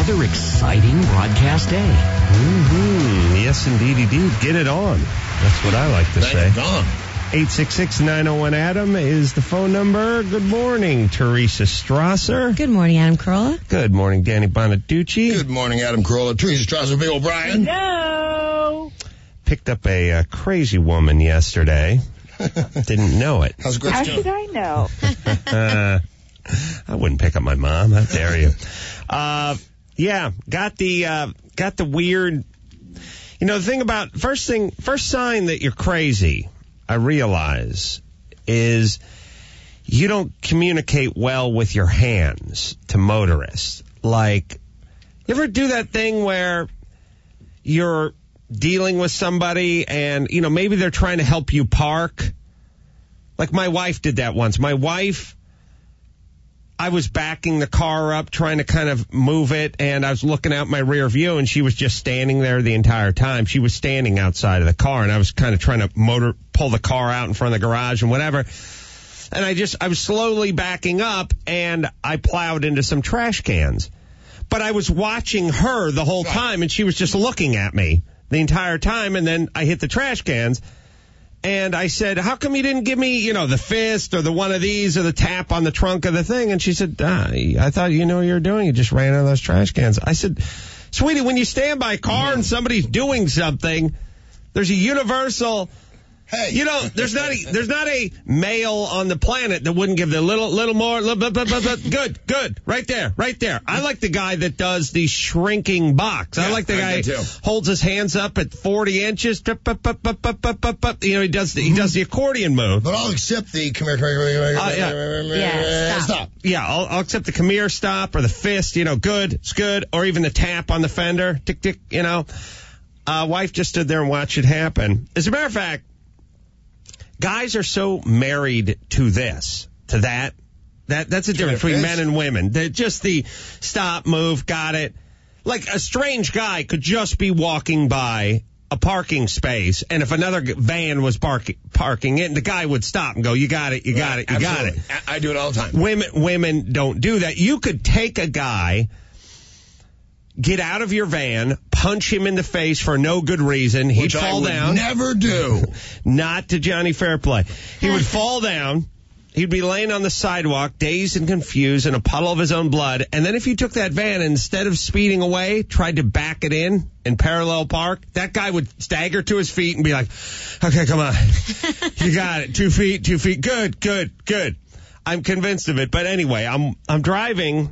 another exciting broadcast day. Yes, indeed. Get it on. That's what I like to say. 866-901-ADAM is the phone number. Good morning, Teresa Strasser. Good morning, Adam Carolla. Good morning, Danny Bonaducci. Good morning, Adam Carolla. Teresa Strasser, Bill O'Brien. No. Picked up a crazy woman yesterday. Didn't know it. How's Grace How doing? should I know? I wouldn't pick up my mom. How dare you? Yeah, got the weird. You know, the thing about first sign that you're crazy, I realize, is you don't communicate well with your hands to motorists. Like, you ever do that thing where you're dealing with somebody and, you know, maybe they're trying to help you park? Like my wife did that once. I was backing the car up, trying to kind of move it, and I was looking out my rear view, and she was just standing there the entire time. She was standing outside of the car, and I was kind of trying to pull the car out in front of the garage and whatever. And I was slowly backing up, and I plowed into some trash cans. But I was watching her the whole time, and she was just looking at me the entire time, and then I hit the trash cans. And I said, how come you didn't give me, you know, the fist or the one of these or the tap on the trunk of the thing? And she said, I thought you knew what you were doing. You just ran out of those trash cans. I said, sweetie, when you stand by a car and somebody's doing something, there's a universal... Hey, you know, there's not a male on the planet that wouldn't give the little more, good, right there. I like the guy that does the shrinking box. I like the guy who holds his hands up at 40 inches. You know, he does the accordion move. But I'll accept the come here. Stop. Yeah, I'll accept the come here, stop, or the fist. You know, good, it's good, or even the tap on the fender, tick tick. You know, wife just stood there and watched it happen. As a matter of fact. Guys are so married to that. That's a difference between men and women. They're just the stop, move, got it. Like a strange guy could just be walking by a parking space, and if another van was parking it, the guy would stop and go, you got it. I do it all the time. Women don't do that. You could take a guy, get out of your van, punch him in the face for no good reason. He'd fall down. Never do. Not to Johnny Fairplay. He would fall down. He'd be laying on the sidewalk, dazed and confused, in a puddle of his own blood. And then if you took that van and instead of speeding away, tried to back it in parallel park, that guy would stagger to his feet and be like, okay, come on. You got it. 2 feet. Good. I'm convinced of it. But anyway, I'm driving.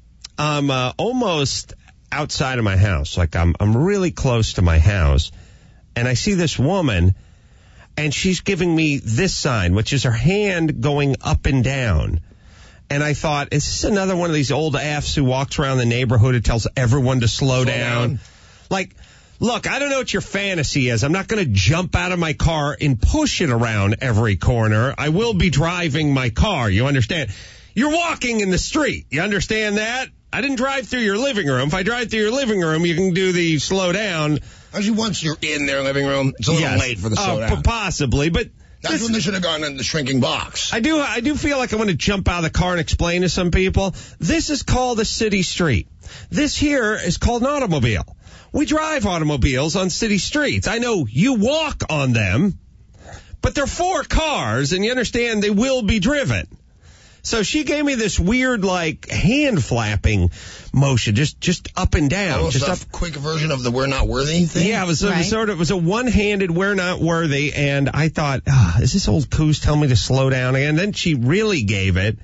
I'm almost outside of my house. Like I'm really close to my house, and I see this woman, and she's giving me this sign, which is her hand going up and down. And I thought, is this another one of these old Fs who walks around the neighborhood and tells everyone to slow down? Like, look, I don't know what your fantasy is. I'm not going to jump out of my car and push it around every corner. I will be driving my car. You understand? You're walking in the street. You understand that? I didn't drive through your living room. If I drive through your living room, you can do the slow down. Actually, once you're in their living room, it's a little late for the slow down. Possibly, but that's when they should have gone in the shrinking box. I do feel like I want to jump out of the car and explain to some people, this is called a city street. This here is called an automobile. We drive automobiles on city streets. I know you walk on them, but they're 4 cars, and you understand they will be driven. So she gave me this weird, like, hand flapping motion, just up and down. Just a quick version of the we're not worthy thing? Yeah, it was a one-handed we're not worthy, and I thought, is this old coos telling me to slow down again? And then she really gave it,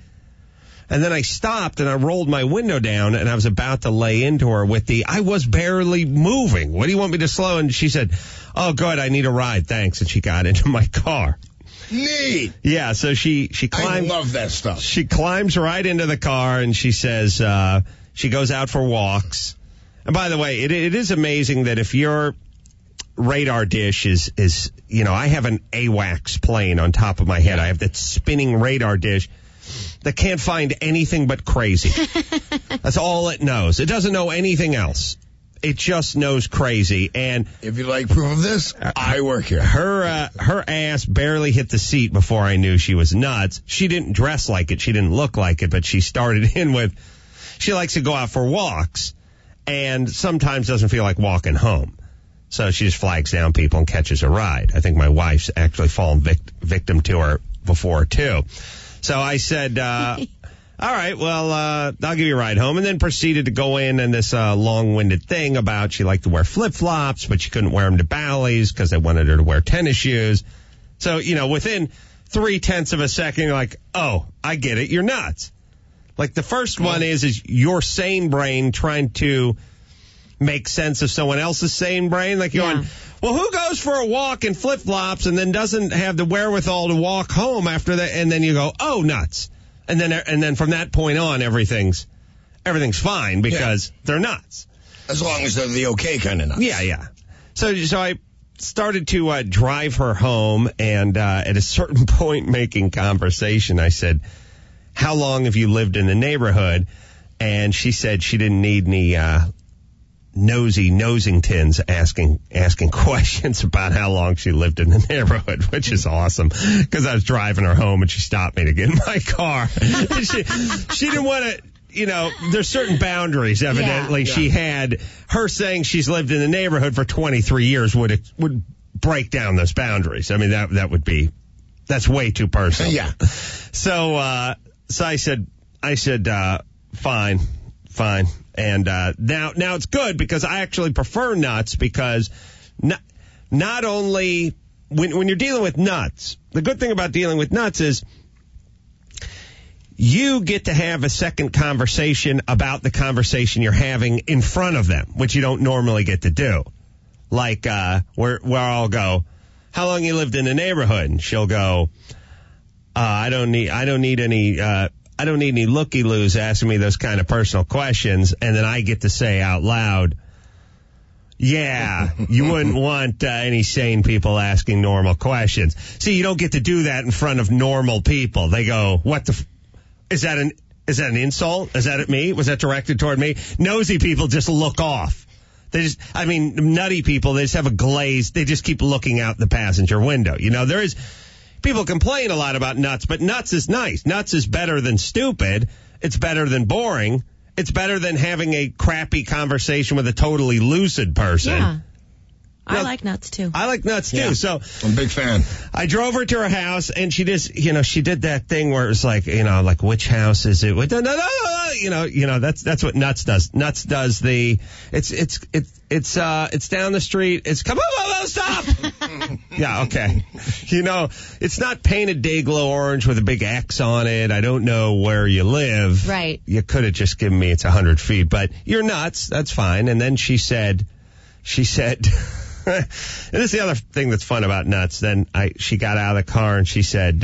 and then I stopped, and I rolled my window down, and I was about to lay into her with I was barely moving. What do you want me to slow? And she said, oh, good, I need a ride, thanks, and she got into my car. Neat. Yeah, so she climbed. I love that stuff. She climbs right into the car, and she says she goes out for walks. And by the way, it is amazing that if your radar dish is you know, I have an AWACS plane on top of my head. I have that spinning radar dish that can't find anything but crazy. That's all it knows. It doesn't know anything else. It just knows crazy. And if you like proof of this, I work here. Her ass barely hit the seat before I knew she was nuts. She didn't dress like it. She didn't look like it, but she started in with, she likes to go out for walks. and sometimes doesn't feel like walking home. So she just flags down people and catches a ride. I think my wife's actually fallen victim to her before, too. So I said, all right, well, I'll give you a ride home, and then proceeded to go in this long-winded thing about she liked to wear flip-flops, but she couldn't wear them to Bally's because they wanted her to wear tennis shoes. So, within 0.3 of a second, you're like, oh, I get it, you're nuts. Like, the first one is your sane brain trying to make sense of someone else's sane brain. Like, you're going, well, who goes for a walk in flip-flops and then doesn't have the wherewithal to walk home after that? And then you go, oh, nuts. And then from that point on, everything's fine because they're nuts. As long as they're the okay kind of nuts. Yeah. So I started to drive her home, and at a certain point making conversation, I said, how long have you lived in the neighborhood? And she said she didn't need any nosy Nosingtons asking questions about how long she lived in the neighborhood, which is awesome, because I was driving her home and she stopped me to get in my car. And she didn't want to, there's certain boundaries evidently she had. Her saying she's lived in the neighborhood for 23 years would break down those boundaries. I mean, that's way too personal. Yeah. So I said, fine. And now it's good because I actually prefer nuts, because not only when you're dealing with nuts, the good thing about dealing with nuts is you get to have a second conversation about the conversation you're having in front of them, which you don't normally get to do. Like where I'll go, how long you lived in the neighborhood? And she'll go, I don't need any looky-loos asking me those kind of personal questions. And then I get to say out loud, yeah, you wouldn't want any sane people asking normal questions. See, you don't get to do that in front of normal people. They go, is that an insult? Is that at me? Was that directed toward me? Nosy people just look off. Nutty people, they just have a glaze. They just keep looking out the passenger window. People complain a lot about nuts, but nuts is nice. Nuts is better than stupid. It's better than boring. It's better than having a crappy conversation with a totally lucid person. Yeah. I like nuts, too. I like nuts, too. Yeah. So I'm a big fan. I drove her to her house, and she just, she did that thing where it was like, like, which house is it? No, that's what nuts does. Nuts does it's down the street. It's come on, stop. Yeah, okay. It's not painted Day-Glo orange with a big X on it. I don't know where you live. Right. You could have just given me it's 100 feet, but you're nuts. That's fine. And then she said, and this is the other thing that's fun about nuts. Then she got out of the car and she said,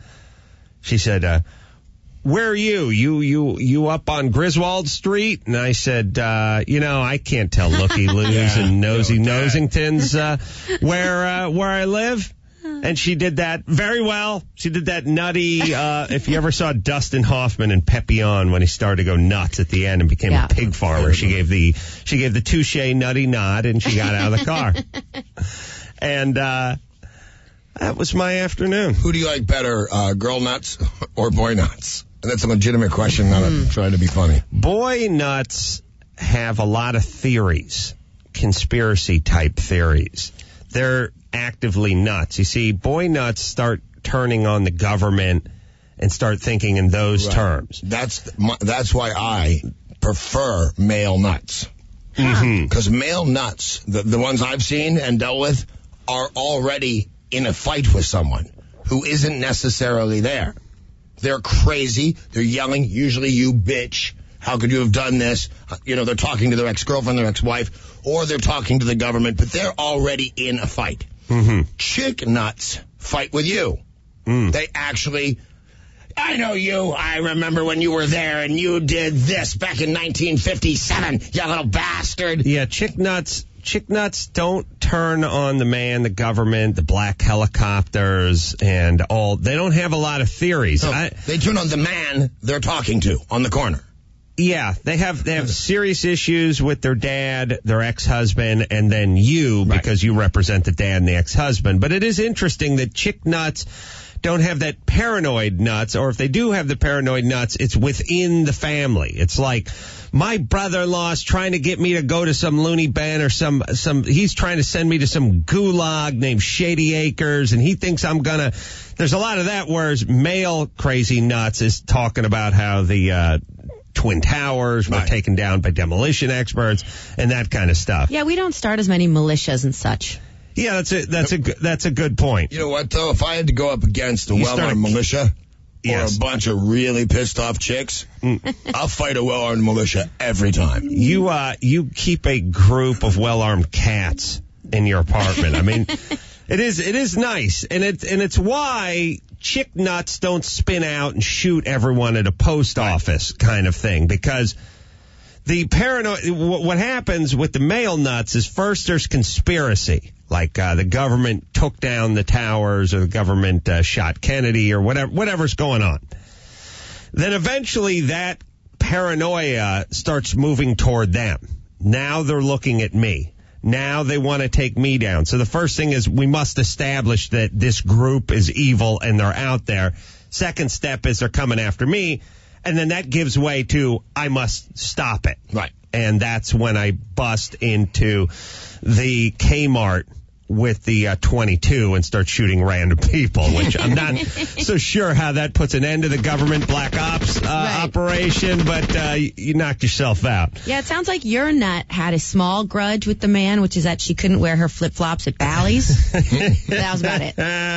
where are you? You up on Griswold Street? And I said, I can't tell looky-loos and nosingtons where I live. And she did that very well. She did that nutty, if you ever saw Dustin Hoffman in Papillon when he started to go nuts at the end and became a pig farmer, she gave the touche nutty nod, and she got out of the car. And that was my afternoon. Who do you like better, girl nuts or boy nuts? And that's a legitimate question, not trying to be funny. Boy nuts have a lot of theories, conspiracy-type theories. They're actively nuts. You see, boy nuts start turning on the government and start thinking in those terms. That's why I prefer male nuts. Because male nuts, the ones I've seen and dealt with, are already in a fight with someone who isn't necessarily there. They're crazy. They're yelling, usually, you bitch. How could you have done this? They're talking to their ex-girlfriend, their ex-wife, or they're talking to the government, but they're already in a fight. Chick nuts fight with you. They actually, I know you. I remember when you were there and you did this back in 1957, you little bastard. Yeah, chick nuts don't turn on the man, the government, the black helicopters, and all. They don't have a lot of theories. No, they turn on the man they're talking to on the corner. Yeah, they have serious issues with their dad, their ex-husband, and then you, because you represent the dad and the ex-husband. But it is interesting that chick nuts don't have that paranoid nuts, or if they do have the paranoid nuts, it's within the family. It's like, my brother-in-law's trying to get me to go to some loony bin or he's trying to send me to some gulag named Shady Acres, and he thinks I'm gonna. There's a lot of that, whereas male crazy nuts is talking about how the Twin Towers were taken down by demolition experts and that kind of stuff. Yeah, we don't start as many militias and such. Yeah, that's a good point. You know what, though? If I had to go up against a well-armed militia or a bunch of really pissed off chicks, I'll fight a well-armed militia every time. You keep a group of well-armed cats in your apartment. I mean, it is nice, and it's why chick nuts don't spin out and shoot everyone at a post office kind of thing, because the paranoid. What happens with the male nuts is first there's conspiracy. Like the government took down the towers, or the government shot Kennedy, or whatever's going on. Then eventually that paranoia starts moving toward them. Now they're looking at me. Now they want to take me down. So the first thing is we must establish that this group is evil and they're out there. Second step is they're coming after me. And then that gives way to I must stop it. Right. And that's when I bust into the Kmart with the 22 and start shooting random people, which I'm not so sure how that puts an end to the government black ops operation, but you knocked yourself out. Yeah, it sounds like your nut had a small grudge with the man, which is that she couldn't wear her flip-flops at Bally's. That was about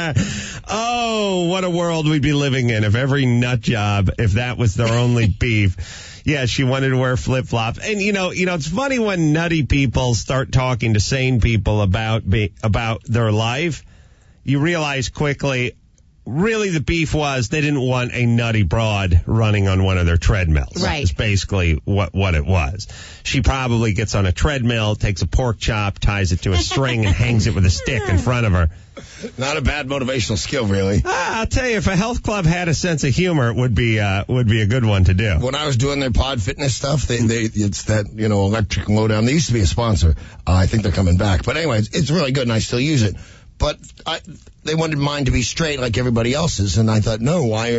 it. Oh, what a world we'd be living in if every nut job, if that was their only beef. Yeah, she wanted to wear flip-flops. And, you know, it's funny when nutty people start talking to sane people about their life. You realize quickly, really the beef was they didn't want a nutty broad running on one of their treadmills. Right. That's basically what it was. She probably gets on a treadmill, takes a pork chop, ties it to a string, and hangs it with a stick in front of her. Not a bad motivational skill, really. I'll tell you, if a health club had a sense of humor, it would be a good one to do. When I was doing their Pod Fitness stuff, it's that, electric lowdown. They used to be a sponsor. I think they're coming back. But anyway, it's really good, and I still use it. But they wanted mine to be straight like everybody else's, and I thought, no, why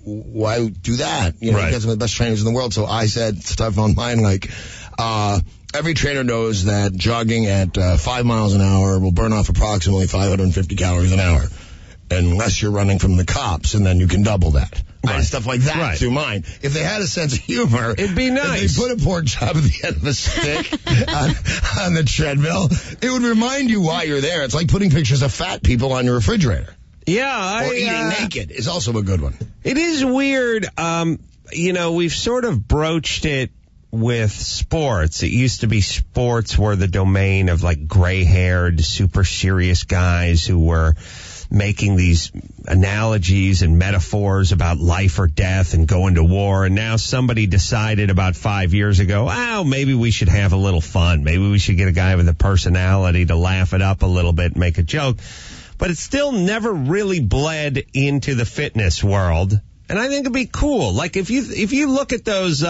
do that? You guys are the best trainers in the world. So I said stuff on mine like, every trainer knows that jogging at 5 miles an hour will burn off approximately 550 calories an hour, unless you're running from the cops, and then you can double that. And stuff like that through mine. If they had a sense of humor, it'd be nice. If they put a pork chop at the end of a stick on the treadmill, it would remind you why you're there. It's like putting pictures of fat people on your refrigerator. Yeah. Or eating naked is also a good one. It is weird. We've sort of broached it with sports. It used to be sports were the domain of like gray-haired, super serious guys who were making these analogies and metaphors about life or death and going to war. And now somebody decided about 5 years ago, maybe we should have a little fun. Maybe we should get a guy with a personality to laugh it up a little bit and make a joke. But it still never really bled into the fitness world. And I think it'd be cool. Like if you look at those,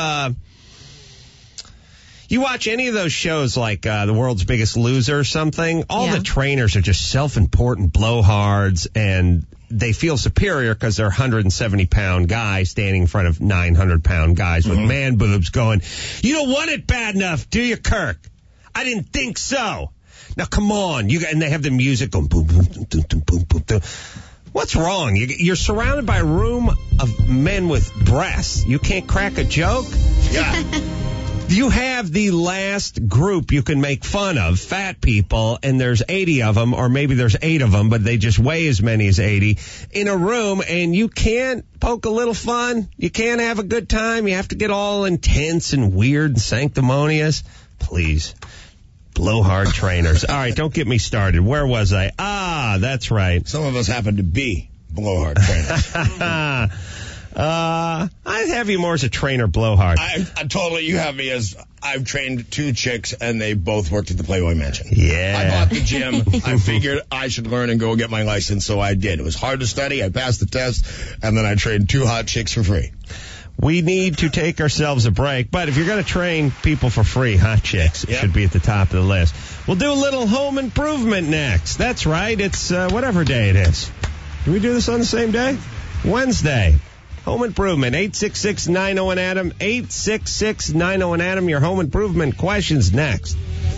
you watch any of those shows like The World's Biggest Loser or something, all the trainers are just self-important blowhards, and they feel superior because they're 170-pound guys standing in front of 900-pound guys with man boobs going, you don't want it bad enough, do you, Kirk? I didn't think so. Now, come on. And they have the music going boom, boom, boom, boom, boom, boom, boom, boom. What's wrong? You're surrounded by a room of men with breasts. You can't crack a joke? Yeah. You have the last group you can make fun of, fat people, and there's 80 of them, or maybe there's 8 of them, but they just weigh as many as 80, in a room, and you can't poke a little fun. You can't have a good time. You have to get all intense and weird and sanctimonious. Please. Blowhard trainers. All right, don't get me started. Where was I? That's right. Some of us happen to be blowhard trainers. I have you more as a trainer blowhard. I totally, you have me as I've trained 2 chicks and they both worked at the Playboy Mansion. Yeah. I bought the gym. I figured I should learn and go get my license, so I did. It was hard to study. I passed the test, and then I trained 2 hot chicks for free. We need to take ourselves a break, but if you're going to train people for free, hot chicks should be at the top of the list. We'll do a little home improvement next. That's right. It's whatever day it is. Can we do this on the same day? Wednesday. Home improvement, 866-901-ADAM, 866-901-ADAM. Your home improvement questions next.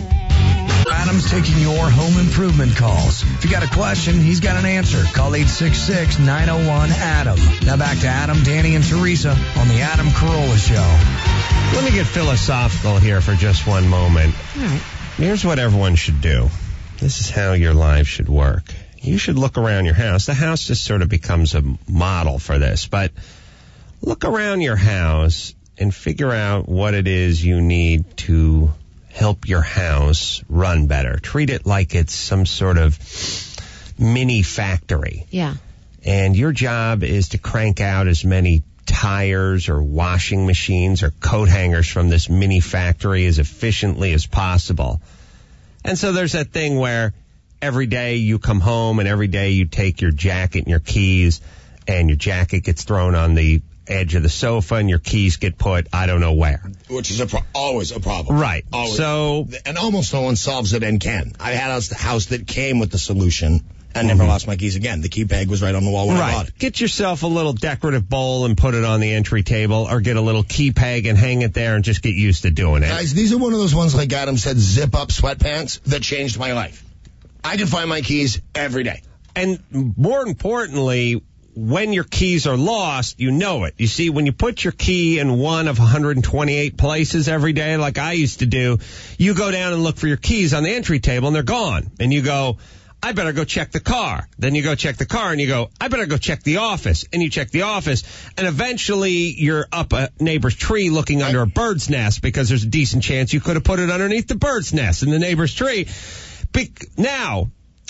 Adam's taking your home improvement calls. If you got a question, he's got an answer. Call 866-901-ADAM. Now back to Adam, Danny, and Teresa on the Adam Carolla Show. Let me get philosophical here for just one moment. All right. Here's what everyone should do. This is how your life should work. You should look around your house. The house just sort of becomes a model for this, but look around your house and figure out what it is you need to help your house run better. Treat it like it's some sort of mini factory. Yeah. And your job is to crank out as many tires or washing machines or coat hangers from this mini factory as efficiently as possible. And so there's that thing where every day you come home and every day you take your jacket and your keys and your jacket gets thrown on the edge of the sofa and your keys get put I don't know where. Which is always a problem. Right. Always. So, and almost no one solves it and can. I had a house that came with the solution and never lost my keys again. The key bag was right on the wall when I bought it. Get yourself a little decorative bowl and put it on the entry table, or get a little key peg and hang it there and just get used to doing it. Guys, these are one of those ones, like Adam said, zip-up sweatpants that changed my life. I can find my keys every day. And more importantly, when your keys are lost, you know it. You see, when you put your key in one of 128 places every day, like I used to do, you go down and look for your keys on the entry table and they're gone. And you go, I better go check the car. Then you go check the car and you go, I better go check the office. And you check the office. And eventually you're up a neighbor's tree looking under a bird's nest because there's a decent chance you could have put it underneath the bird's nest in the neighbor's tree. Now,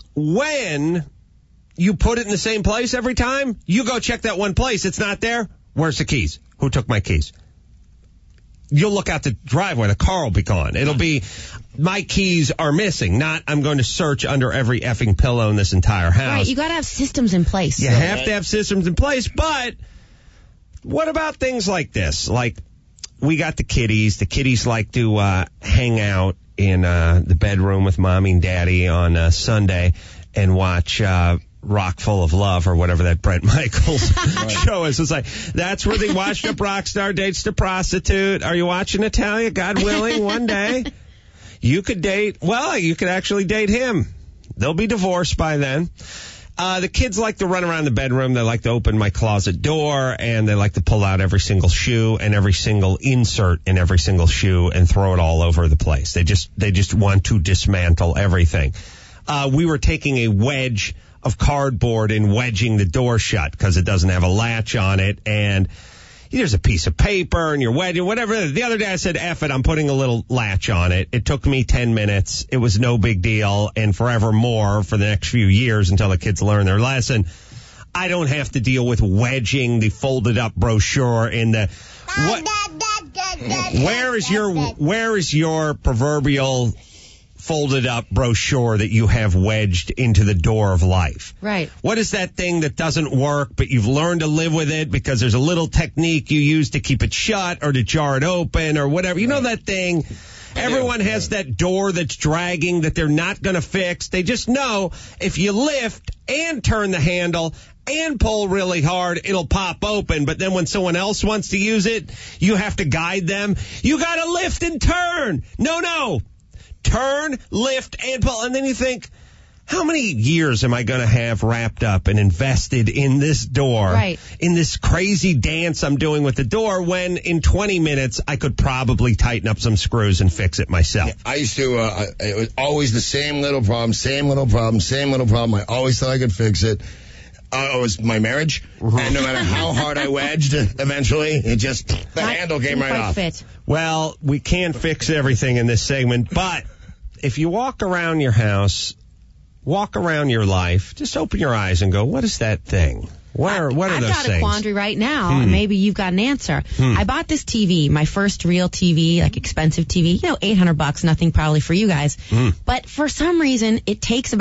when you put it in the same place every time, you go check that one place. It's not there. Where's the keys? Who took my keys? You'll look out the driveway. The car will be gone. It'll be, my keys are missing, not I'm going to search under every effing pillow in this entire house. Right, you got to have systems in place. You have to have systems in place, but what about things like this? Like, we got the kiddies. The kiddies like to hang out in the bedroom with mommy and daddy on Sunday and watch Rock Full of Love or whatever that Brent Michaels show is. It's like, that's where the washed up rock star dates the prostitute. Are you watching Natalia? God willing, one day you could actually date him. They'll be divorced by then. The kids like to run around the bedroom. They like to open my closet door, and they like to pull out every single shoe and every single insert in every single shoe and throw it all over the place. They just want to dismantle everything. We were taking a wedge of cardboard and wedging the door shut because it doesn't have a latch on it, and there's a piece of paper and you're wedging, whatever. The other day I said, F it, I'm putting a little latch on it. It took me 10 minutes. It was no big deal, and forevermore for the next few years until the kids learn their lesson, I don't have to deal with wedging the folded up brochure in the... Where is your proverbial folded up brochure that you have wedged into the door of life? Right. What is that thing that doesn't work, but you've learned to live with it because there's a little technique you use to keep it shut or to jar it open or whatever? You know that thing? Everyone has that door that's dragging that they're not going to fix. They just know if you lift and turn the handle and pull really hard, it'll pop open. But then when someone else wants to use it, you have to guide them. You got to lift and turn. No. Turn, lift, and pull. And then you think, how many years am I going to have wrapped up and invested in this door, right, in this crazy dance I'm doing with the door, when in 20 minutes I could probably tighten up some screws and fix it myself? Yeah, I used to, it was always the same little problem. I always thought I could fix it. It was my marriage, and no matter how hard I wedged, eventually, the handle came right off. Fit. Well, we can't fix everything in this segment, but if you walk around your house, walk around your life, just open your eyes and go, what is that thing? What are those things? I've got a quandary right now, and maybe you've got an answer. I bought this TV, my first real TV, like expensive TV, $800, nothing probably for you guys. But for some reason, it takes about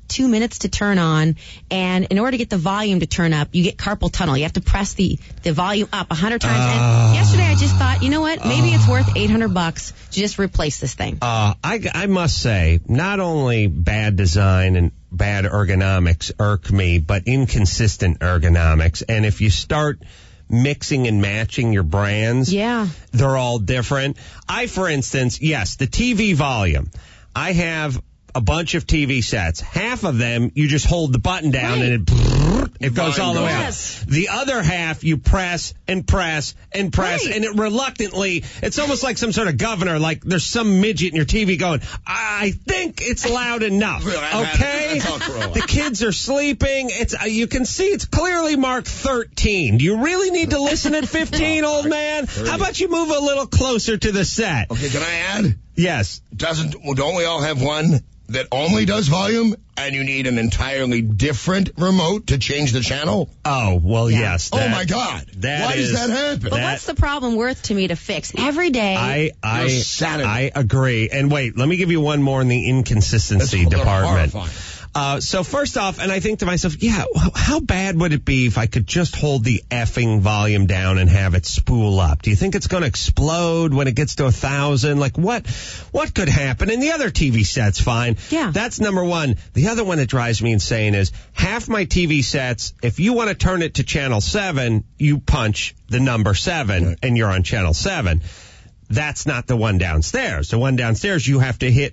2 minutes to turn on. And in order to get the volume to turn up, you get carpal tunnel. You have to press the volume up 100 times. And yesterday I just thought, you know what? Maybe it's worth $800 to just replace this thing. I must say, not only bad design and bad ergonomics irk me, but inconsistent ergonomics. And if you start mixing and matching your brands, they're all different. For instance, yes, the TV volume. I have a bunch of TV sets. Half of them, you just hold the button down and it goes all the way up. The other half, you press and press and press, and it reluctantly, it's almost like some sort of governor, like there's some midget in your TV going, I think it's loud enough. Okay? The kids are sleeping. You can see it's clearly marked 13. Do you really need to listen at 15, old man? How about you move a little closer to the set? Okay, can I add? Yes. Don't we all have one that only does volume, and you need an entirely different remote to change the channel? Oh, well, yes. Oh, my God. Why does that happen? But what's the problem worth to me to fix? Every day. I agree. And wait, let me give you one more in the inconsistency department. So first off, and I think to myself, how bad would it be if I could just hold the effing volume down and have it spool up? Do you think it's going to explode when it gets to 1,000? Like, what could happen? And the other TV set's fine. Yeah. That's number one. The other one that drives me insane is half my TV sets, if you want to turn it to channel 7, you punch the number 7 and you're on channel 7. That's not the one downstairs. The one downstairs, you have to hit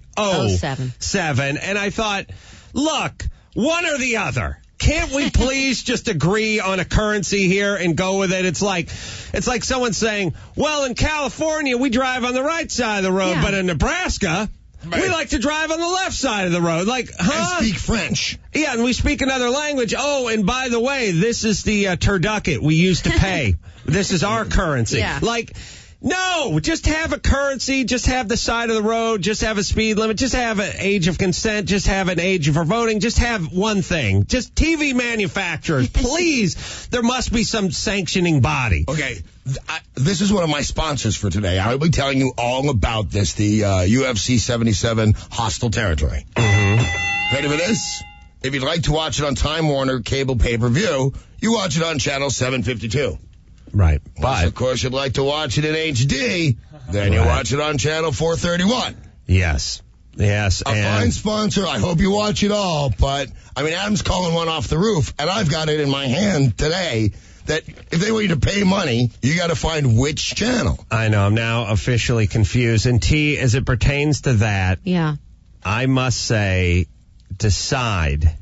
7. And I thought, look, one or the other. Can't we please just agree on a currency here and go with it? It's like someone saying, well, in California, we drive on the right side of the road, but in Nebraska, we like to drive on the left side of the road. Like, huh? And speak French. Yeah, and we speak another language. Oh, and by the way, this is the turducket we used to pay. This is our currency. Yeah. Like, no, just have a currency, just have the side of the road, just have a speed limit, just have an age of consent, just have an age for voting, just have one thing. Just TV manufacturers, please, there must be some sanctioning body. Okay, this is one of my sponsors for today. I'll be telling you all about this, the UFC 77 Hostile Territory. Ready for this? If you'd like to watch it on Time Warner Cable Pay-Per-View, you watch it on Channel 752. Right. But of course, you'd like to watch it in HD, then you watch it on Channel 431. Yes. A fine sponsor. I hope you watch it all. But, I mean, Adam's calling one off the roof, and I've got it in my hand today that if they want you to pay money, you got to find which channel. I know. I'm now officially confused. And T, as it pertains to that, I must say, decide,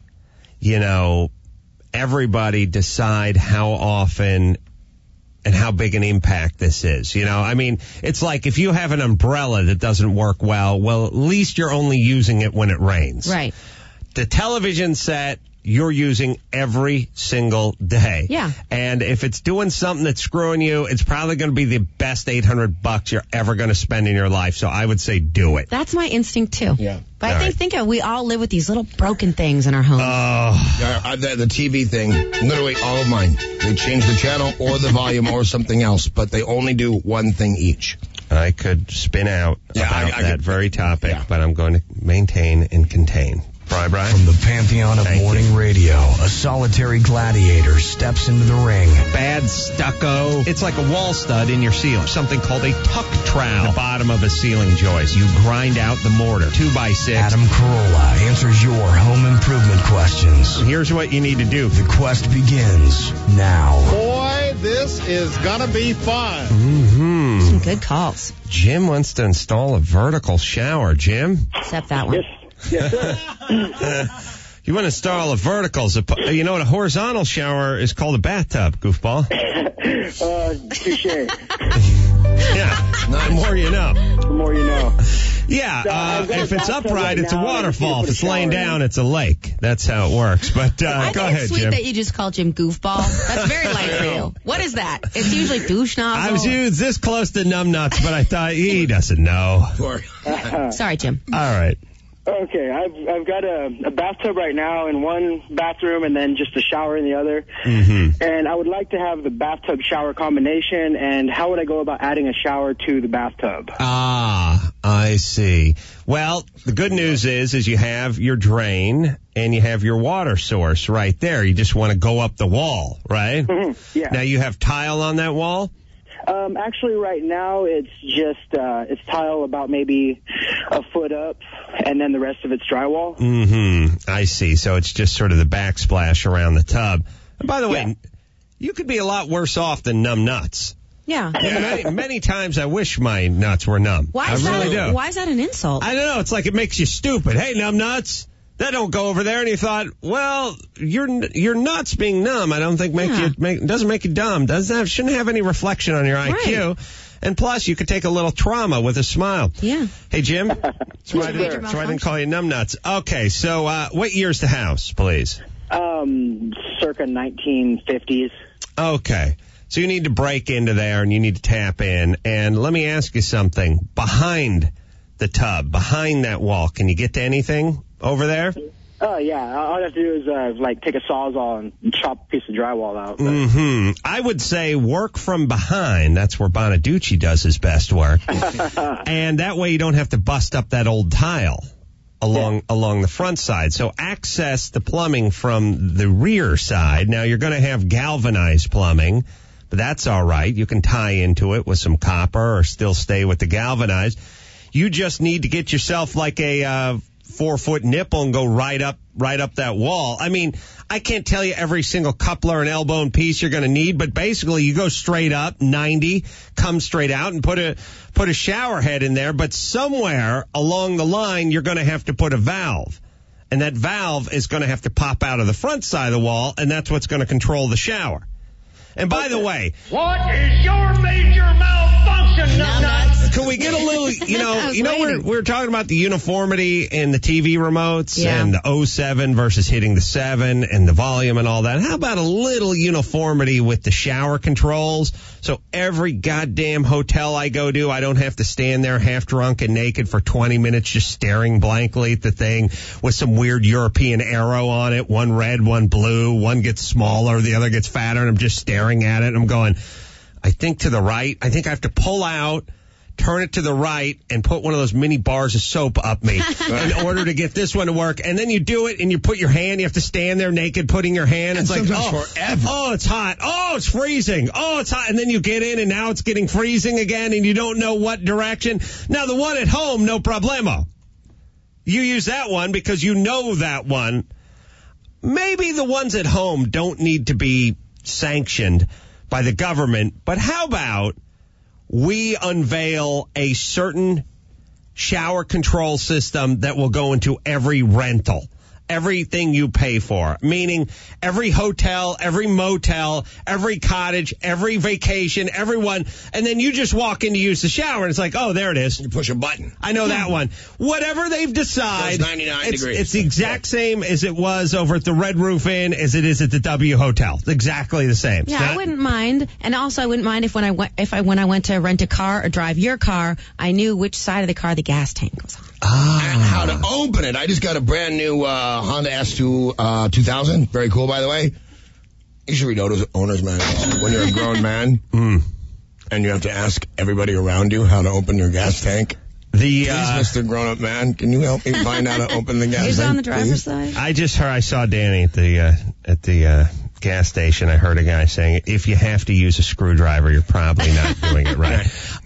everybody decide how often and how big an impact this is. I mean, it's like if you have an umbrella that doesn't work well, at least you're only using it when it rains. Right. The television set, you're using every single day. Yeah. And if it's doing something that's screwing you, it's probably going to be the best $800 you're ever going to spend in your life. So I would say do it. That's my instinct too. Yeah. But I think we all live with these little broken things in our homes. The TV thing, literally all of mine. They change the channel or the volume or something else, but they only do one thing each. I could spin out about that very topic, but I'm going to maintain and contain. Brian? From the pantheon of morning radio, a solitary gladiator steps into the ring. Bad stucco. It's like a wall stud in your ceiling. Something called a tuck trowel. The bottom of a ceiling joist. You grind out the mortar. 2x6. Adam Carolla answers your home improvement questions. Here's what you need to do. The quest begins now. Boy, this is gonna be fun. Some good calls. Jim wants to install a vertical shower. Jim? Except that one. Yes, sir. You want to install a vertical. You know what a horizontal shower is called? A bathtub, goofball. Touche. Yeah. The more you know. The more you know. Yeah, if it's upright, it's a waterfall. If it's laying down, it's a lake. That's how it works. But go ahead, Jim. It's sweet that you just called Jim Goofball. That's very light for you. What is that? It's usually douche nozzle. I was used this close to numbnuts, but I thought he doesn't know. Sorry, Jim. All right. Okay, I've got a bathtub right now in one bathroom and then just a shower in the other. Mm-hmm. And I would like to have the bathtub shower combination, and how would I go about adding a shower to the bathtub? Ah, I see. Well, the good news is you have your drain and you have your water source right there. You just want to go up the wall, right? Mm-hmm. Yeah. Now, you have tile on that wall? Actually, right now, it's just, it's tile about maybe a foot up, and then the rest of it's drywall. I see. So it's just sort of the backsplash around the tub. And by the way, you could be a lot worse off than numb nuts. Yeah. Many times I wish my nuts were numb. Why is that an insult? I don't know. It's like it makes you stupid. Hey, numb nuts. That don't go over there. And you thought, well, your nuts being numb, I don't think doesn't make you dumb. Shouldn't have any reflection on your IQ. Right. And plus, you could take a little trauma with a smile. Yeah. Hey, Jim. That's why I didn't call you numb nuts. Okay, so what year's the house, please? Circa 1950s. Okay. So you need to break into there and you need to tap in. And let me ask you something. Behind the tub, behind that wall, can you get to anything over there? Oh, yeah. All I have to do is, take a Sawzall and chop a piece of drywall out. I would say work from behind. That's where Bonaducci does his best work. And that way you don't have to bust up that old tile along the front side. So access the plumbing from the rear side. Now, you're going to have galvanized plumbing, but that's all right. You can tie into it with some copper or still stay with the galvanized. You just need to get yourself like a 4-foot nipple and go right up that wall. I mean, I can't tell you every single coupler and elbow and piece you're going to need, but basically you go straight up 90, come straight out and put a shower head in there. But somewhere along the line, you're going to have to put a valve. And that valve is going to have to pop out of the front side of the wall, and that's what's going to control the shower. And by the way, what is your major malfunction, nuts? Can we get a little, we're talking about the uniformity in the TV remotes and the 07 versus hitting the 7 and the volume and all that. How about a little uniformity with the shower controls? So every goddamn hotel I go to, I don't have to stand there half drunk and naked for 20 minutes just staring blankly at the thing with some weird European arrow on it. One red, one blue, one gets smaller, the other gets fatter, and I'm just staring at it. And I'm going, I think to the right. I think I have to pull out, turn it to the right, and put one of those mini bars of soap up me in order to get this one to work. And then you do it, and you put your hand. You have to stand there naked, putting your hand. It's like, forever. Oh, it's hot. Oh, it's freezing. Oh, it's hot. And then you get in, and now it's getting freezing again, and you don't know what direction. Now, the one at home, no problemo. You use that one because you know that one. Maybe the ones at home don't need to be sanctioned by the government, but how about we unveil a certain shower control system that will go into every rental, everything you pay for, meaning every hotel, every motel, every cottage, every vacation, everyone, and then you just walk in to use the shower, and it's like, oh, there it is. You push a button. I know that one. Whatever they've decided, 99 degrees. It's the exact same as it was over at the Red Roof Inn as it is at the W Hotel. It's exactly the same. Yeah, I wouldn't mind, and also I wouldn't mind if when I went to rent a car or drive your car, I knew which side of the car the gas tank was on. And how to open it. I just got a brand new Honda S2 2000. Very cool, by the way. You should read owner's manual when you're a grown man and you have to ask everybody around you how to open your gas tank. Please, Mr. Grown-Up Man, can you help me find out how to open the gas tank? He's on the driver's side. I saw Danny at the gas station. I heard a guy saying, if you have to use a screwdriver, you're probably not doing it right.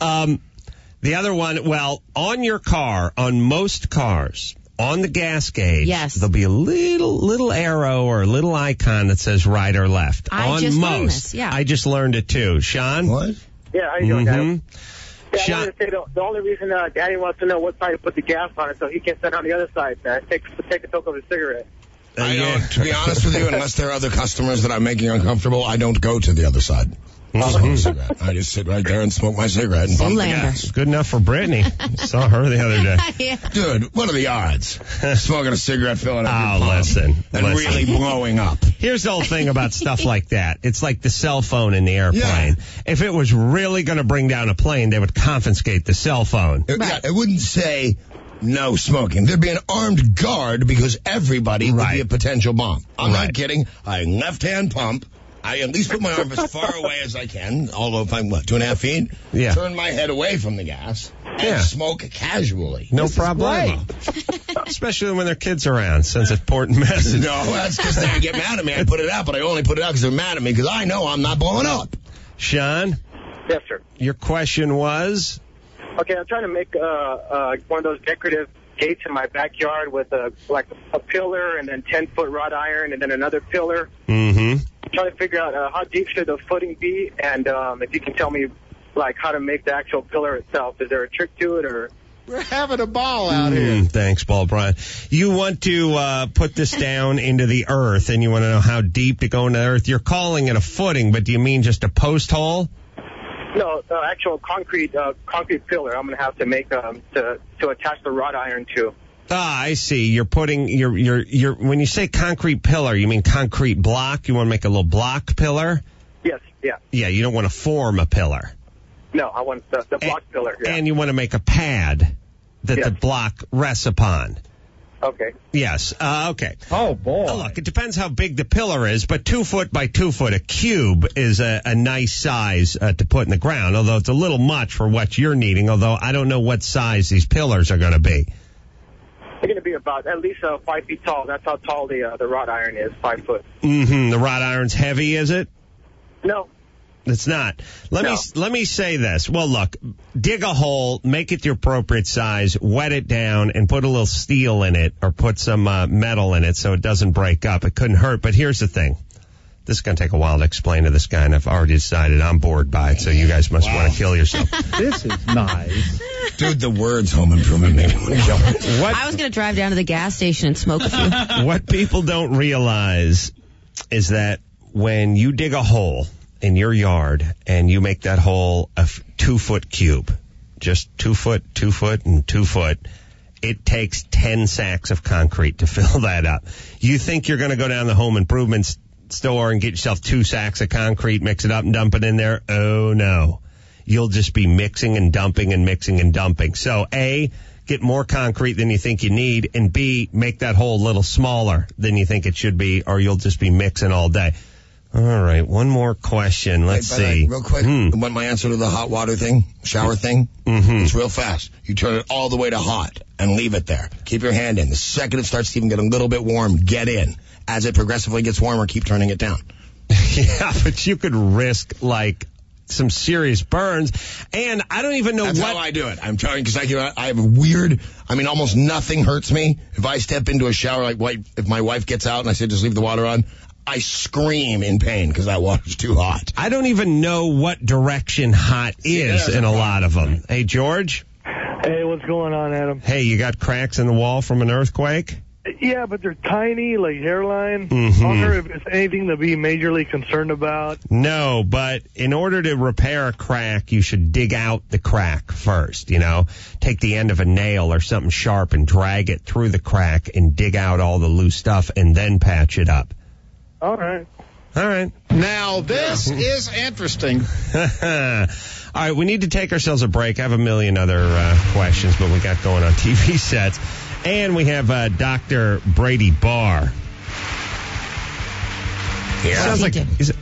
The other one, well, on your car, on most cars, on the gas gauge, there'll be a little arrow or a little icon that says right or left. I just learned this, I just learned it too. Sean? What? Yeah, how you doing, Adam? Yeah, Sean? I wanted to say the only reason Daddy wants to know what side to put the gas on is so he can sit on the other side. Take a toke of a cigarette. I don't, to be honest with you, unless there are other customers that I'm making uncomfortable, I don't go to the other side. I just sit right there and smoke my cigarette and pump the gas. Good enough for Brittany. Saw her the other day. Yeah. Dude, what are the odds? Smoking a cigarette, filling up your pump, listen. really blowing up. Here's the whole thing about stuff like that. It's like the cell phone in the airplane. Yeah. If it was really going to bring down a plane, they would confiscate the cell phone. It wouldn't say no smoking. There'd be an armed guard because everybody would be a potential bomb. I'm not kidding. I left-hand pump. I at least put my arm as far away as I can, although if I'm, 2.5 feet? Yeah. Turn my head away from the gas and Yeah. smoke casually. No problem. Especially when their kids around, sends an important message. No, that's because they get mad at me. I put it out, but I only put it out because they're mad at me because I know I'm not blowing up. Sean, Yes, sir. your question was? Okay, I'm trying to make one of those decorative gates in my backyard with a pillar and then 10-foot wrought iron and then another pillar. Mm-hmm. I'm trying to figure out how deep should the footing be, and if you can tell me how to make the actual pillar itself. Is there a trick to it, or? We're having a ball out here. Thanks, Paul Brian. You want to put this down into the earth, and you want to know how deep to go into the earth. You're calling it a footing, but do you mean just a post hole? No, actual concrete pillar. I'm going to have to make to attach the wrought iron to. Ah, I see. You're putting you're when you say concrete pillar, you mean concrete block? You want to make a little block pillar? Yes, yeah. Yeah, you don't want to form a pillar. No, I want the block pillar. Yeah. And you want to make a pad that Yes. the block rests upon. Okay. Yes. Okay. Oh, boy. Look, it depends how big the pillar is, but 2 foot by 2 foot, a cube is a nice size to put in the ground, although it's a little much for what you're needing, although I don't know what size these pillars are going to be. They're going to be about at least 5 feet tall. That's how tall the wrought iron is, 5 foot. Mm-hmm. The wrought iron's heavy, is it? No. It's not. Let me say this. Well, look, dig a hole, make it the appropriate size, wet it down, and put a little steel in it or put some metal in it so it doesn't break up. It couldn't hurt. But here's the thing. This is going to take a while to explain to this guy, and I've already decided I'm bored by it, so you guys must want to kill yourself. This is nice. Dude, the words home improvement made me want to kill myself. I was going to drive down to the gas station and smoke a few. What people don't realize is that when you dig a hole in your yard and you make that hole a 2 foot cube, just 2 foot, 2 foot, and 2 foot, it takes 10 sacks of concrete to fill that up. You think you're going to go down the home improvement store and get yourself 2 sacks of concrete, mix it up and dump it in there? Oh, no. You'll just be mixing and dumping and mixing and dumping. So, A, get more concrete than you think you need, and B, make that hole a little smaller than you think it should be, or you'll just be mixing all day. All right, one more question. Let's see. Real quick, want my answer to the hot water thing, shower thing? Mm-hmm. It's real fast. You turn it all the way to hot and leave it there. Keep your hand in. The second it starts to even get a little bit warm, get in. As it progressively gets warmer, keep turning it down. Yeah, but you could risk, some serious burns. And I don't even know That's what... how I do it. I'm telling you, because I have a weird... almost nothing hurts me. If I step into a shower, if my wife gets out and I say just leave the water on, I scream in pain because that water's too hot. I don't even know what direction hot is in a lot of them. Hey, George? Hey, what's going on, Adam? Hey, you got cracks in the wall from an earthquake? Yeah, but they're tiny, like hairline. Mm-hmm. I wonder if it's anything to be majorly concerned about. No, but in order to repair a crack, you should dig out the crack first, Take the end of a nail or something sharp and drag it through the crack and dig out all the loose stuff and then patch it up. All right. All right. Now, this is interesting. All right, we need to take ourselves a break. I have a million other questions, but we got going on TV sets. And we have Dr. Brady Barr. Yeah. Sounds like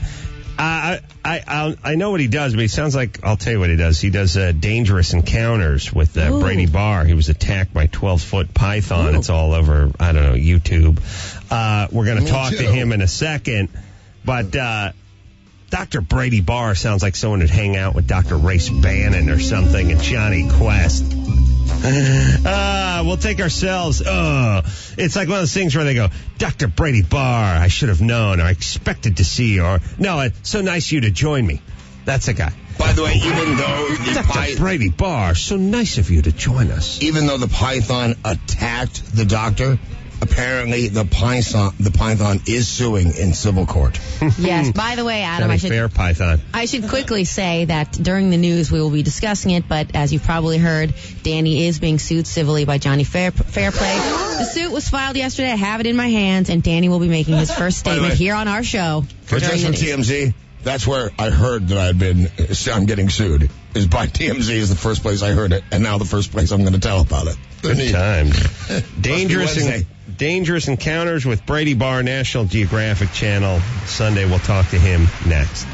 I know what he does, but he sounds like, I'll tell you what he does. He does Dangerous Encounters with Brady Barr. He was attacked by 12-foot python. Ooh. It's all over, YouTube. We're going to talk to him in a second, but Dr. Brady Barr sounds like someone who'd hang out with Dr. Race Bannon or something and Johnny Quest. We'll take ourselves. It's like one of those things where they go, Dr. Brady Barr, I should have known, or I expected to see, or no, it's so nice of you to join me. That's a guy. By the way, even though Dr. Brady Barr, so nice of you to join us. Even though the python attacked the doctor, apparently the python is suing in civil court. Yes. By the way, Adam, fair python. I should quickly say that during the news we will be discussing it, but as you've probably heard, Danny is being sued civilly by Johnny Fairplay. The suit was filed yesterday. I have it in my hands, and Danny will be making his first statement here on our show. Just from TMZ, that's where I heard that I'm getting sued. Is by TMZ is the first place I heard it, and now the first place I'm going to tell about it. Good times. Dangerous Encounters with Brady Barr, National Geographic Channel. Sunday, we'll talk to him next.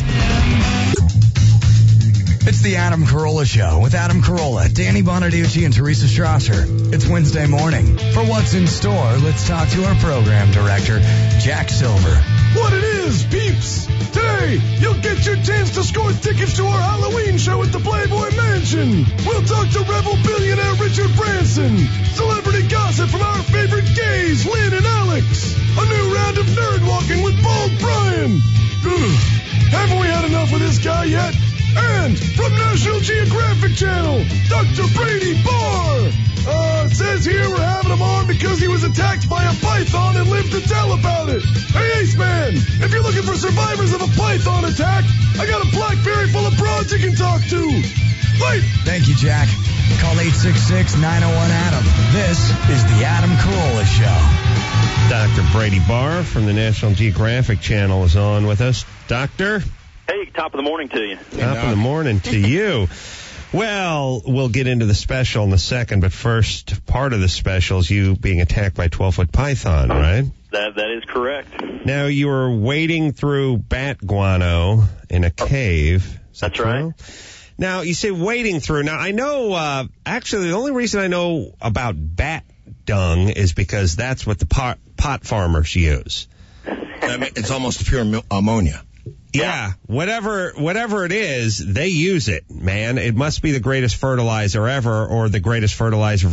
It's the Adam Carolla Show with Adam Carolla, Danny Bonaducci, and Teresa Strasser. It's Wednesday morning. For what's in store, let's talk to our program director, Jack Silver. What it is, peeps! Today, you'll get your chance to score tickets to our Halloween show at the Playboy Mansion. We'll talk to Rebel billionaire Richard Branson, celebrity gossip from our favorite gays, Lynn and Alex, a new round of nerd walking with Bald Brian. Ugh, haven't we had enough of this guy yet? And from National Geographic Channel, Dr. Brady Barr. It says here we're having him on because he was attacked by a python and lived to tell about it. Hey, Ace Man, if you're looking for survivors of a python attack, I got a BlackBerry full of broads you can talk to. Wait. Thank you, Jack. Call 866-901-ADAM. This is the Adam Carolla Show. Dr. Brady Barr from the National Geographic Channel is on with us. Doctor? Hey, top of the morning to you. Top of the morning to you. Well, we'll get into the special in a second, but first, part of the special is you being attacked by a 12-foot python, right? That is correct. Now, you were wading through bat guano in a cave. That's right. Now, you say wading through. Now, I know, actually, the only reason I know about bat dung is because that's what the pot farmers use. I mean, it's almost pure ammonia. Yeah, whatever it is, they use it, man. It must be the greatest fertilizer ever, or the greatest fertilizer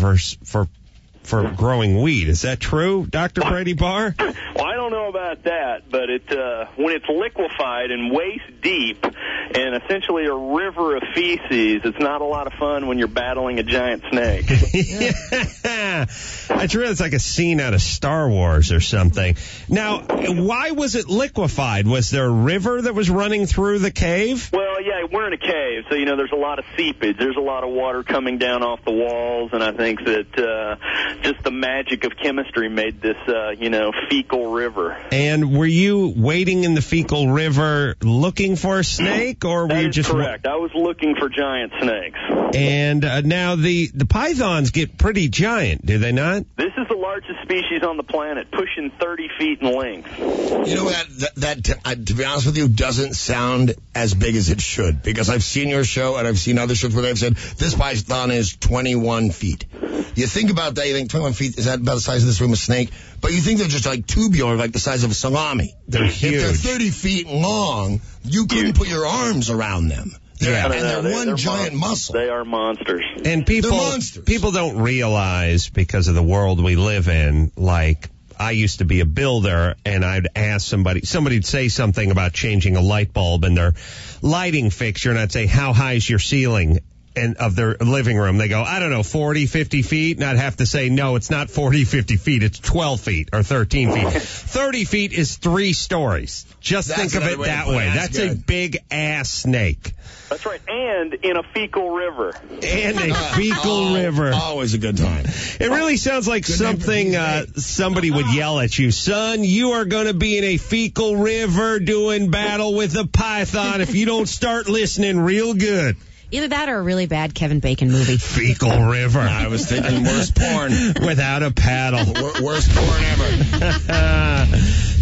for growing weed. Is that true, Dr. Brady Barr? Well, I don't know about that, but when it's liquefied and waist deep and essentially a river of feces, it's not a lot of fun when you're battling a giant snake. Yeah, it's really like a scene out of Star Wars or something. Now, why was it liquefied? Was there a river that was running through the cave? Well, yeah, we're in a cave, so, there's a lot of seepage. There's a lot of water coming down off the walls, and I think that just the magic of chemistry made this, fecal river. And were you wading in the fecal river looking for a snake, or were you just... correct. I was looking for giant snakes. And now the pythons get pretty giant, do they not? This is the largest species on the planet, pushing 30 feet in length. You know, that to be honest with you, doesn't sound as big as it should, because I've seen your show and I've seen other shows where they've said this python is 21 feet. You think about that, you think 21 feet, is that about the size of this room, a snake? But you think they're just like tubular, like the size of a salami. They're huge. If they're 30 feet long, you couldn't put your arms around them. Yeah. And they're one giant muscle. They are monsters. And people don't realize, because of the world we live in, like, I used to be a builder, and I'd ask somebody'd say something about changing a light bulb in their lighting fixture, and I'd say, how high is your ceiling of their living room? They go, I don't know, 40, 50 feet? And I'd have to say, no, it's not 40, 50 feet. It's 12 feet or 13 feet. 30 feet is 3 stories. Just think of it that way. That's a big-ass snake. That's right, and in a fecal river. And a fecal river. Always a good time. It really sounds like something somebody would yell at you. Son, you are going to be in a fecal river doing battle with a python if you don't start listening real good. Either that or a really bad Kevin Bacon movie. Fecal river. I was thinking worst porn. Without a paddle. Worst porn ever.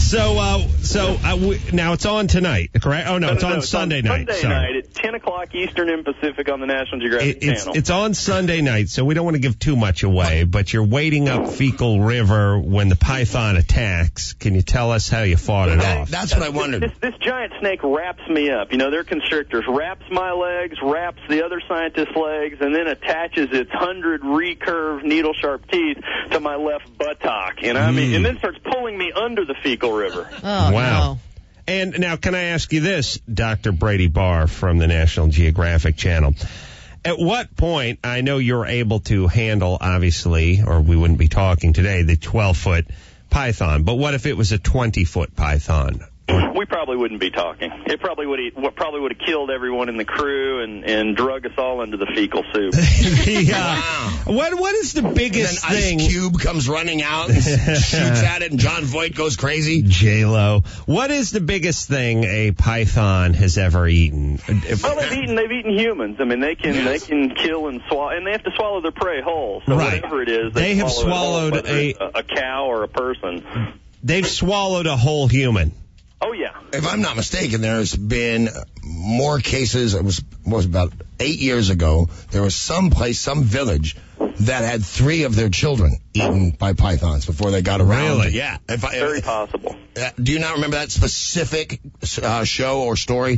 So now it's on tonight, correct? Oh, no, it's on Sunday night. Sunday night at 10 o'clock Eastern and Pacific on the National Geographic Channel. It's on Sunday night, so we don't want to give too much away, but you're wading up Fecal River when the python attacks. Can you tell us how you fought it off? That's what I wondered. This giant snake wraps me up. They're constrictors. Wraps my legs, wraps the other scientist's legs, and then attaches its 100 recurved needle-sharp teeth to my left buttock. And then starts pulling me under the fecal river. Oh, wow. No. And now, can I ask you this, Dr. Brady Barr from the National Geographic Channel? At what point, I know you're able to handle, obviously, or we wouldn't be talking today, the 12-foot python, but what if it was a 20-foot python or we probably wouldn't be talking. It probably would have killed everyone in the crew and drug us all into the fecal soup. What is the biggest thing? Ice Cube comes running out and shoots at it, and John Voight goes crazy. J-Lo. What is the biggest thing a python has ever eaten? Well, they've eaten humans. I mean, they can kill and swallow, and they have to swallow their prey whole. So whatever it is, they have swallowed a cow or a person. They've swallowed a whole human. Oh, yeah. If I'm not mistaken, there's been more cases. It was about 8 years ago. There was some village that had 3 of their children eaten by pythons before they got around. Really? Yeah. Very possible. Do you not remember that specific show or story?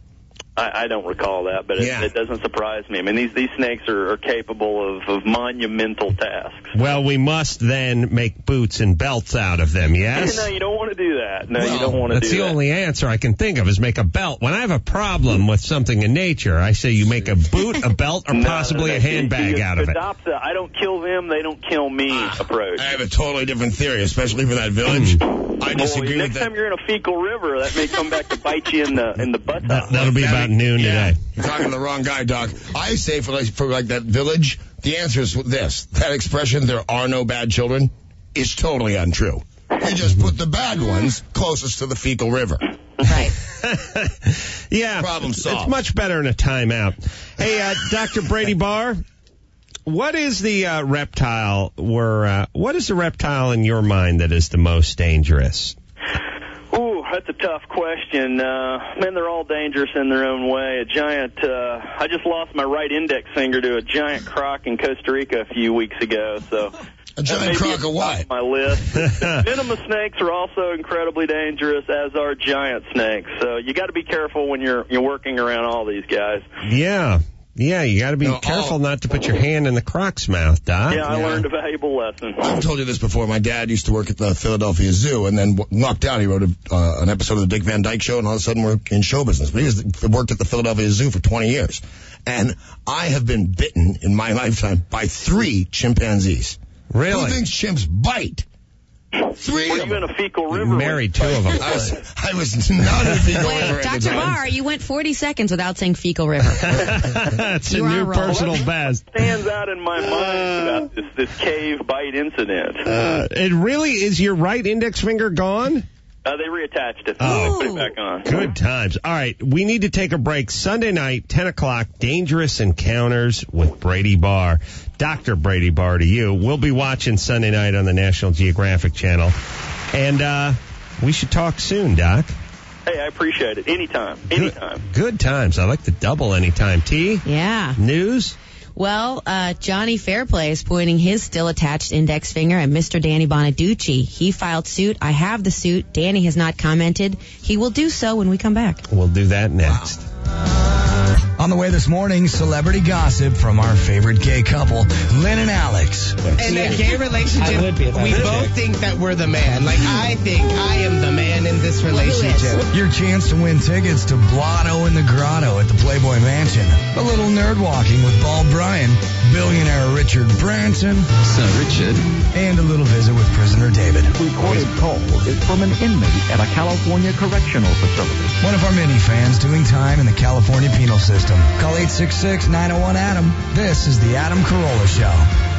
I don't recall that, but it doesn't surprise me. I mean, these snakes are capable of monumental tasks. Well, we must then make boots and belts out of them, yes? No, you don't want to do that. No, you don't want to do that. That's the only answer I can think of is make a belt. When I have a problem with something in nature, I say you make a boot, a belt, or possibly a handbag out of it. Adopt the I don't kill them, they don't kill me approach. I have a totally different theory, especially for that village. I disagree with that. Next time you're in a fecal river, that may come back to bite you in the buttock. That'll be about noon today. You're talking to the wrong guy, Doc. I say for that village, the answer is this. That expression, there are no bad children, is totally untrue. You just put the bad ones closest to the fecal river. Right. Yeah. Problem solved. It's much better in a timeout. Hey, Dr. Brady Barr, what is the what is the reptile in your mind that is the most dangerous? Ooh, that's a tough question. Man, they're all dangerous in their own way. I just lost my right index finger to a giant croc in Costa Rica a few weeks ago, so... A giant croc of what? My list. Venomous snakes are also incredibly dangerous, as are giant snakes. So you got to be careful when you're working around all these guys. Yeah, you got to be careful not to put your hand in the croc's mouth, Doc. Yeah, I learned a valuable lesson. I've told you this before. My dad used to work at the Philadelphia Zoo, and then knocked out. He wrote an episode of the Dick Van Dyke Show, and all of a sudden we're in show business. But he worked at the Philadelphia Zoo for 20 years. And I have been bitten in my lifetime by 3 chimpanzees. Really? Who thinks chimps bite? 3 of them. Were you in a fecal river? You married 2 of them. I was not in a fecal river. Wait, Dr. Barr, you went 40 seconds without saying fecal river. That's a new personal best. Stands out in my mind about this cave bite incident. It really is. Your right index finger gone? They reattached it. Oh. Put it back on. Good times. All right, we need to take a break. Sunday night, 10 o'clock, Dangerous Encounters with Brady Barr. Dr. Brady Barr to you. We'll be watching Sunday night on the National Geographic Channel. And we should talk soon, Doc. Hey, I appreciate it. Anytime. Good times. I like the double anytime. T? Yeah. News? Well, Johnny Fairplay is pointing his still attached index finger at Mr. Danny Bonaducci. He filed suit. I have the suit. Danny has not commented. He will do so when we come back. We'll do that next. On the way this morning, celebrity gossip from our favorite gay couple, Lynn and Alex. In a gay relationship, we both think that we're the man. Like, I think I am the man in this relationship. Your chance to win tickets to Blotto in the Grotto at the Playboy Mansion. A little nerd walking with Bald Brian, billionaire Richard Branson. Sir Richard. And a little visit with prisoner David. Recorded call is from an inmate at a California correctional facility. One of our many fans doing time in the California penal system. Call 866-901-ADAM. This is the Adam Carolla Show.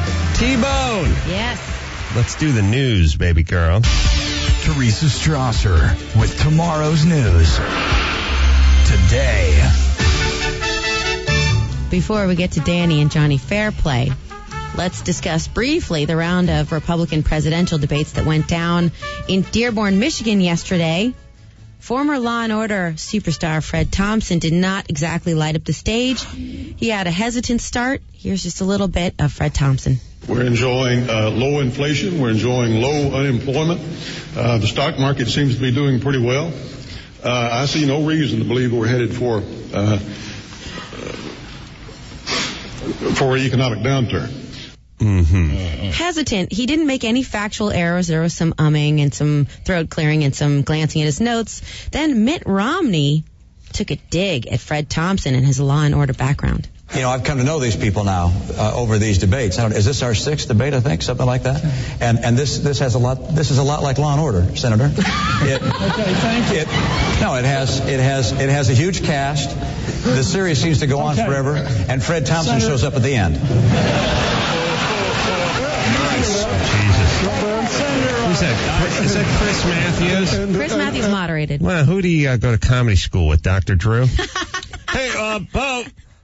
T-Bone. Yes. Let's do the news, baby girl. Teresa Strasser with tomorrow's news. Today. Before we get to Danny and Johnny Fairplay, let's discuss briefly the round of Republican presidential debates that went down in Dearborn, Michigan yesterday. Former Law & Order superstar Fred Thompson did not exactly light up the stage. He had a hesitant start. Here's just a little bit of Fred Thompson. We're enjoying low inflation. We're enjoying low unemployment. The stock market seems to be doing pretty well. I see no reason to believe we're headed for an economic downturn. Hesitant. He didn't make any factual errors. There was some umming and some throat clearing and some glancing at his notes. Then Mitt Romney took a dig at Fred Thompson and his Law and Order background. You know, I've come to know these people now over these debates. Is this our 6th debate? I think something like that. And this has a lot. This is a lot like Law and Order, Senator. Okay, thank you. It has a huge cast. The series seems to go on forever, and Fred Thompson shows up at the end. Who's that? Is that Chris Matthews? Chris Matthews moderated. Well, who do you go to comedy school with, Dr. Drew? Hey, Bo.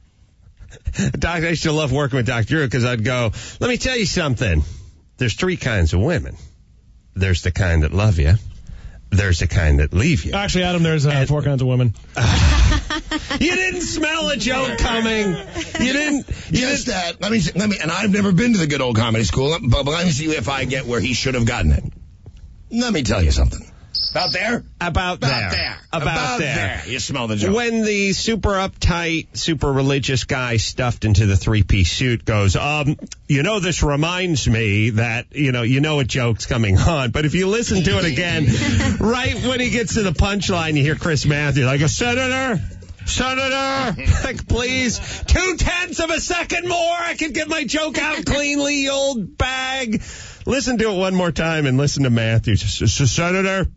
Doc, I used to love working with Dr. Drew because I'd go, let me tell you something. There's 3 kinds of women. There's the kind that love you. There's the kind that leave you. Actually, Adam, there's 4 kinds of women. You didn't smell a joke coming. You didn't. Just that. Let me. And I've never been to the good old comedy school, but let me see if I get where he should have gotten it. Let me tell you something. About there? About there. You smell the joke. When the super uptight, super religious guy stuffed into the 3-piece suit goes, this reminds me that, you know a joke's coming on. But if you listen to it again, right when he gets to the punchline, you hear Chris Matthews like, Senator, like, please, 0.2 of a second more. I can get my joke out cleanly, you old bag. Listen to it one more time and listen to Matthews. Senator.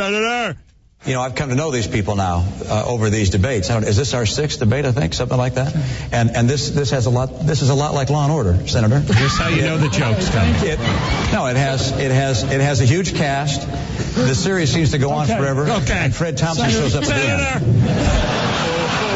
You know, I've come to know these people now over these debates. Is this our 6th debate? I think something like that. And this has a lot. This is a lot like Law and Order, Senator. Here's how you know the joke's coming. It has a huge cast. The series seems to go on forever. Okay. And Fred Thompson shows up at the end.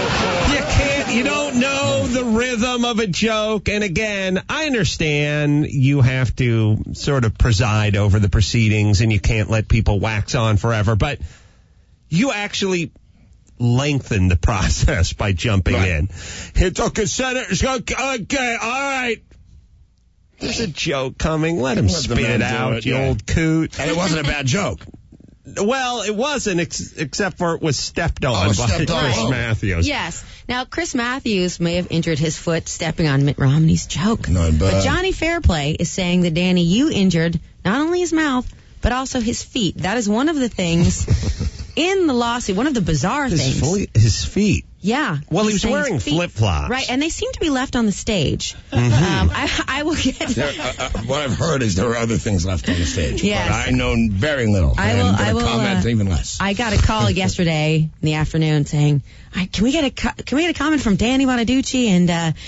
You don't know the rhythm of a joke. And again, I understand you have to sort of preside over the proceedings and you can't let people wax on forever. But you actually lengthen the process by jumping in. It's okay, Senator. Okay, all right. There's a joke coming. Let him spit it out, you old coot. And it wasn't a bad joke. Well, it wasn't, except for it was stepped on by Chris Matthews. Yes. Now, Chris Matthews may have injured his foot stepping on Mitt Romney's joke. But Johnny Fairplay is saying that, Danny, you injured not only his mouth, but also his feet. That is one of the things in the lawsuit, one of the bizarre things. His feet. Yeah. Well, he was wearing flip-flops. Right, and they seem to be left on the stage. Mm-hmm. I will get... what I've heard is there are other things left on the stage. Yes. But I know very little. I will comment even less. I got a call yesterday in the afternoon saying, can we get a comment from Danny Bonaduce? And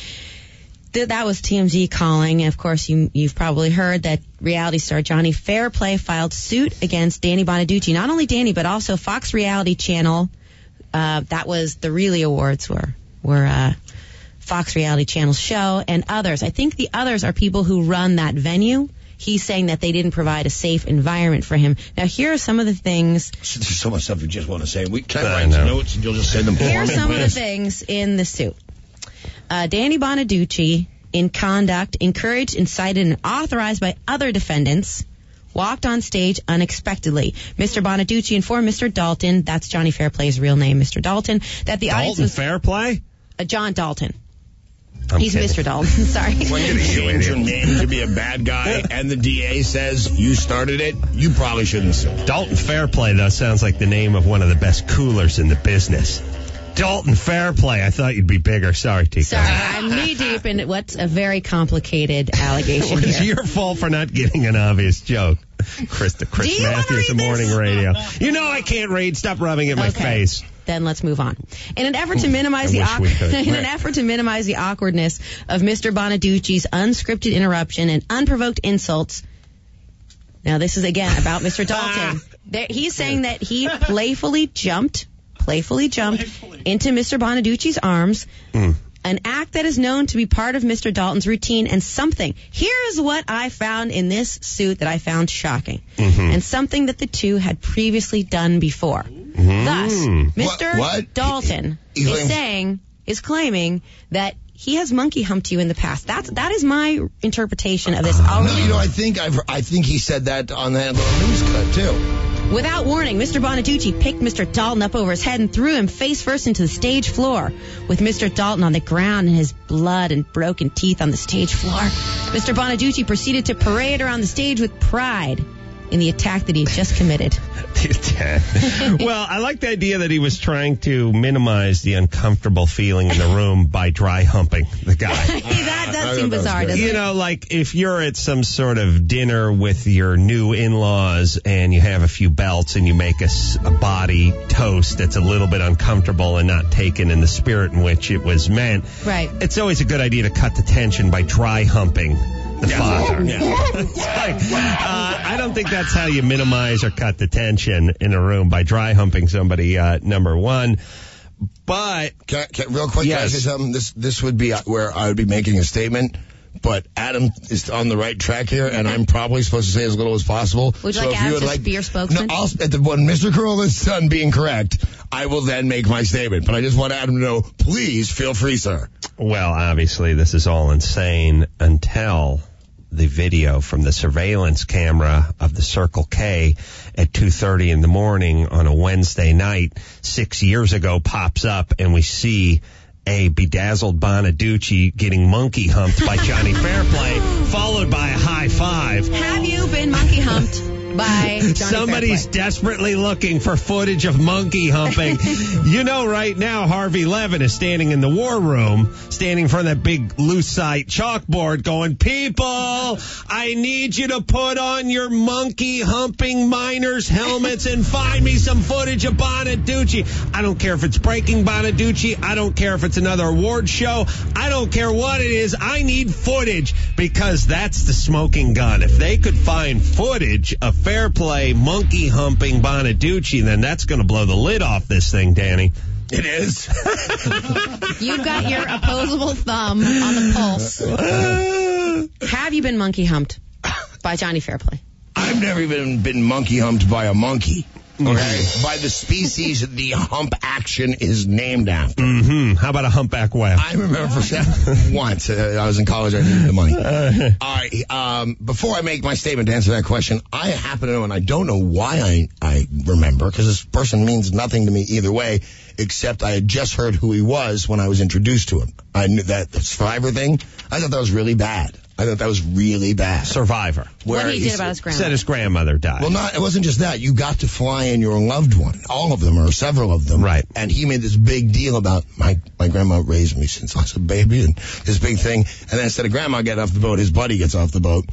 that was TMZ calling. And of course, you've probably heard that reality star Johnny Fairplay filed suit against Danny Bonaduce. Not only Danny, but also Fox Reality Channel. That was the Really Awards were Fox Reality Channel's show, and others. I think the others are people who run that venue. He's saying that they didn't provide a safe environment for him. Now, here are some of the things. There's so much stuff you just want to say. We can write some notes and you'll just send them for me. Here are some of the things in the suit. Danny Bonaduce, in conduct, encouraged, incited, and authorized by other defendants, walked on stage unexpectedly. Mr. Bonaduce informed Mr. Dalton, that's Johnny Fairplay's real name, Mr. Dalton, that the audience was... Fairplay? John Dalton. He's kidding. Mr. Dalton, sorry. When you change your name to be a bad guy and the DA says you started it, you probably shouldn't sue. Dalton Fairplay, though, sounds like the name of one of the best coolers in the business. Dalton Fairplay. I thought you'd be bigger. Sorry, Tika. Sorry, I'm knee-deep in what's a very complicated allegation It's here. your fault for not getting an obvious joke. Chris Matthews of Morning Radio. You know I can't read. Stop rubbing it in my face. Then let's move on. In an effort to minimize the awkwardness of Mr. Bonaduce's unscripted interruption and unprovoked insults. Now this is again about Mr. Dalton. He's saying that he playfully jumped into Mr. Bonaduce's arms, an act that is known to be part of Mr. Dalton's routine, and something. Here's what I found in this suit that I found shocking, and something that the two had previously done before. Thus, Mr. Dalton is claiming that he has monkey humped you in the past. That is my interpretation of this. I think he said that on that little news cut too. Without warning, Mr. Bonaduce picked Mr. Dalton up over his head and threw him face first into the stage floor, with Mr. Dalton on the ground and his blood and broken teeth on the stage floor. Mr. Bonaduce proceeded to parade around the stage with pride. in the attack that he had just committed. Well, I like the idea that he was trying to minimize the uncomfortable feeling in the room by dry humping the guy. that seemed bizarre, doesn't it? You know, like if you're at some sort of dinner with your new in-laws and you have a few belts and you make a body toast that's a little bit uncomfortable and not taken in the spirit in which it was meant. Right. It's always a good idea to cut the tension by dry humping the father. Yeah. It's like, I don't think that's how you minimize or cut the tension in a room, by dry humping somebody, number one. But can real quick, yes. Can I say something? This would be where I would be making a statement, but Adam is on the right track here, and I'm probably supposed to say as little as possible. Would you like Adam to be your spokesman? No, when Mr. Carolla is done being correct, I will then make my statement. But I just want Adam to know, please feel free, sir. Well, obviously, this is all insane until the video from the surveillance camera of the Circle K at 2:30 in the morning on a Wednesday night 6 years ago pops up, and we see a bedazzled Bonaducci getting monkey humped by Johnny Fairplay, followed by a high five. Have you been monkey humped by Johnny Somebody's Fairplay? Desperately looking for footage of monkey humping. You know, right now, Harvey Levin is standing in the war room, standing in front of that big lucite chalkboard going, people, I need you to put on your monkey humping miners' helmets and find me some footage of Bonaducci. I don't care if it's Breaking Bonaducci. I don't care if it's another award show. I don't care what it is. I need footage, because that's the smoking gun. If they could find footage of Fairplay monkey humping Bonaducci, then that's going to blow the lid off this thing, Danny. It is. You've got your opposable thumb on the pulse. Have you been monkey humped by Johnny Fairplay? I've never even been monkey humped by a monkey. Okay. By the species the hump action is named after. Mm-hmm. How about a humpback whale? I remember once. I was in college. I needed the money. All right. Before I make my statement to answer that question, I happen to know, and I don't know why I remember, because this person means nothing to me either way, except I had just heard who he was when I was introduced to him. I knew that Survivor thing. I thought that was really bad. I thought that was really bad. Survivor. What he did about his grandmother. Said his grandmother died. Well, it wasn't just that. You got to fly in your loved one. All of them, or several of them. Right. And he made this big deal about, my grandma raised me since I was a baby, and this big thing. And then instead of grandma getting off the boat, his buddy gets off the boat.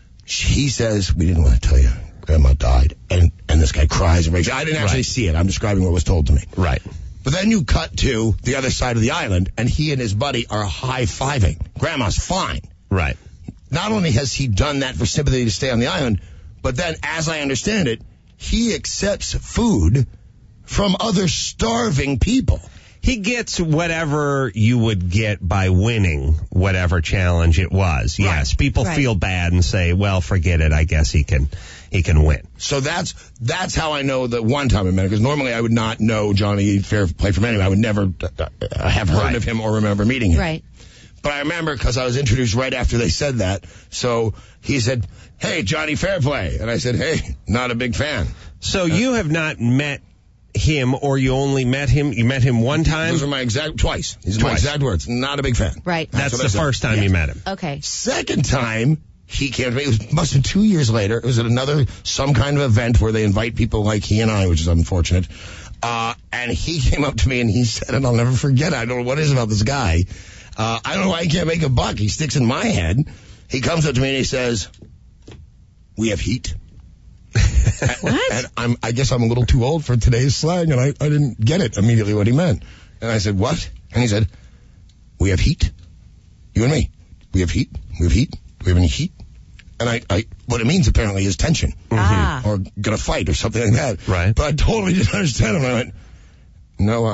He says, we didn't want to tell you, grandma died. And this guy cries and breaks. I didn't actually see it. I'm describing what was told to me. Right. But then you cut to the other side of the island, and he and his buddy are high-fiving. Grandma's fine. Right. Not only has he done that for sympathy to stay on the island, but then, as I understand it, he accepts food from other starving people. He gets whatever you would get by winning whatever challenge it was. Right. Yes, people feel bad and say, well, forget it. I guess he can win. So that's how I know that one time I met him, because normally I would not know Johnny Fairplay from anywhere. I would never have heard of him or remember meeting him. Right. But I remember because I was introduced right after they said that. So he said, hey, Johnny Fairplay. And I said, hey, not a big fan. So you have not met him, or you only met him? You met him one time? Those are my twice. These are my exact words. Not a big fan. Right. That's the first time you met him. Okay. Second time he came to me, it must have been 2 years later. It was at some kind of event where they invite people like he and I, which is unfortunate. And he came up to me and he said, and I'll never forget it, I don't know what it is about this guy. I don't know why he can't make a buck. He sticks in my head. He comes up to me and he says, we have heat. What? And I guess I'm a little too old for today's slang, and I didn't get it immediately what he meant. And I said, what? And he said, we have heat. You and me. We have heat. We have heat. Do we have any heat? And I what it means apparently is tension. Ah. Or gonna fight or something like that. Right. But I totally didn't understand him. I went, no,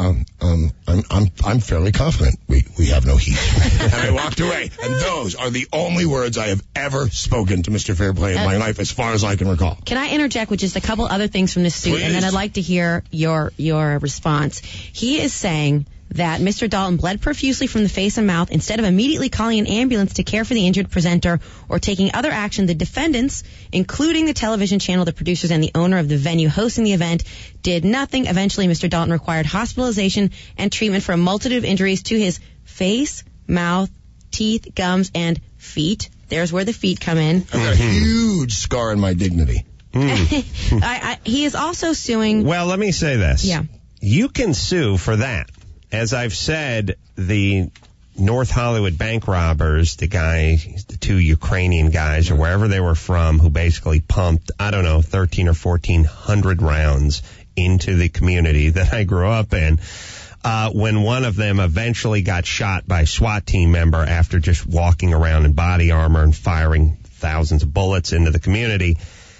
I'm fairly confident we have no heat. And I walked away. And those are the only words I have ever spoken to Mr. Fairplay in my life, as far as I can recall. Can I interject with just a couple other things from this suit, Please. and then I'd like to hear your response. He is saying that Mr. Dalton bled profusely from the face and mouth. Instead of immediately calling an ambulance to care for the injured presenter or taking other action, the defendants, including the television channel, the producers, and the owner of the venue hosting the event, did nothing. Eventually, Mr. Dalton required hospitalization and treatment for a multitude of injuries to his face, mouth, teeth, gums, and feet. There's where the feet come in. I've got a huge scar in my dignity. He is also suing. Well, let me say this. Yeah. You can sue for that. As I've said, the North Hollywood bank robbers, the two Ukrainian guys or wherever they were from, who basically pumped, 13 or 1,400 rounds into the community that I grew up in. When one of them eventually got shot by a SWAT team member after just walking around in body armor and firing thousands of bullets into the community,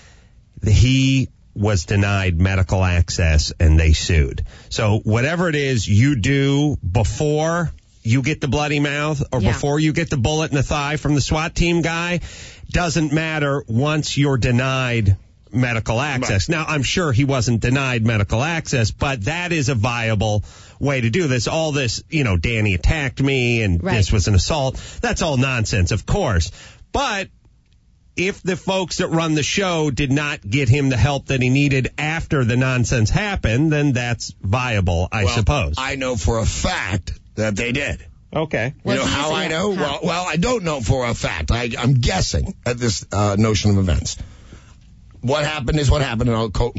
he was denied medical access and they sued. So whatever it is you do before you get the bloody mouth or before you get the bullet in the thigh from the SWAT team guy doesn't matter once you're denied medical access. Right. Now, I'm sure he wasn't denied medical access, but that is a viable way to do this. All this, Danny attacked me and this was an assault. That's all nonsense, of course. But if the folks that run the show did not get him the help that he needed after the nonsense happened, then that's viable, I suppose. I know for a fact that they did. Okay. You know how I know? Well, I don't know for a fact. I'm guessing at this notion of events. What happened is what happened, and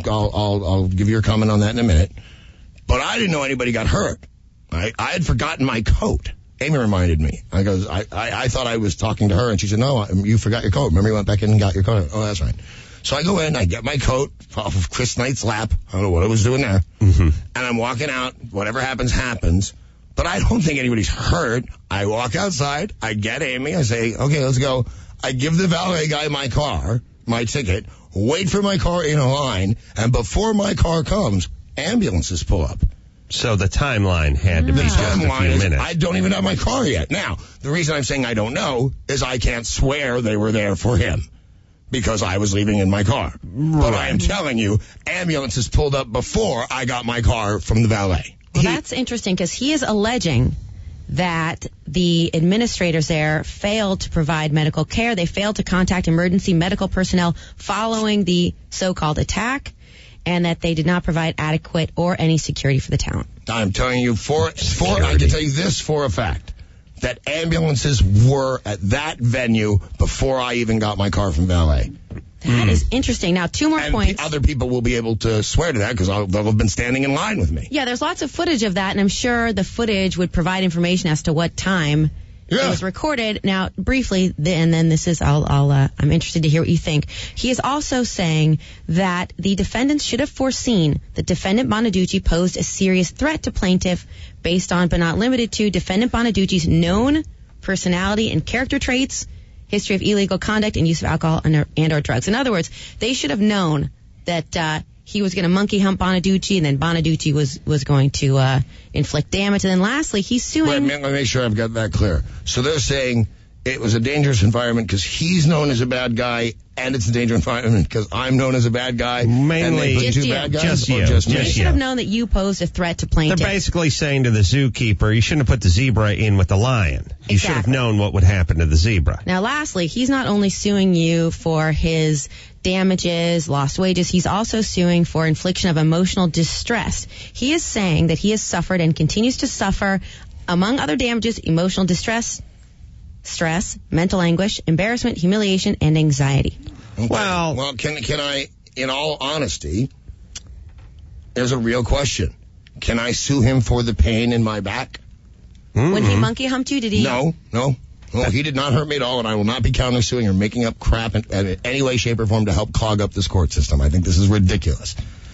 I'll give you a comment on that in a minute. But I didn't know anybody got hurt. I had forgotten my coat. Amy reminded me. I thought I was talking to her, and she said, no, you forgot your coat. Remember you went back in and got your coat? Oh, that's right. So I go in, I get my coat off of Chris Knight's lap. I don't know what I was doing there. Mm-hmm. And I'm walking out. Whatever happens, happens. But I don't think anybody's hurt. I walk outside. I get Amy. I say, okay, let's go. I give the valet guy my car, my ticket, wait for my car in a line, and before my car comes, ambulances pull up. So the timeline had to be just a few minutes. I don't even have my car yet. Now, the reason I'm saying I don't know is I can't swear they were there for him because I was leaving in my car. Right. But I am telling you, ambulances pulled up before I got my car from the valet. Well, that's interesting because he is alleging that the administrators there failed to provide medical care. They failed to contact emergency medical personnel following the so-called attack, and that they did not provide adequate or any security for the town. I'm telling you, I can tell you this for a fact, that ambulances were at that venue before I even got my car from valet. That is interesting. Now, 2 more points. Other people will be able to swear to that because they'll have been standing in line with me. Yeah, there's lots of footage of that, and I'm sure the footage would provide information as to what time it was recorded. Now, briefly, and then this is, I'm interested to hear what you think. He is also saying that the defendants should have foreseen that Defendant Bonaduce posed a serious threat to plaintiff based on, but not limited to, Defendant Bonaduce's known personality and character traits, history of illegal conduct, and use of alcohol and or drugs. In other words, they should have known that he was going to monkey hump Bonaduce, and then Bonaduce was going to inflict damage. And then lastly, he's suing... Let me make sure I've got that clear. So they're saying it was a dangerous environment because he's known as a bad guy, and it's a dangerous environment because I'm known as a bad guy. Mainly just you. Bad guys, just you. They should have known that you posed a threat to plaintiff. They're basically saying to the zookeeper, you shouldn't have put the zebra in with the lion. You should have known what would happen to the zebra. Now, lastly, he's not only suing you for his damages, lost wages, he's also suing for infliction of emotional distress. He is saying that he has suffered and continues to suffer, among other damages, emotional distress, stress, mental anguish, embarrassment, humiliation, and anxiety. Okay. Well, can I, in all honesty, there's a real question. Can I sue him for the pain in my back? Mm-hmm. When he monkey humped you, did he? No, he did not hurt me at all, and I will not be countersuing or making up crap in any way, shape, or form to help clog up this court system. I think this is ridiculous.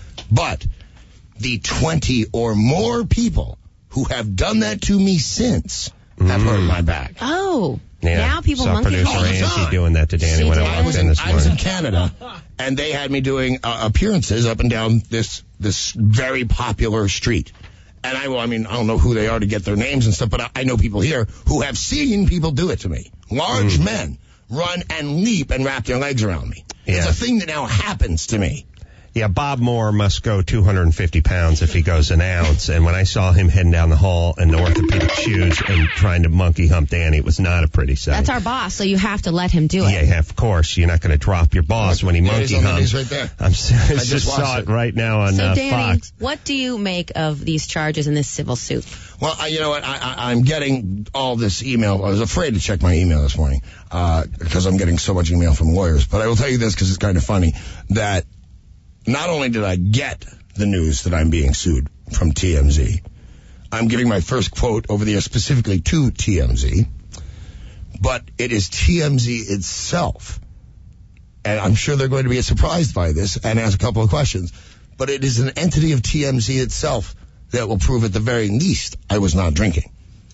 But the 20 or more people who have done that to me since have hurt my back. Oh. Yeah. Now people monkey hump. Producer Angie doing that to Danny when I walked in this morning. I was in Canada, and they had me doing appearances up and down this very popular street. And I don't know who they are to get their names and stuff, but I know people here who have seen people do it to me. Large men run and leap and wrap their legs around me. Yeah. It's a thing that now happens to me. Yeah, Bob Moore must go 250 pounds if he goes an ounce. And when I saw him heading down the hall in the orthopedic shoes and trying to monkey hump Danny, it was not a pretty sight. That's our boss, so you have to let him do it. Yeah, of course. You're not going to drop your boss when he monkey humps. Right there. I just saw it right now on Danny, Fox. what do you make of these charges in this civil suit? Well, you know what? I'm getting all this email. I was afraid to check my email this morning because I'm getting so much email from lawyers. But I will tell you this because it's kind of funny that not only did I get the news that I'm being sued from TMZ, I'm giving my first quote over the air specifically to TMZ, but it is TMZ itself. And I'm sure they're going to be surprised by this and ask a couple of questions. But it is an entity of TMZ itself that will prove at the very least I was not drinking.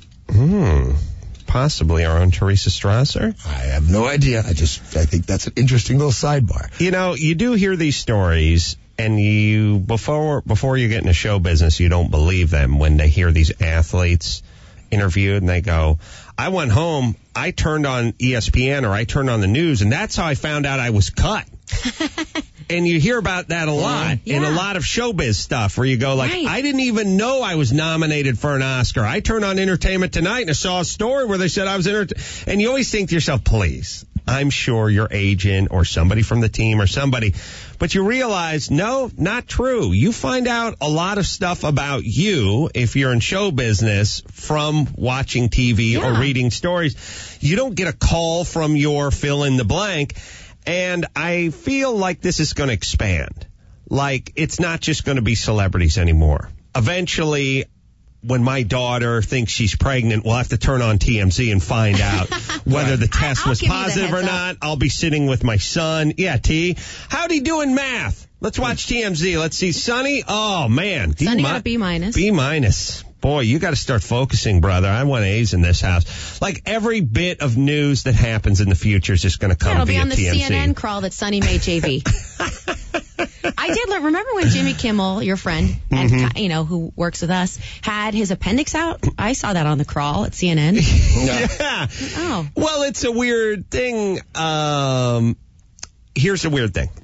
Possibly our own Teresa Strasser? I have no idea. I think that's an interesting little sidebar. You know, you do hear these stories, and you before you get into show business, you don't believe them when they hear these athletes interviewed, and they go, I went home, I turned on ESPN, or I turned on the news, and that's how I found out I was cut. And you hear about that a lot in a lot of showbiz stuff where you go like, I didn't even know I was nominated for an Oscar. I turned on Entertainment Tonight and I saw a story where they said I was and you always think to yourself, please, I'm sure your agent or somebody from the team or somebody, but you realize, no, not true. You find out a lot of stuff about you if you're in show business from watching TV or reading stories. You don't get a call from your fill in the blank. And I feel like this is going to expand. Like, it's not just going to be celebrities anymore. Eventually, when my daughter thinks she's pregnant, we'll have to turn on TMZ and find out whether the test was positive or not. I'll be sitting with my son. Yeah, T. How'd he do in math? Let's watch TMZ. Let's see. Sonny? Oh, man. Sonny got a B minus. B minus. Boy, you got to start focusing, brother. I want A's in this house. Like, every bit of news that happens in the future is just going to come via TMZ. It'll be on the CNN crawl that Sonny made JV. I did remember when Jimmy Kimmel, your friend, and who works with us, had his appendix out? I saw that on the crawl at CNN. Yeah. Oh. Well, it's a weird thing. Here's the weird thing.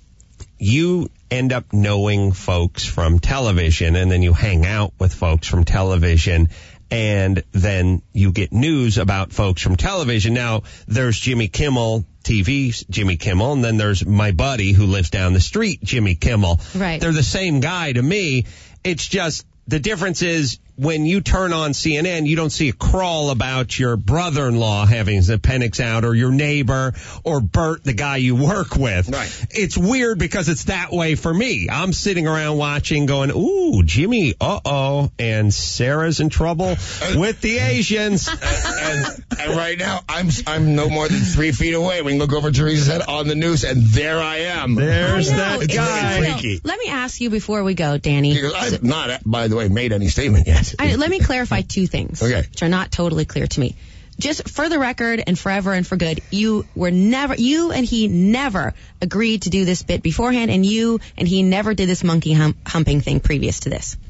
You end up knowing folks from television, and then you hang out with folks from television, and then you get news about folks from television. Now, there's Jimmy Kimmel, TV's Jimmy Kimmel, and then there's my buddy who lives down the street, Jimmy Kimmel. Right. They're the same guy to me. It's just the difference is when you turn on CNN, you don't see a crawl about your brother-in-law having his appendix out or your neighbor or Bert, the guy you work with. Right. It's weird because it's that way for me. I'm sitting around watching going, ooh, Jimmy, uh-oh, and Sarah's in trouble with the Asians. And right now, I'm no more than 3 feet away. We can look over Teresa's head on the news, and there I am. There's that guy. Freaky. Let me ask you before we go, Danny. Because I have not, by the way, made any statement yet. Let me clarify 2 things, which are not totally clear to me. Just for the record and forever and for good, you and he never agreed to do this bit beforehand, and you and he never did this monkey humping thing previous to this.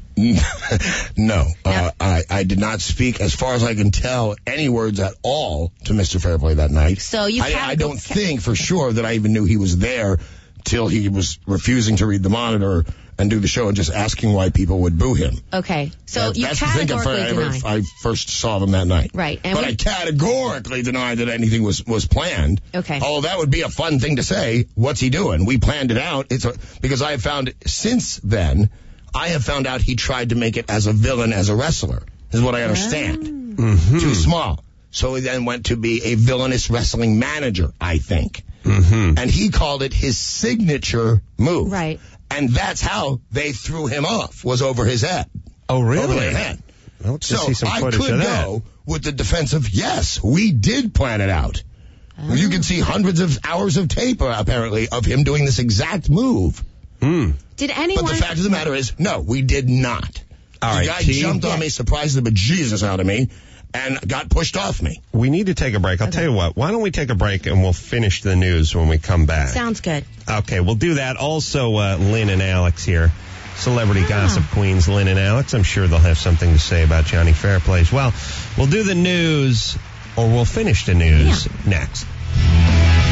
No. I did not speak, as far as I can tell, any words at all to Mr. Fairplay that night. So I don't think for sure that I even knew he was there till he was refusing to read the monitor and do the show and just asking why people would boo him. Okay. So you that's categorically deny. I first saw them that night. Right. But I categorically deny that anything was planned. Okay. Oh, that would be a fun thing to say. What's he doing? We planned it out. Because I have found since then, I have found out he tried to make it as a villain as a wrestler, is what I understand. Mm-hmm. Too small. So he then went to be a villainous wrestling manager, I think. Mm-hmm. And he called it his signature move. Right. And that's how they threw him off, was over his head. Oh, really? Over their head. So I could go with the defense of, yes, we did plan it out. Oh. You can see hundreds of hours of tape, apparently, of him doing this exact move. Did anyone... But the fact of the matter is, no, we did not. All right, the guy jumped on me, surprised the bejesus out of me, and got pushed off me. We need to take a break. I'll tell you what. Why don't we take a break and we'll finish the news when we come back? Sounds good. Okay, we'll do that. Also, Lynn and Alex here. Celebrity gossip queens, Lynn and Alex. I'm sure they'll have something to say about Johnny Fairplay as well. We'll do the news, or we'll finish the news next.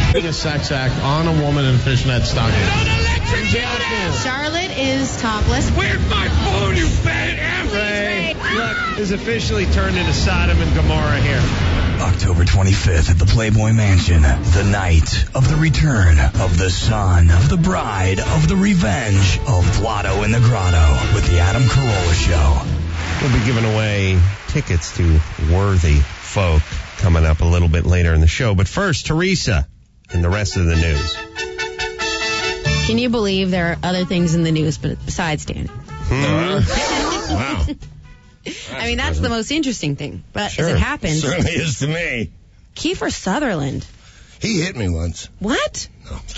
A sex act on a woman in fishnet stockings. Charlotte is topless. Where's my phone, you bad ass? Ray, look, is officially turned into Sodom and Gomorrah here. October 25th at the Playboy Mansion, the night of the return of the son of the bride of the revenge of Blotto in the Grotto with the Adam Carolla Show. We'll be giving away tickets to worthy folk coming up a little bit later in the show. But first, Teresa and the rest of the news. Can you believe there are other things in the news besides Danny? Wow. I mean, that's the most interesting thing. But Sure. as it happens, Certainly is to me. Kiefer Sutherland. He hit me once. What?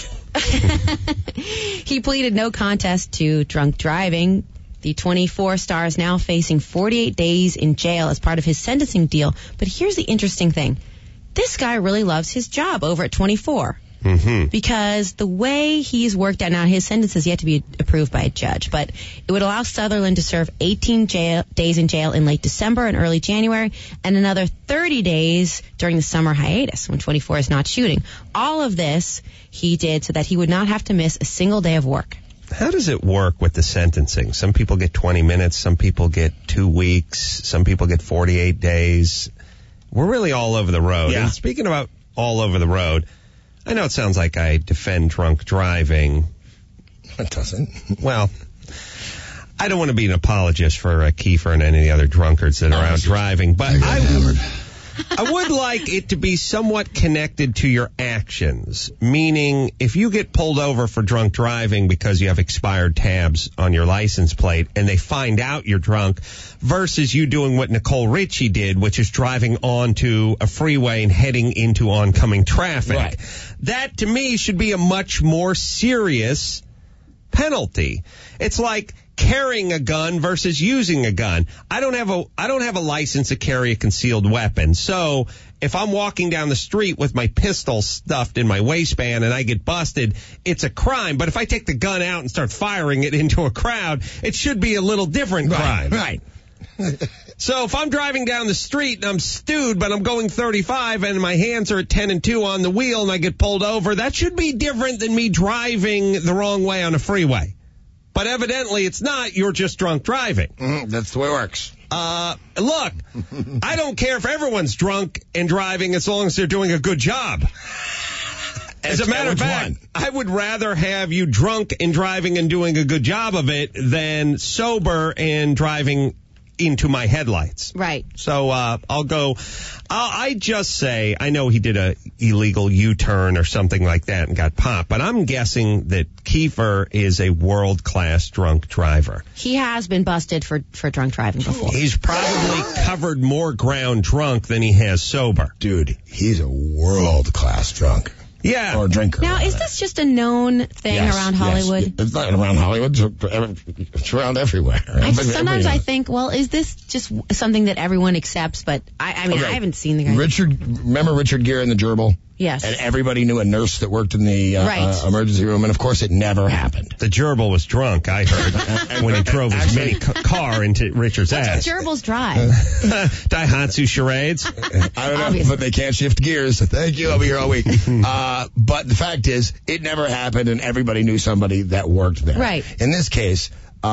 He pleaded no contest to drunk driving. The 24 star is now facing 48 days in jail as part of his sentencing deal. But here's the interesting thing. This guy really loves his job over at 24. Mm-hmm. Because the way he's worked out now, his sentence has yet to be approved by a judge, but it would allow Sutherland to serve 18 days in jail in late December and early January, and another 30 days during the summer hiatus when 24 is not shooting. All of this he did so that he would not have to miss a single day of work. How does it work with the sentencing? Some people get 20 minutes, some people get 2 weeks, some people get 48 days. We're really all over the road. Yeah. And speaking about all over the road, I know it sounds like I defend drunk driving. It doesn't. Well, I don't want to be an apologist for Kiefer and any of the other drunkards that are out driving, but I would like it to be somewhat connected to your actions, meaning if you get pulled over for drunk driving because you have expired tabs on your license plate and they find out you're drunk versus you doing what Nicole Richie did, which is driving onto a freeway and heading into oncoming traffic. Right. That to me should be a much more serious penalty. It's like carrying a gun versus using a gun. I don't have a license to carry a concealed weapon. So if I'm walking down the street with my pistol stuffed in my waistband and I get busted, it's a crime. But if I take the gun out and start firing it into a crowd, it should be a little different crime. Right. So if I'm driving down the street and I'm stewed, but I'm going 35 and my hands are at 10 and 2 on the wheel and I get pulled over, that should be different than me driving the wrong way on a freeway. But evidently it's not. You're just drunk driving. That's the way it works. Look, I don't care if everyone's drunk and driving as long as they're doing a good job. As a matter of fact, I would rather have you drunk and driving and doing a good job of it than sober and driving into my headlights. Right. So I just say, I know he did a illegal U-turn or something like that and got popped, but I'm guessing that Kiefer is a world-class drunk driver. He has been busted for drunk driving before. He's probably covered more ground drunk than he has sober. Dude, he's a world-class drunk. Yeah. Or drinker. Now, is this just a known thing around Hollywood? Yes. It's not around Hollywood. It's around everywhere. Sometimes I think, well, is this just something that everyone accepts? But I mean, I haven't seen the guy. Remember Richard Gere and the Gerbil? Yes. And everybody knew a nurse that worked in the emergency room, and of course it never happened. The gerbil was drunk, I heard, when he drove his mini car into Richard's ass. Gerbils drive. Daihatsu charades. I don't know, but they can't shift gears. Thank you, I'll be here all week. But the fact is, it never happened, and everybody knew somebody that worked there. Right. In this case,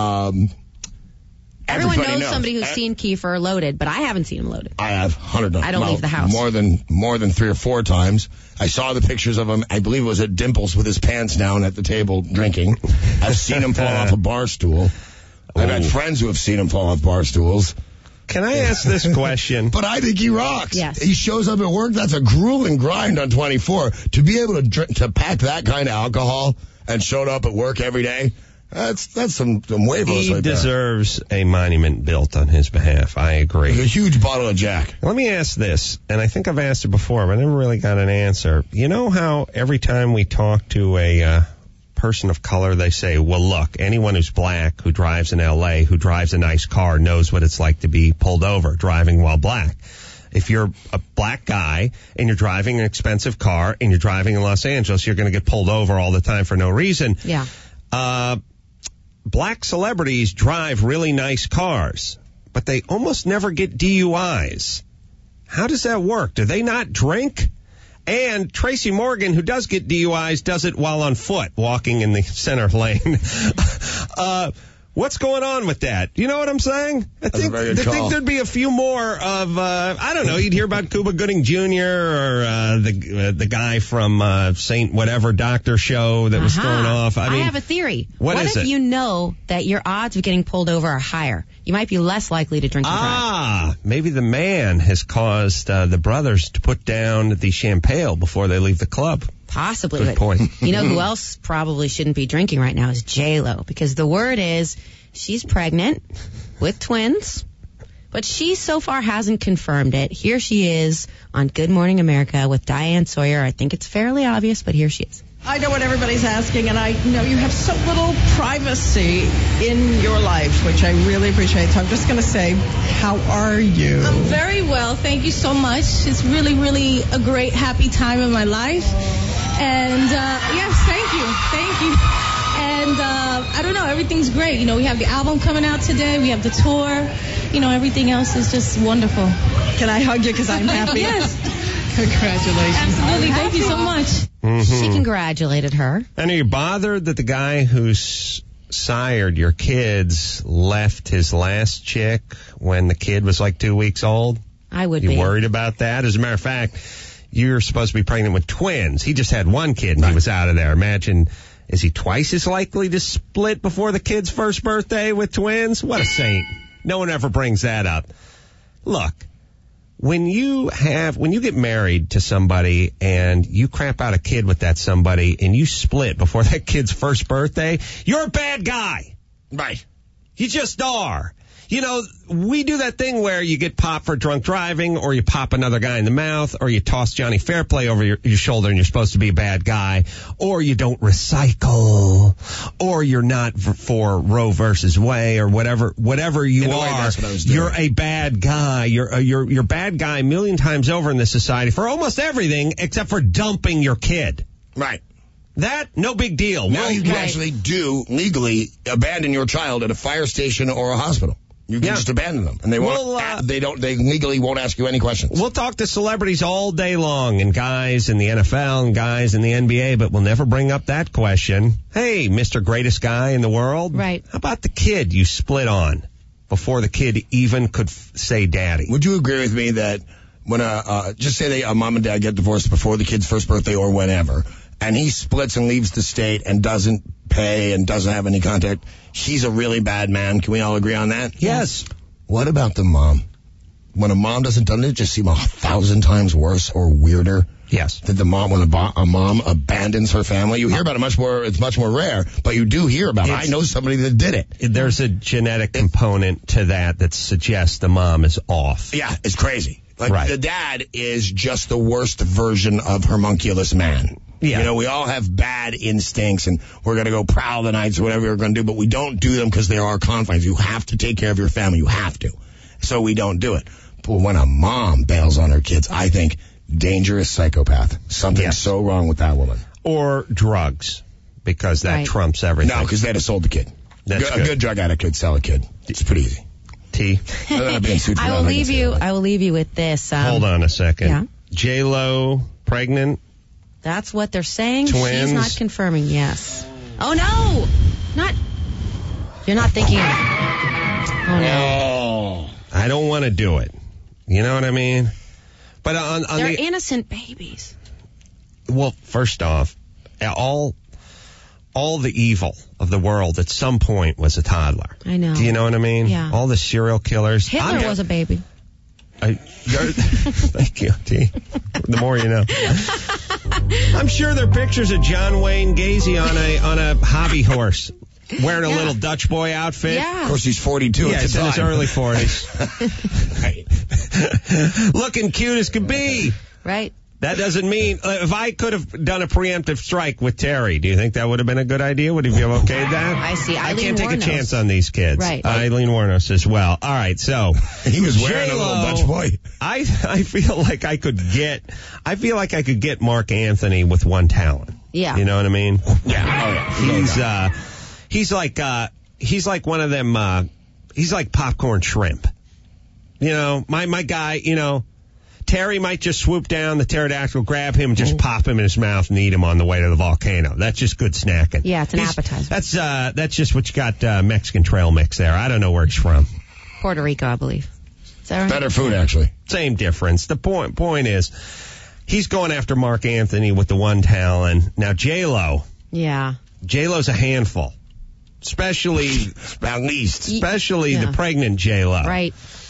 everyone knows somebody who's seen Kiefer loaded, but I haven't seen him loaded. I have 100. I don't leave the house. More than 3 or 4 times. I saw the pictures of him. I believe it was at Dimples with his pants down at the table drinking. I've seen him fall off a bar stool. I've had friends who have seen him fall off bar stools. Can I ask this question? But I think he rocks. Yes. He shows up at work. That's a grueling grind on 24. To be able to pack that kind of alcohol and show up at work every day, that's some huevos He right there. deserves a monument built on his behalf. I agree. A huge bottle of Jack. Let me ask this, and I think I've asked it before, but I never really got an answer. You know how every time we talk to a person of color, they say, well, look, anyone who's black who drives in L.A., who drives a nice car, knows what it's like to be pulled over driving while black. If you're a black guy and you're driving an expensive car and you're driving in Los Angeles, you're going to get pulled over all the time for no reason. Yeah. Black celebrities drive really nice cars, but they almost never get DUIs. How does that work? Do they not drink? And Tracy Morgan, who does get DUIs, does it while on foot, walking in the center lane. What's going on with that? You know what I'm saying? I think there'd be a few more of, I don't know, you'd hear about Cuba Gooding Jr. or the guy from St. Whatever Doctor show that was going off. I have a theory. What is if it? you know that your odds of getting pulled over are higher? You might be less likely to drink and drive. Maybe the man has caused the brothers to put down the champagne before they leave the club. Possibly. Good point. You know who else probably shouldn't be drinking right now is J-Lo, because the word is she's pregnant with twins, but she so far hasn't confirmed it. Here she is on Good Morning America with Diane Sawyer. I think it's fairly obvious, but here she is. I know what everybody's asking, and I know you have so little privacy in your life, which I really appreciate. So I'm just going to say, how are you? I'm very well. Thank you so much. It's really, really a great, happy time in my life. And, yes, thank you. Thank you. And, I don't know, everything's great. You know, we have the album coming out today. We have the tour. You know, everything else is just wonderful. Can I hug you because I'm happy? Yes. Congratulations. Absolutely. Thank you so much. Mm-hmm. She congratulated her. And are you bothered that the guy who's sired your kids left his last chick when the kid was like 2 weeks old? I would be. You worried about that? As a matter of fact, you're supposed to be pregnant with twins. He just had one kid and he was out of there. Imagine, is he twice as likely to split before the kid's first birthday with twins? What a saint. No one ever brings that up. Look, when you get married to somebody and you crap out a kid with that somebody and you split before that kid's first birthday, you're a bad guy. Right. You just are. You know, we do that thing where you get popped for drunk driving, or you pop another guy in the mouth, or you toss Johnny Fairplay over your shoulder and you're supposed to be a bad guy, or you don't recycle, or you're not for Roe versus Wade, or whatever you are. You're a bad guy. You're bad guy a million times over in this society for almost everything except for dumping your kid. Right. That, no big deal. Now you can actually legally abandon your child at a fire station or a hospital. You can just abandon them, and they won't. They legally won't ask you any questions. We'll talk to celebrities all day long, and guys in the NFL and guys in the NBA, but we'll never bring up that question. Hey, Mr. Greatest Guy in the world. Right. How about the kid you split on before the kid even could say daddy? Would you agree with me that when just say a mom and dad get divorced before the kid's first birthday or whenever, and he splits and leaves the state and doesn't pay and doesn't have any contact, he's a really bad man. Can we all agree on that? Yes. What about the mom? When a mom doesn't it just seem 1,000 times worse or weirder? Yes. That when a mom abandons her family, you hear about it it's much more rare, but you do hear about it. I know somebody that did it. There's a genetic component to that suggests the mom is off. Yeah, it's crazy. The dad is just the worst version of homunculus man. Yeah. You know, we all have bad instincts, and we're going to go prowl the nights or whatever we're going to do, but we don't do them because there are confines. You have to take care of your family. You have to. So we don't do it. But when a mom bails on her kids, I think dangerous psychopath. Something so wrong with that woman. Or drugs, because that trumps everything. No, because they'd have sold the kid. A good drug addict could sell a kid. It's pretty easy. T. I will leave you with this. Hold on a second. Yeah. J-Lo pregnant. That's what they're saying. Twins. She's not confirming. Yes. Oh no, You're not thinking. Oh no. I don't want to do it. You know what I mean? But they're innocent babies. Well, first off, all the evil of the world at some point was a toddler. I know. Do you know what I mean? Yeah. All the serial killers. Hitler was a baby. Thank you, T. The more you know. I'm sure there are pictures of John Wayne Gacy on a hobby horse, wearing a little Dutch boy outfit. Yeah. Of course, he's 42 at the time. In his early 40s. Looking cute as could be. Right. That doesn't mean, if I could have done a preemptive strike with Terry, do you think that would have been a good idea? Would you have okayed that? I see. I can't take a chance on these kids. Right. Eileen Wuornos as well. All right, so. He was wearing J-Lo, a little Dutch boy. I feel like I could get Mark Anthony with one talent. Yeah. You know what I mean? Yeah. He's like one of them, he's like popcorn shrimp. You know, my guy, you know, Terry might just swoop down, the pterodactyl, grab him, and just pop him in his mouth and eat him on the way to the volcano. That's just good snacking. Yeah, it's an appetizer. That's just what you got Mexican trail mix there. I don't know where he's from. Puerto Rico, I believe. Is that right? Better food, actually. Same difference. The point is, he's going after Mark Anthony with the one talent. Now, J-Lo. Yeah. J-Lo's a handful. Especially the pregnant J-Lo. Right.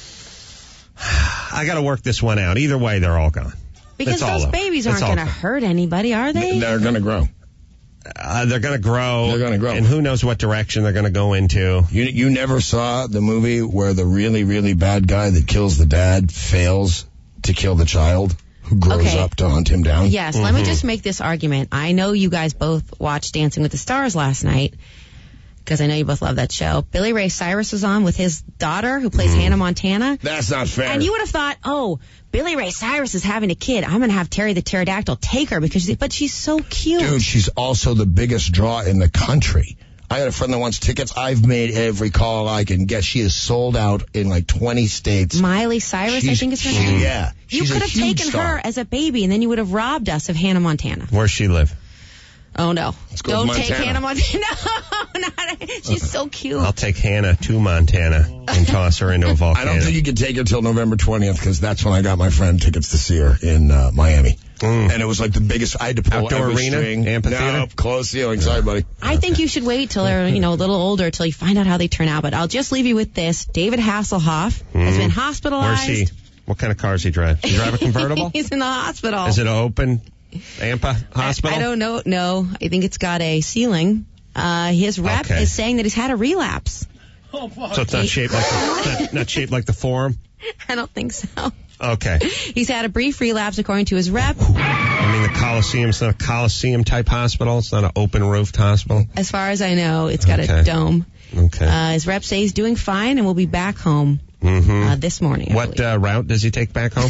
I got to work this one out. Either way, they're all gone. Because those babies aren't going to hurt anybody, are they? They're going to grow. They're going to grow. They're going to grow. And who knows what direction they're going to go into. You never saw the movie where the really, really bad guy that kills the dad fails to kill the child who grows up to hunt him down? Yes. Let me just make this argument. I know you guys both watched Dancing with the Stars last night, because I know you both love that show. Billy Ray Cyrus was on with his daughter, who plays Hannah Montana. That's not fair. And you would have thought, oh, Billy Ray Cyrus is having a kid. I'm going to have Terry the Pterodactyl take her, but she's so cute. Dude, she's also the biggest draw in the country. I got a friend that wants tickets. I've made every call I can get. She is sold out in like 20 states. Miley Cyrus, I think is her name. Yeah. You could have taken her as a baby, and then you would have robbed us of Hannah Montana. Where's she live? Oh, no. Don't take Montana. Hannah Montana. No, she's so cute. I'll take Hannah to Montana and toss her into a volcano. I don't think you can take her till November 20th, because that's when I got my friend tickets to see her in Miami. And it was like the biggest. I had to pull outdoor every arena, string. amphitheater. No, closed ceiling. Sorry, buddy. I think you should wait till they're, a little older, till you find out how they turn out. But I'll just leave you with this. David Hasselhoff has been hospitalized. Where's he? What kind of cars he drive? Does he drive a convertible? He's in the hospital. Is it open? AMPA hospital? I don't know. No, I think it's got a ceiling. His rep is saying that he's had a relapse. So it's not shaped like not shaped like the forum? I don't think so. Okay. He's had a brief relapse, according to his rep. I mean, the Coliseum's not a Coliseum-type hospital. It's not an open-roofed hospital. As far as I know, it's got a dome. Okay. His rep says he's doing fine and will be back home this morning. What route does he take back home?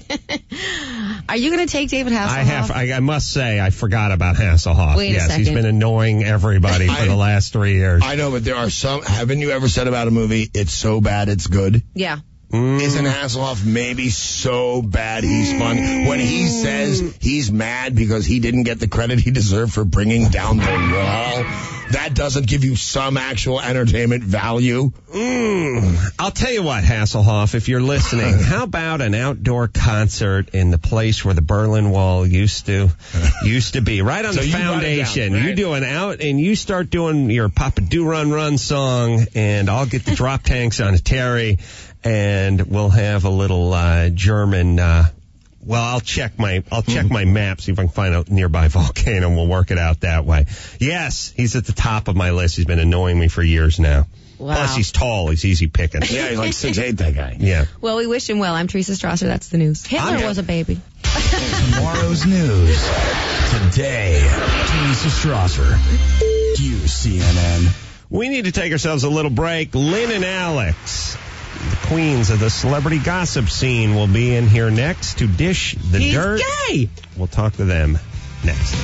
Are you going to take David Hasselhoff? I must say, I forgot about Hasselhoff. Wait a second. He's been annoying everybody for the last 3 years. I know, but there are some. Haven't you ever said about a movie, it's so bad it's good? Yeah. Isn't Hasselhoff maybe so bad he's fun? When he says he's mad because he didn't get the credit he deserved for bringing down the wall, that doesn't give you some actual entertainment value? I'll tell you what, Hasselhoff, if you're listening, how about an outdoor concert in the place where the Berlin Wall used to be, right on the foundation. You do an out and you start doing your Papa Do Run Run song, and I'll get the drop tanks on Terry, and we'll have a little German. I'll check my map, see if I can find a nearby volcano, and we'll work it out that way. Yes, he's at the top of my list. He's been annoying me for years now. Wow. Plus, he's tall. He's easy picking. Yeah, he's like 6'8", that guy. Yeah. Well, we wish him well. I'm Teresa Strasser. That's the news. Hitler was a baby. Tomorrow's news. Today, Teresa Strasser. QCNN. We need to take ourselves a little break. Lynn and Alex, the queens of the celebrity gossip scene, will be in here next to dish the dirt. He's gay! We'll talk to them next.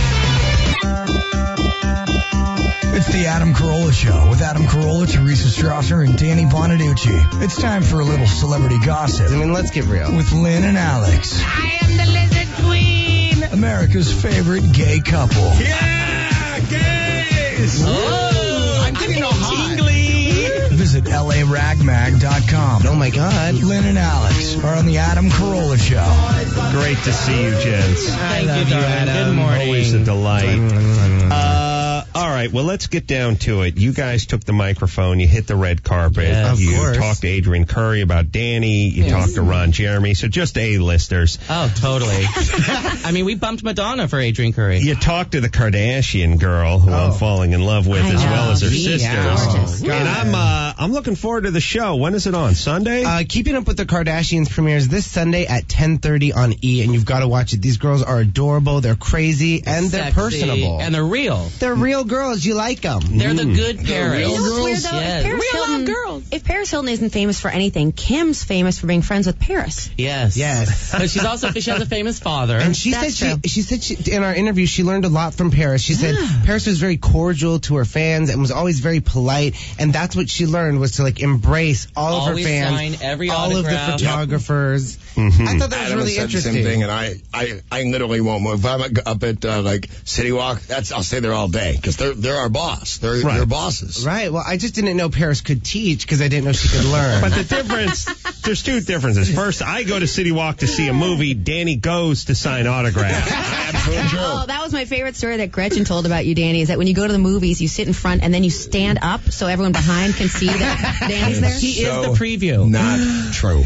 It's the Adam Carolla Show with Adam Carolla, Teresa Strasser, and Danny Bonaducci. It's time for a little celebrity gossip. I mean, let's get real. With Lynn and Alex. I am the lizard queen. America's favorite gay couple. Yeah, gays! Oh, I'm getting all tingly. Visit LARagmag.com. Oh, my God. Lynn and Alex are on the Adam Carolla Show. Great to see you, gents. Thank you, Adam. Good morning. Always a delight. All right, well, let's get down to it. You guys took the microphone. You hit the red carpet. Of you course. talked to Adrian Curry about Danny. You talked to Ron Jeremy. So just A-listers. Oh, totally. I mean, we bumped Madonna for Adrian Curry. You talked to the Kardashian girl who I'm falling in love with, as well as her sisters. Gorgeous. And I'm looking forward to the show. When is it on? Sunday? Keeping Up with the Kardashians premieres this Sunday at 10:30 on E, and you've got to watch it. These girls are adorable, they're crazy, and they're Sexy, personable. and they're real. They're real girls. You like them. They're the good Paris. You know what's weird, though? Yes. If Paris Hilton isn't famous for anything, Kim's famous for being friends with Paris. Yes. But she has a famous father. And she said in our interview she learned a lot from Paris. She said Paris was very cordial to her fans and was always very polite, and that's what she learned, was to like embrace all of her fans, sign every all autograph. of the photographers. Mm-hmm. I thought that was Adam really said interesting. The same thing, and I literally won't move. If I'm up at like City Walk, I'll stay there all day because they're our boss. They're your bosses. Right. Well, I just didn't know Paris could teach because I didn't know she could learn. But the difference, there's two differences. First, I go to City Walk to see a movie. Danny goes to sign autographs. Absolutely true. Oh, that was my favorite story that Gretchen told about you, Danny, is that when you go to the movies, you sit in front and then you stand up so everyone behind can see that Danny's there. He is the preview. Not true.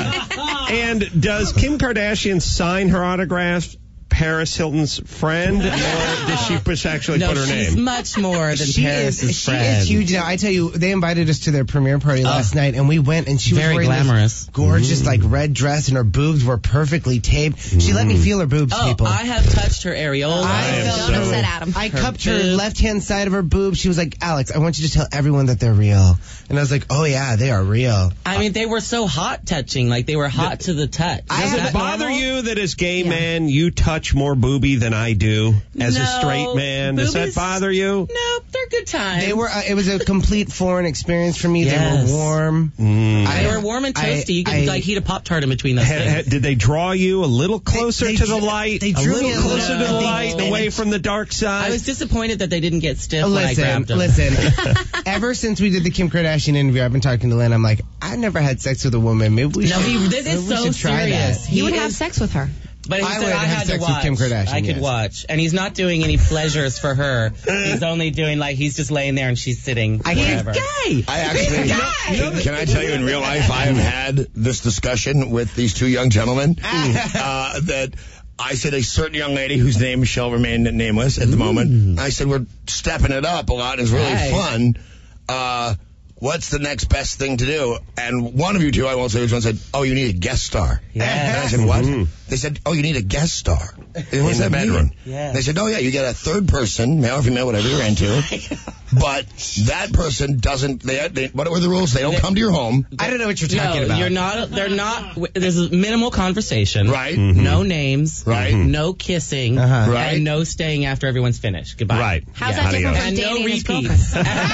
And does Kim Kardashian sign her autographs? Paris Hilton's friend, or does she actually put her she's name? much more than Paris's friend. She is huge now. I tell you, they invited us to their premiere party last night, and we went, and she was very wearing glamorous, this gorgeous like red dress, and her boobs were perfectly taped. She let me feel her boobs, people. I have touched her areola. Don't upset Adam. I cupped her left-hand side of her boob. She was like, Alex, I want you to tell everyone that they're real. And I was like, oh yeah, they are real. I mean, they were so hot touching, like they were hot to the touch. Does it bother you that as gay men you touch more boobie than I do as a straight man? Does that bother you? No, they're good times. They were. It was a complete foreign experience for me. Yes. They were warm. They were warm and toasty. You could like heat a Pop-Tart in between those things. Did they draw you a little closer to the light? They a drew little me closer to the light and away from the dark side? I was disappointed that they didn't get stiff when I grabbed them. Listen. Ever since we did the Kim Kardashian interview, I've been talking to Lynn. I'm like, I never had sex with a woman. Maybe we should. This is so try serious. that. He would have sex with her. But he I said would I have had sex to with watch. Kim Kardashian, I could yes. watch. And he's not doing any pleasures for her. He's only doing like he's just laying there and she's sitting forever. He's gay. I actually, can I tell you in real life, I have had this discussion with these two young gentlemen that I said a certain young lady whose name shall remain nameless at the moment. I said, we're stepping it up a lot. It's really fun. What's the next best thing to do? And one of you two, I won't say which one, said, oh, you need a guest star. Yeah. And I said, what? They said, oh, you need a guest star in the bedroom. Yeah. They said, oh, yeah, you get a third person, male or female, whatever you're into. But that person doesn't, what were the rules? They don't come to your home. I don't know what you're talking about. You're not, they're not, there's a minimal conversation. Right. No names. Right. No kissing. Right. And no staying after everyone's finished. Goodbye. Right. How's that different from And no Danny and his repeats.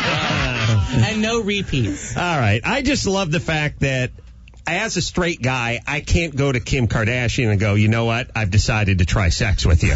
And no repeats. All right. I just love the fact that as a straight guy, I can't go to Kim Kardashian and go, you know what? I've decided to try sex with you.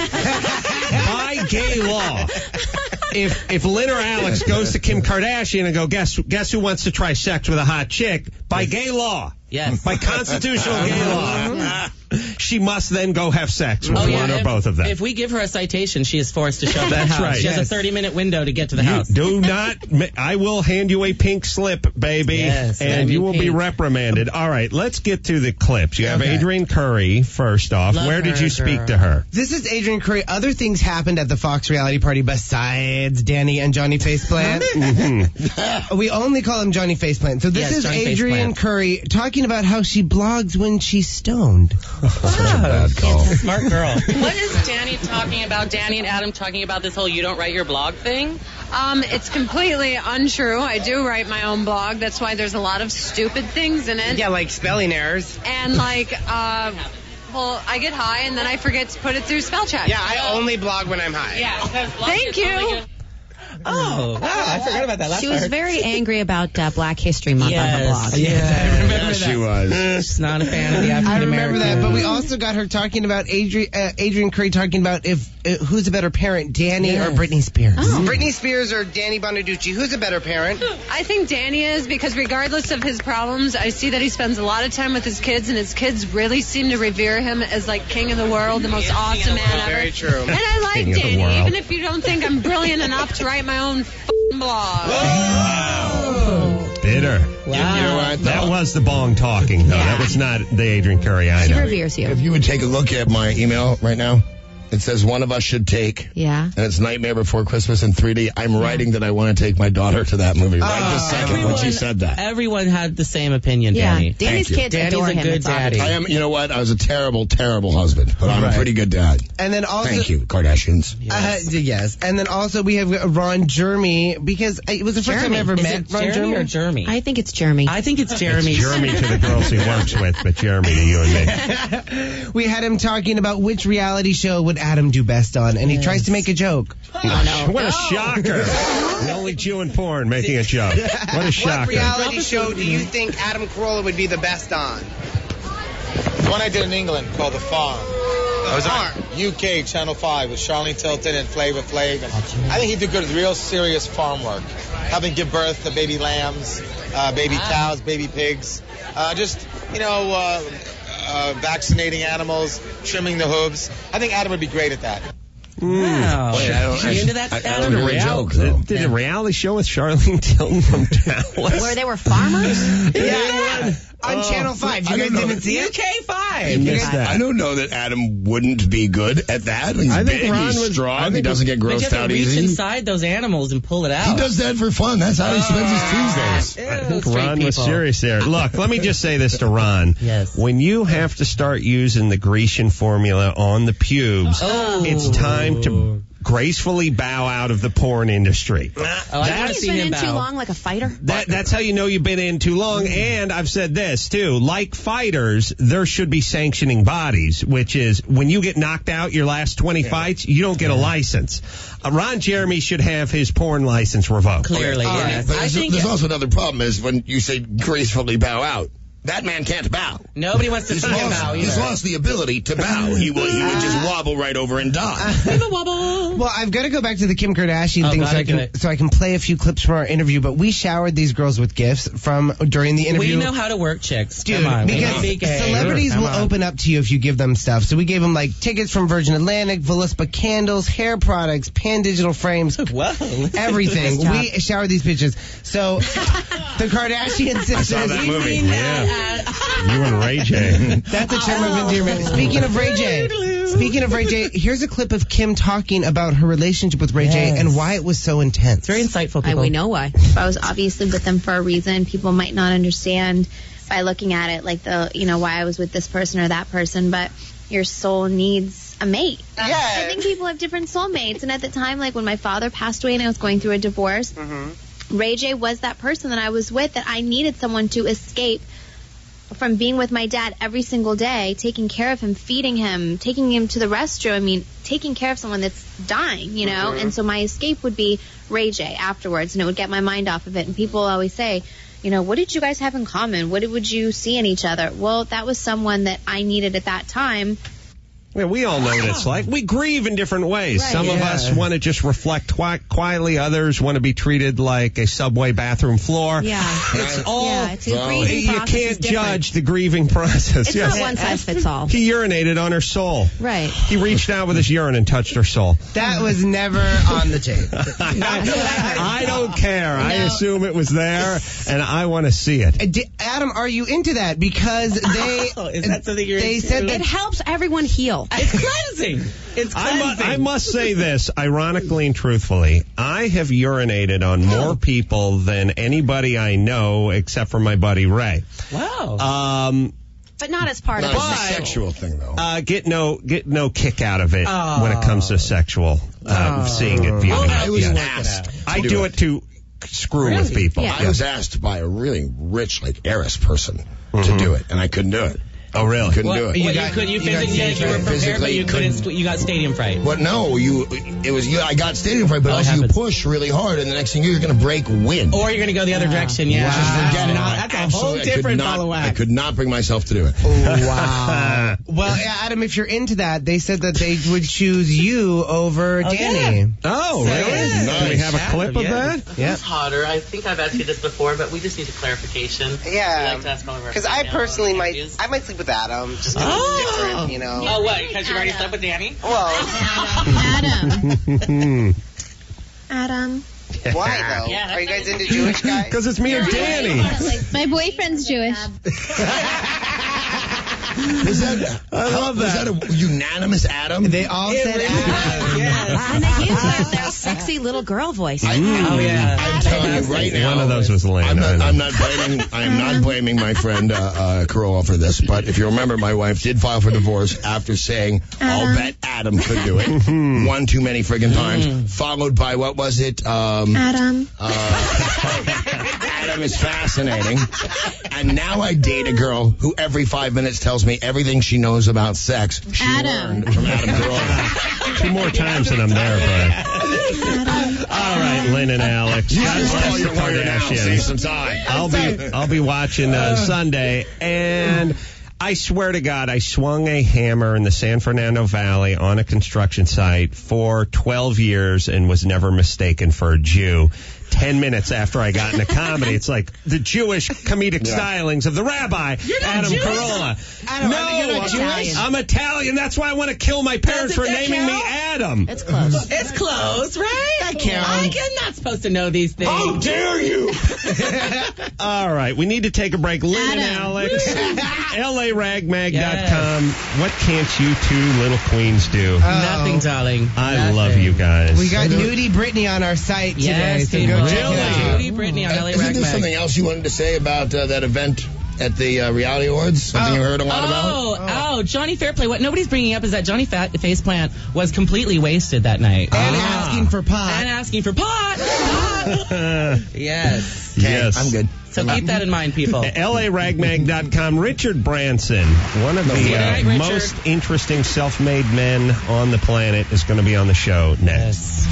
By gay law, if Lynn or Alex goes to Kim Kardashian and go, guess who wants to try sex with a hot chick? By gay law. Yes. By constitutional gay law. She must then go have sex with one or both of them. If we give her a citation, she is forced to show the That's house. right. She has a 30-minute window to get to the house. Do not. I will hand you a pink slip, baby, Yes, and you will be reprimanded. All right, let's get to the clips. You have Adrienne Curry first off. Love Where did her, you speak girl. to her? This is Adrienne Curry. Other things happened at the Fox reality party besides Danny and Johnny Faceplant. We only call him Johnny Faceplant. So this is Johnny Adrienne Faceplant. Curry talking about how she blogs when she's stoned. Bad call. Smart girl. What is Danny talking about? Danny and Adam talking about this whole you don't write your blog thing? It's completely untrue. I do write my own blog. That's why there's a lot of stupid things in it. Yeah, like spelling errors. And well, I get high and then I forget to put it through spell check. Yeah, I only blog when I'm high. Yeah. Thank you. Oh, wow, I forgot about that last She was part. very angry about Black History Month on her blog. Yeah, I remember that. She was. She's not a fan of the I African remember American. that, but we also got her talking about Adrienne Curry talking about if who's a better parent, Danny or Britney Spears. Oh. Britney Spears or Danny Bonaducci, who's a better parent? I think Danny is, because regardless of his problems, I see that he spends a lot of time with his kids, and his kids really seem to revere him as like king of the world, the most awesome man ever. Very true. And I like King of the Danny, world. even if you don't think I'm brilliant enough to write my own blog. Bitter. Wow. That was the bong talking, though. That was not the Adrienne Curry I She know. reveres you. If you would take a look at my email right now, It says one of us should take. Yeah. And it's Nightmare Before Christmas in 3D. I'm writing that I want to take my daughter to that movie right this second when she said that. Everyone had the same opinion, Yeah. Danny. Danny's kids Danny's adore a him. good It's obvious. daddy. I am, you know what? I was a terrible, terrible husband, but I'm a pretty good dad. And then also, Thank you, Kardashians. yes. And then also we have Ron Jeremy, because it was the first time I ever Is met it Ron Jeremy or Jeremy. Jeremy? I think it's Jeremy. I think it's Jeremy. It's Jeremy to the girls he works with, but Jeremy to you and me. We had him talking about which reality show would Adam do best on, and he tries to make a joke. What a shocker. The only Jew in porn making a joke. What a shocker. What reality show do you think Adam Carolla would be the best on? The one I did in England called The Farm. I was on UK Channel 5 with Charlene Tilton and Flavor Flav. And I think he did good, real serious farm work. Helping give birth to baby lambs, baby cows, baby pigs. Vaccinating animals, trimming the hooves. I think Adam would be great at that. Wow. Are you into that, I Adam? don't hear a joke, though. Did a reality show with Charlene Tilton from Dallas? Where they were farmers? Yeah. On Channel 5. You guys didn't see it? UK 5. You missed that. I don't know that Adam wouldn't be good at that. He's I think big, Ron he's was- strong, he doesn't get But you grossed have to out reach easy. inside those animals and pull it out. He does that for fun. That's how he spends his Tuesdays. I think Ron was serious there. Look, let me just say this to Ron. Yes. When you have to start using the Grecian formula on the pubes, it's time to gracefully bow out of the porn industry. I I want think to he's see been him in too bow. long like a fighter. That's how you know you've been in too long. And I've said this, too. Like fighters, there should be sanctioning bodies, which is when you get knocked out your last 20 fights, you don't get a license. Ron Jeremy should have his porn license revoked. Clearly, yes. But I think there's also another problem is when you say gracefully bow out. That man can't bow. nobody wants to see him bow He's either. lost the ability to bow. He would just wobble right over and die. Well, I've got to go back to the Kim Kardashian thing gotta so I can play a few clips from our interview, but we showered these girls with gifts from during the interview. We know how to work chicks. Dude, Come on. because celebrities will open up to you if you give them stuff. So we gave them like tickets from Virgin Atlantic, Velispa candles, hair products, Pan Digital frames, Whoa. everything. We showered these bitches. So the Kardashian sisters. I saw that movie. Yeah. You and Ray J. That's a term of endearment. Speaking of Ray J, here's a clip of Kim talking about her relationship with Ray J and why it was so intense. Very insightful, people. We know why. I was obviously with them for a reason. People might not understand by looking at it like why I was with this person or that person, but your soul needs a mate. I think people have different soulmates, and at the time, like when my father passed away and I was going through a divorce, Ray J was that person that I was with that I needed someone to escape from being with my dad every single day, taking care of him, feeding him, taking him to the restroom. I mean, taking care of someone that's dying, you know? And so my escape would be Ray J afterwards, and it would get my mind off of it. And people always say, you know, what did you guys have in common? What would you see in each other? Well, that was someone that I needed at that time. Yeah, we all know what it's like. We grieve in different ways. Right. Some of us want to just reflect quietly. Others want to be treated like a subway bathroom floor. Yeah. It's all. It's a grieving you process is can't different. judge the grieving process. It's yes. not one size fits all. He urinated on her soul. Right. He reached out with his urine and touched her soul. That was never on the tape. I don't care. I assume it was there, and I want to see it. Adam, are you into that? Because they Is that something you're they into? said It that helps everyone heal. It's cleansing. It's cleansing. I must say this, ironically and truthfully. I have urinated on more people than anybody I know except for my buddy Ray. Wow. But not as part of Not the as a sex. sexual thing, though. Get no kick out of it when it comes to sexual seeing it, viewing it. I was Yeah. asked. I do it to screw with people. Yeah. I was asked by a really rich, heiress person to do it, and I couldn't do it. Oh, really? Couldn't do it. You were prepared, but you couldn't. You got stadium fright. But no, I got stadium fright, but also you push really hard, and the next thing you're going to break wind. Or you're going to go the other direction. Yeah. Just forget it. That's a whole different ball of wax. I could not bring myself to do it. Oh, wow. Well, yeah, Adam, if you're into that, they said that they would choose you over Danny. Oh, really? Nice. Do we have a clip of that? Yeah. Who's hotter? I think I've asked you this before, but we just need a clarification. Yeah. We like to ask all of our Because I female personally interviews. I might sleep with Adam, just because it's different, you know. Oh, what? Because you've already slept with Danny? Well, Adam. why though? Yeah, Are you guys into Jewish guys? Because it's me and Danny. My boyfriend's Jewish. I love that. Was that a unanimous Adam? They all said Adam. Yes. And they use their sexy little girl voice. I'm telling you right now. One of those was Lane. I'm not blaming my friend Carolla for this, but if you remember, my wife did file for divorce after saying, "I'll bet Adam could do it." One too many friggin' times, followed by what was it? Adam. Adam is fascinating. And now I date a girl who every 5 minutes tells me everything she knows about sex. She learned from Adam Carolla. 2 more times and I'm there, Brad. All right, Lynn and Alex. God bless the Kardashians. Save some time. I'll be watching Sunday, and I swear to God, I swung a hammer in the San Fernando Valley on a construction site for 12 years and was never mistaken for a Jew. 10 minutes after I got into comedy, it's like the Jewish comedic stylings of the rabbi, Adam Carolla. I'm Italian. That's why I want to kill my parents for naming me Adam. It's close. It's close, right? That counts. I'm not supposed to know these things. How dare you? All right, we need to take a break. Lynn and Alex, LARagmag.com. What can't you two little queens do? Nothing, darling. I love you guys. We got Nudie Brittany on our site today, so go check it out. Nudie Brittany on LA Isn't Rag there Mag. something else you wanted to say about that event at the Reality Awards? Something you heard a lot about? Johnny Fairplay. What nobody's bringing up is that Johnny Faceplant was completely wasted that night. And asking for pot. Yes. Yes. I'm good. So keep that in mind, people. LARagmag.com. Richard Branson, one of the most interesting self-made men on the planet, is going to be on the show next.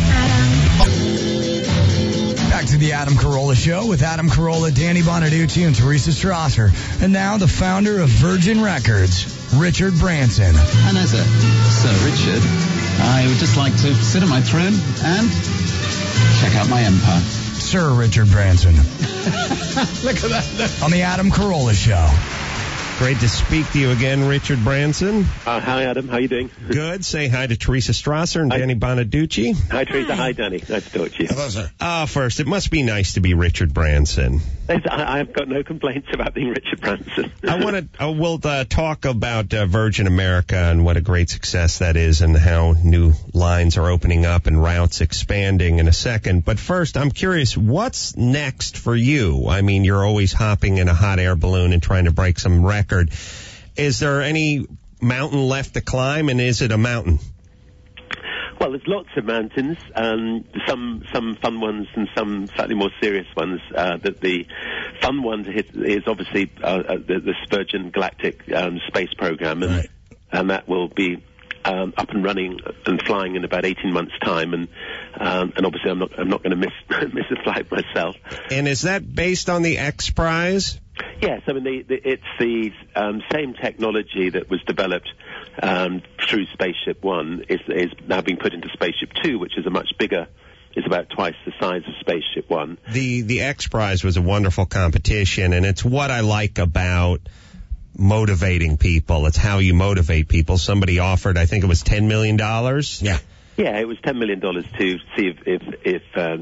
Back to the Adam Carolla Show with Adam Carolla, Danny Bonaducci, and Teresa Strasser. And now the founder of Virgin Records, Richard Branson. And as a Sir Richard, I would just like to sit on my throne and check out my empire. Sir Richard Branson. Look at that. On the Adam Carolla Show. Great to speak to you again, Richard Branson. Hi, Adam. How you doing? Good. Say hi to Teresa Strasser and Danny Bonaducci. Hi, Teresa. Hi, Danny. Nice to talk to you. Hello, sir. First, it must be nice to be Richard Branson. I've got no complaints about being Richard Branson. We'll talk about Virgin America and what a great success that is and how new lines are opening up and routes expanding in a second. But first, I'm curious, what's next for you? I mean, you're always hopping in a hot air balloon and trying to break some record. Is there any mountain left to climb, and is it a mountain? Well, there's lots of mountains, some fun ones and some slightly more serious ones. The fun one to hit is obviously the Virgin Galactic space program, and that will be up and running and flying in about 18 months' time, and obviously I'm not going to miss a flight myself. And is that based on the X Prize? Yes, I mean it's the same technology that was developed through Spaceship One is now being put into Spaceship Two, which is is about twice the size of Spaceship One. The X Prize was a wonderful competition, and it's what I like about motivating people. It's how you motivate people. Somebody offered, I think it was $10 million. Yeah. Yeah, it was $10 million to see if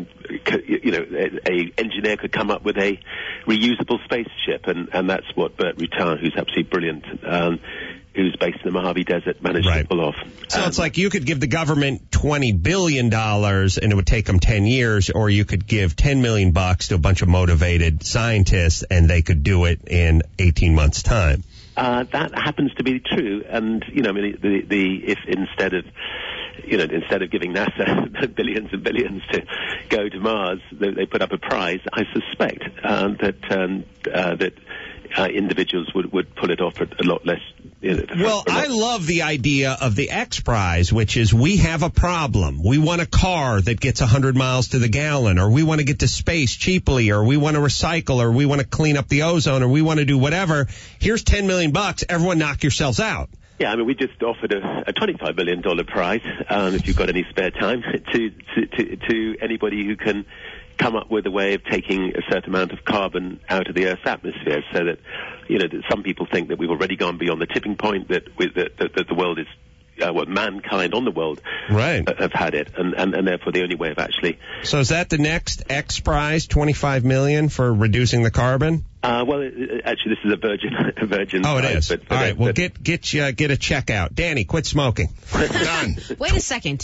a engineer could come up with a reusable spaceship, and that's what Burt Rutan, who's absolutely brilliant, who's based in the Mojave Desert, managed to pull off. So it's like you could give the government $20 billion and it would take them 10 years, or you could give $10 million to a bunch of motivated scientists and they could do it in 18 months' time. That happens to be true, and if instead of giving NASA billions and billions to go to Mars, they put up a prize. I suspect that individuals would pull it off at a lot less. I love the idea of the X Prize, which is we have a problem. We want a car that gets 100 miles to the gallon, or we want to get to space cheaply, or we want to recycle, or we want to clean up the ozone, or we want to do whatever. Here's $10 million. Everyone knock yourselves out. Yeah, I mean, we just offered a $25 million prize, if you've got any spare time, to anybody who can come up with a way of taking a certain amount of carbon out of the Earth's atmosphere, so that, that some people think that we've already gone beyond the tipping point, that the world is mankind on the world have had it, and therefore the only way of actually. So is that the next X Prize, $25 million for reducing the carbon? Well, actually, this is a virgin. Oh, it prize, is. All right. Well, get a check out. Danny, quit smoking. Done. Wait a second.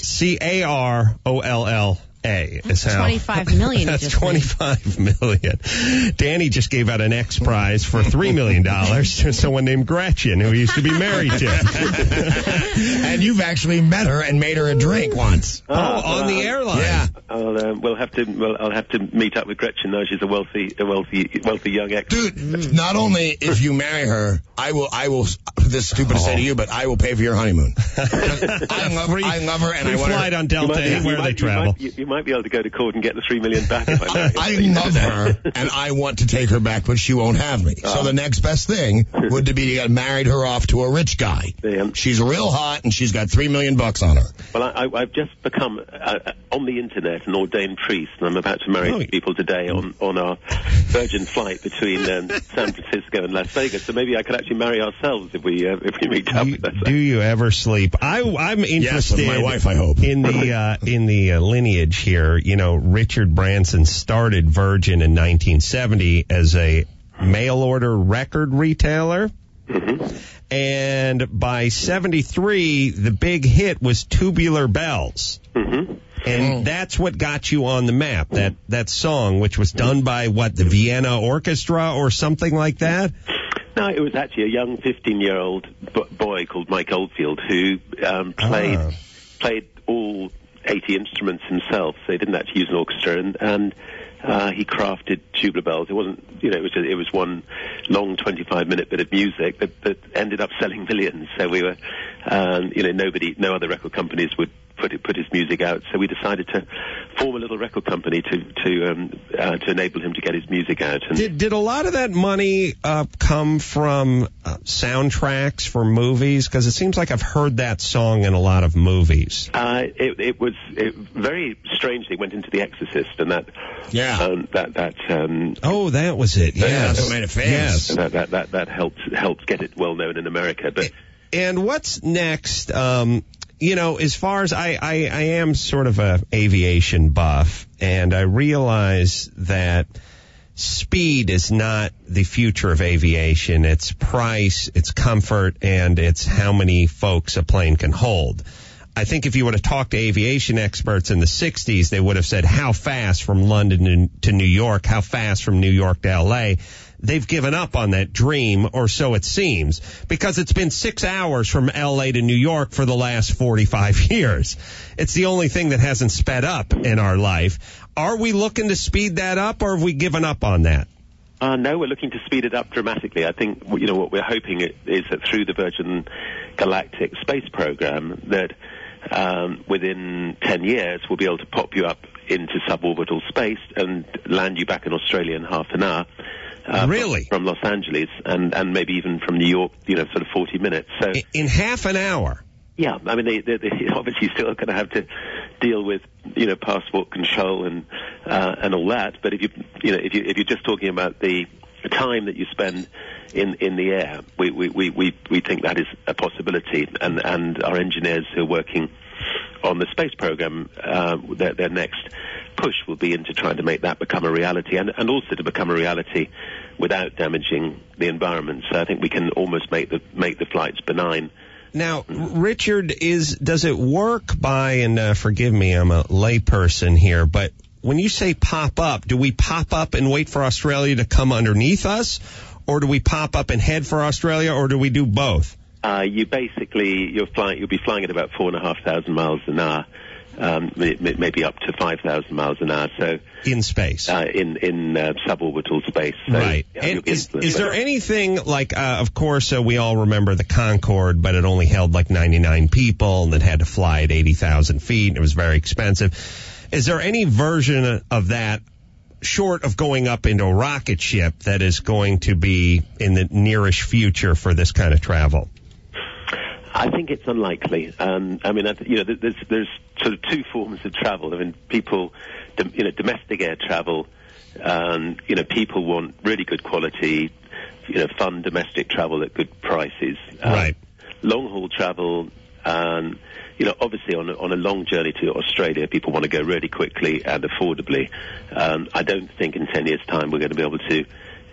CAROLLA is how. 25 million. That's 25 million. Danny just gave out an X Prize for $3 million to someone named Gretchen, who he used to be married to. And you've actually met her and made her a drink once. On the airline. Yeah. I'll have to meet up with Gretchen now. She's a wealthy young ex. Dude, not only if you marry her, I will. This is stupid to say to you, but I will pay for your honeymoon. I love her, and I want her. Flight on Delta, where they travel. You might be able to go to court and get the $3 million back if I marry. I love her, and I want to take her back, but she won't have me. So the next best thing would be to get married her off to a rich guy. She's real hot, and she's got $3 million on her. Well, I've just become on the internet an ordained priest, and I'm about to marry people today on our Virgin flight between San Francisco and Las Vegas. So maybe I could actually marry ourselves if we meet up. Do you ever sleep? I'm interested. Yes, with my wife, I hope. In the lineage here. You know, Richard Branson started Virgin in 1970 as a mail order record retailer. Mm-hmm. And by 73, the big hit was Tubular Bells. Mm-hmm. And that's what got you on the map, that song, which was done by, the Vienna Orchestra or something like that? No, it was actually a young 15-year-old boy called Mike Oldfield who played all 80 instruments himself, so he didn't actually use an orchestra, and he crafted Tubular Bells. It wasn't, it was one long 25-minute bit of music that ended up selling millions. So we were, no other record companies would put his music out. So we decided to form a little record company to enable him to get his music out. And did a lot of that money come from soundtracks for movies? Because it seems like I've heard that song in a lot of movies. It very strangely went into The Exorcist, and that. Yeah. That was it. Yes. That's what made it famous. Yes. That helped get it well known in America. But and what's next? As far as I am sort of a aviation buff, and I realize that speed is not the future of aviation. It's price, it's comfort, and it's how many folks a plane can hold. I think if you would have talked to aviation experts in the 60s, they would have said how fast from London to New York, how fast from New York to L.A., they've given up on that dream, or so it seems, because it's been 6 hours from L.A. to New York for the last 45 years. It's the only thing that hasn't sped up in our life. Are we looking to speed that up, or have we given up on that? No, we're looking to speed it up dramatically. I think, what we're hoping is that through the Virgin Galactic Space Program, that within 10 years we'll be able to pop you up into suborbital space and land you back in Australia in half an hour. Really? From Los Angeles and maybe even from New York, sort of 40 minutes. So in half an hour? Yeah, I mean, they obviously still going to have to deal with, passport control and all that. But if you're just talking about the time that you spend in the air, we think that is a possibility. And our engineers who are working on the space program, their next push will be into trying to make that become a reality, and also to become a reality without damaging the environment. So I think we can almost make the flights benign. Now, Richard, does it work by, and forgive me, I'm a layperson here, but when you say pop up, do we pop up and wait for Australia to come underneath us, or do we pop up and head for Australia, or do we do both? You'll be flying at about 4,500 miles an hour. Maybe up to 5,000 miles an hour. So in space, in suborbital space. So, right. And is there anything like? Of course, we all remember the Concorde, but it only held like 99 people, and it had to fly at 80,000 feet, and it was very expensive. Is there any version of that, short of going up into a rocket ship, that is going to be in the nearish future for this kind of travel? I think it's unlikely. There's sort of two forms of travel. I mean, people, domestic air travel. People want really good quality, fun domestic travel at good prices. Right. Long haul travel. Obviously on a long journey to Australia, people want to go really quickly and affordably. I don't think in 10 years' time we're going to be able to,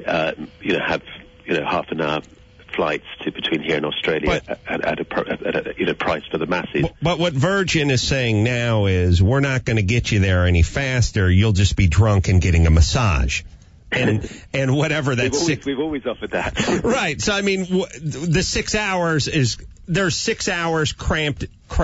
have half an hour flights to between here and Australia at a price for the masses. But what Virgin is saying now is we're not going to get you there any faster. You'll just be drunk and getting a massage. And whatever that's we've always offered that. Right. So I mean, the 6 hours there's 6 hours cramped,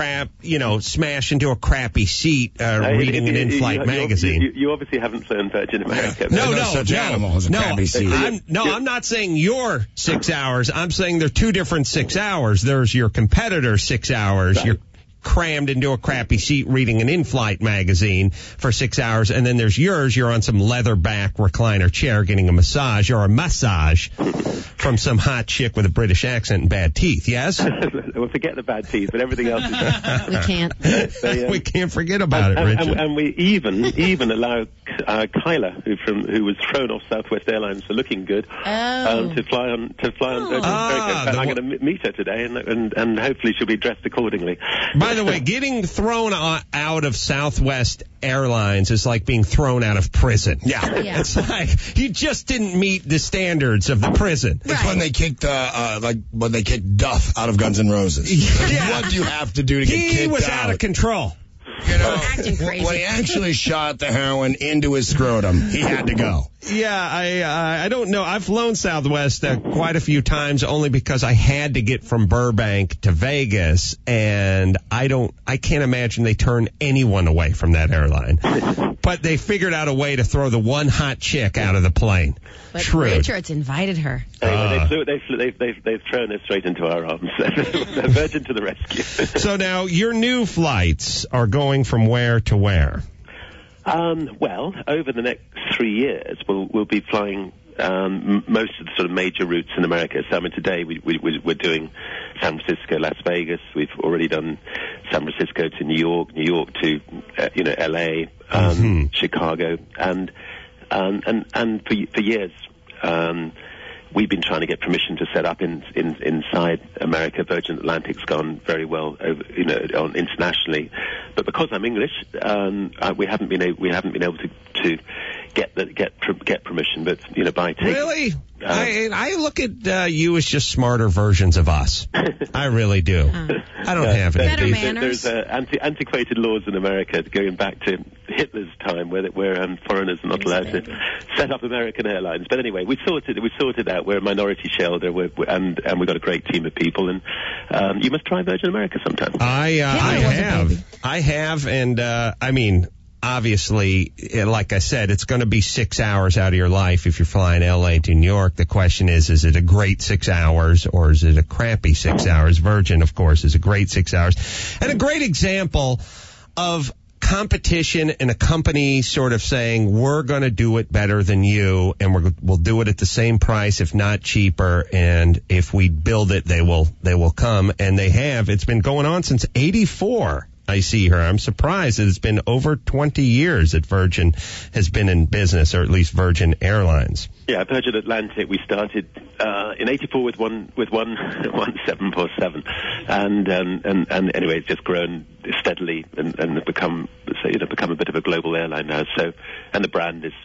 smash into a crappy seat, reading an in-flight magazine. You obviously haven't flown Virgin America. No, crappy seat. I'm not saying your 6 hours. I'm saying they're two different 6 hours. There's your competitor 6 hours. Right. You're crammed into a crappy seat reading an in-flight magazine for 6 hours, and then there's yours. You're on some leather back recliner chair getting a massage or a massage from some hot chick with a British accent and bad teeth. Yes? Well, forget the bad teeth, but everything else is we can't. We can't forget about it, Richard. And we even allow Kyla, who was thrown off Southwest Airlines for looking good, to fly on Virgin America. And I'm going to meet her today, and hopefully she'll be dressed accordingly. By the way, getting thrown out of Southwest Airlines is like being thrown out of prison. Yeah. It's like you just didn't meet the standards of the prison. It's when they kicked when they kicked Duff out of Guns N' Roses. Yeah. What do you have to do to get kicked out? He was out of control. Acting crazy. When he actually shot the heroin into his scrotum, he had to go. Yeah, I don't know. I've flown Southwest quite a few times only because I had to get from Burbank to Vegas, and I can't imagine they turn anyone away from that airline. But they figured out a way to throw the one hot chick out of the plane. But Shrewd. Richard's invited her. They've thrown her straight into our arms. Virgin to the rescue. So now your new flights are going from where to where? Well, over the next 3 years, we'll be flying most of the sort of major routes in America. So, I mean, today we're doing San Francisco, Las Vegas. We've already done San Francisco to New York to L.A., Chicago, and for years. We've been trying to get permission to set up inside America. Virgin Atlantic's gone very well over, internationally, but because I'm English, we haven't been able to get permission. But by taking really, I look at you as just smarter versions of us. I really do. I don't have it. Better manners. There's antiquated laws in America going back to Hitler's time, where foreigners are not allowed to set up American Airlines. But anyway, we sorted out. We're a minority shareholder, and we've got a great team of people. And you must try Virgin America sometime. I have, and I mean. Obviously, like I said, it's going to be 6 hours out of your life if you're flying L.A. to New York. The question is it a great 6 hours or is it a crappy 6 hours? Virgin, of course, is a great 6 hours. And a great example of competition and a company sort of saying, we're going to do it better than you, and we'll do it at the same price, if not cheaper, and if we build it, they will come. And they have. It's been going on since 1984. I see her. I'm surprised that it's been over 20 years that Virgin has been in business, or at least Virgin Airlines. Yeah, Virgin Atlantic. We started in '84 with one 747, and anyway, it's just grown steadily and become a bit of a global airline now. So, and the brand is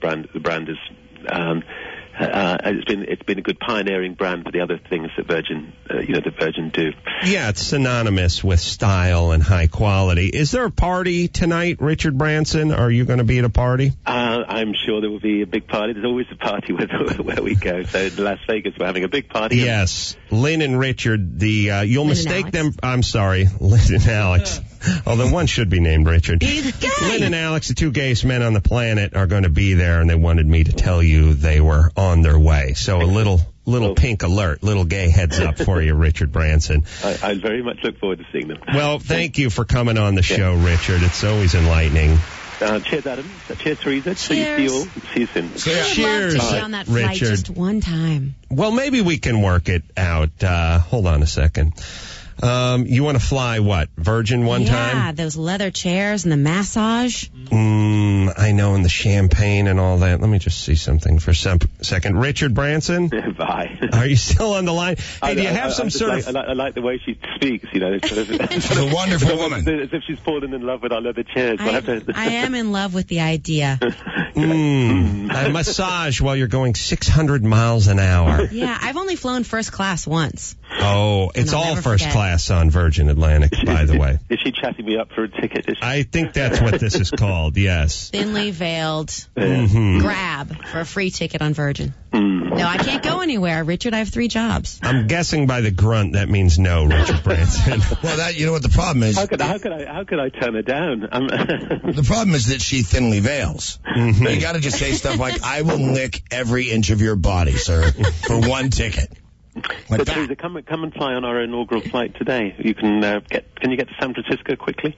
it's been a good pioneering brand for the other things that Virgin do. Yeah, it's synonymous with style and high quality. Is there a party tonight, Richard Branson? Are you going to be at a party? I'm sure there will be a big party. There's always a party where we go. So in Las Vegas, we're having a big party. Yes, Lynn and Richard. You'll mistake them. I'm sorry, Lynn and Alex. Although one should be named Richard. Lynn and Alex, the two gayest men on the planet, are going to be there, and they wanted me to tell you they were on their way. So a little pink alert, little gay heads up for you, Richard Branson. I very much look forward to seeing them. Well, thank you for coming on the show, Richard. It's always enlightening. Cheers, Adam. Cheers, Teresa. Cheers. See you all. See you soon. Cheers, love to be on that flight Richard. just one time. Well, maybe we can work it out. Hold on a second. You want to fly what? Virgin one time? Yeah, those leather chairs and the massage. I know, and the champagne and all that. Let me just see something for a second. Richard Branson? Bye. Are you still on the line? Hey, do you have some sort of... I like the way she speaks, you know. It's sort of, She's a wonderful woman. As if she's fallen in love with our leather chairs. I am in love with the idea. A massage while you're going 600 miles an hour. Yeah, I've only flown first class once. Oh, it's all first class on Virgin Atlantic, by the way. Is she chatting me up for a ticket? I think that's what this is called, yes. Thinly veiled grab for a free ticket on Virgin. No, I can't go anywhere. Richard, I have 3 jobs. I'm guessing by the grunt that means no, Richard Branson. Well, you know what the problem is? How could I turn her down? The problem is that she thinly veils. You got to just say stuff like, "I will lick every inch of your body, sir, for 1 ticket." Like but Teresa, come and fly on our inaugural flight today. You can Can you get to San Francisco quickly?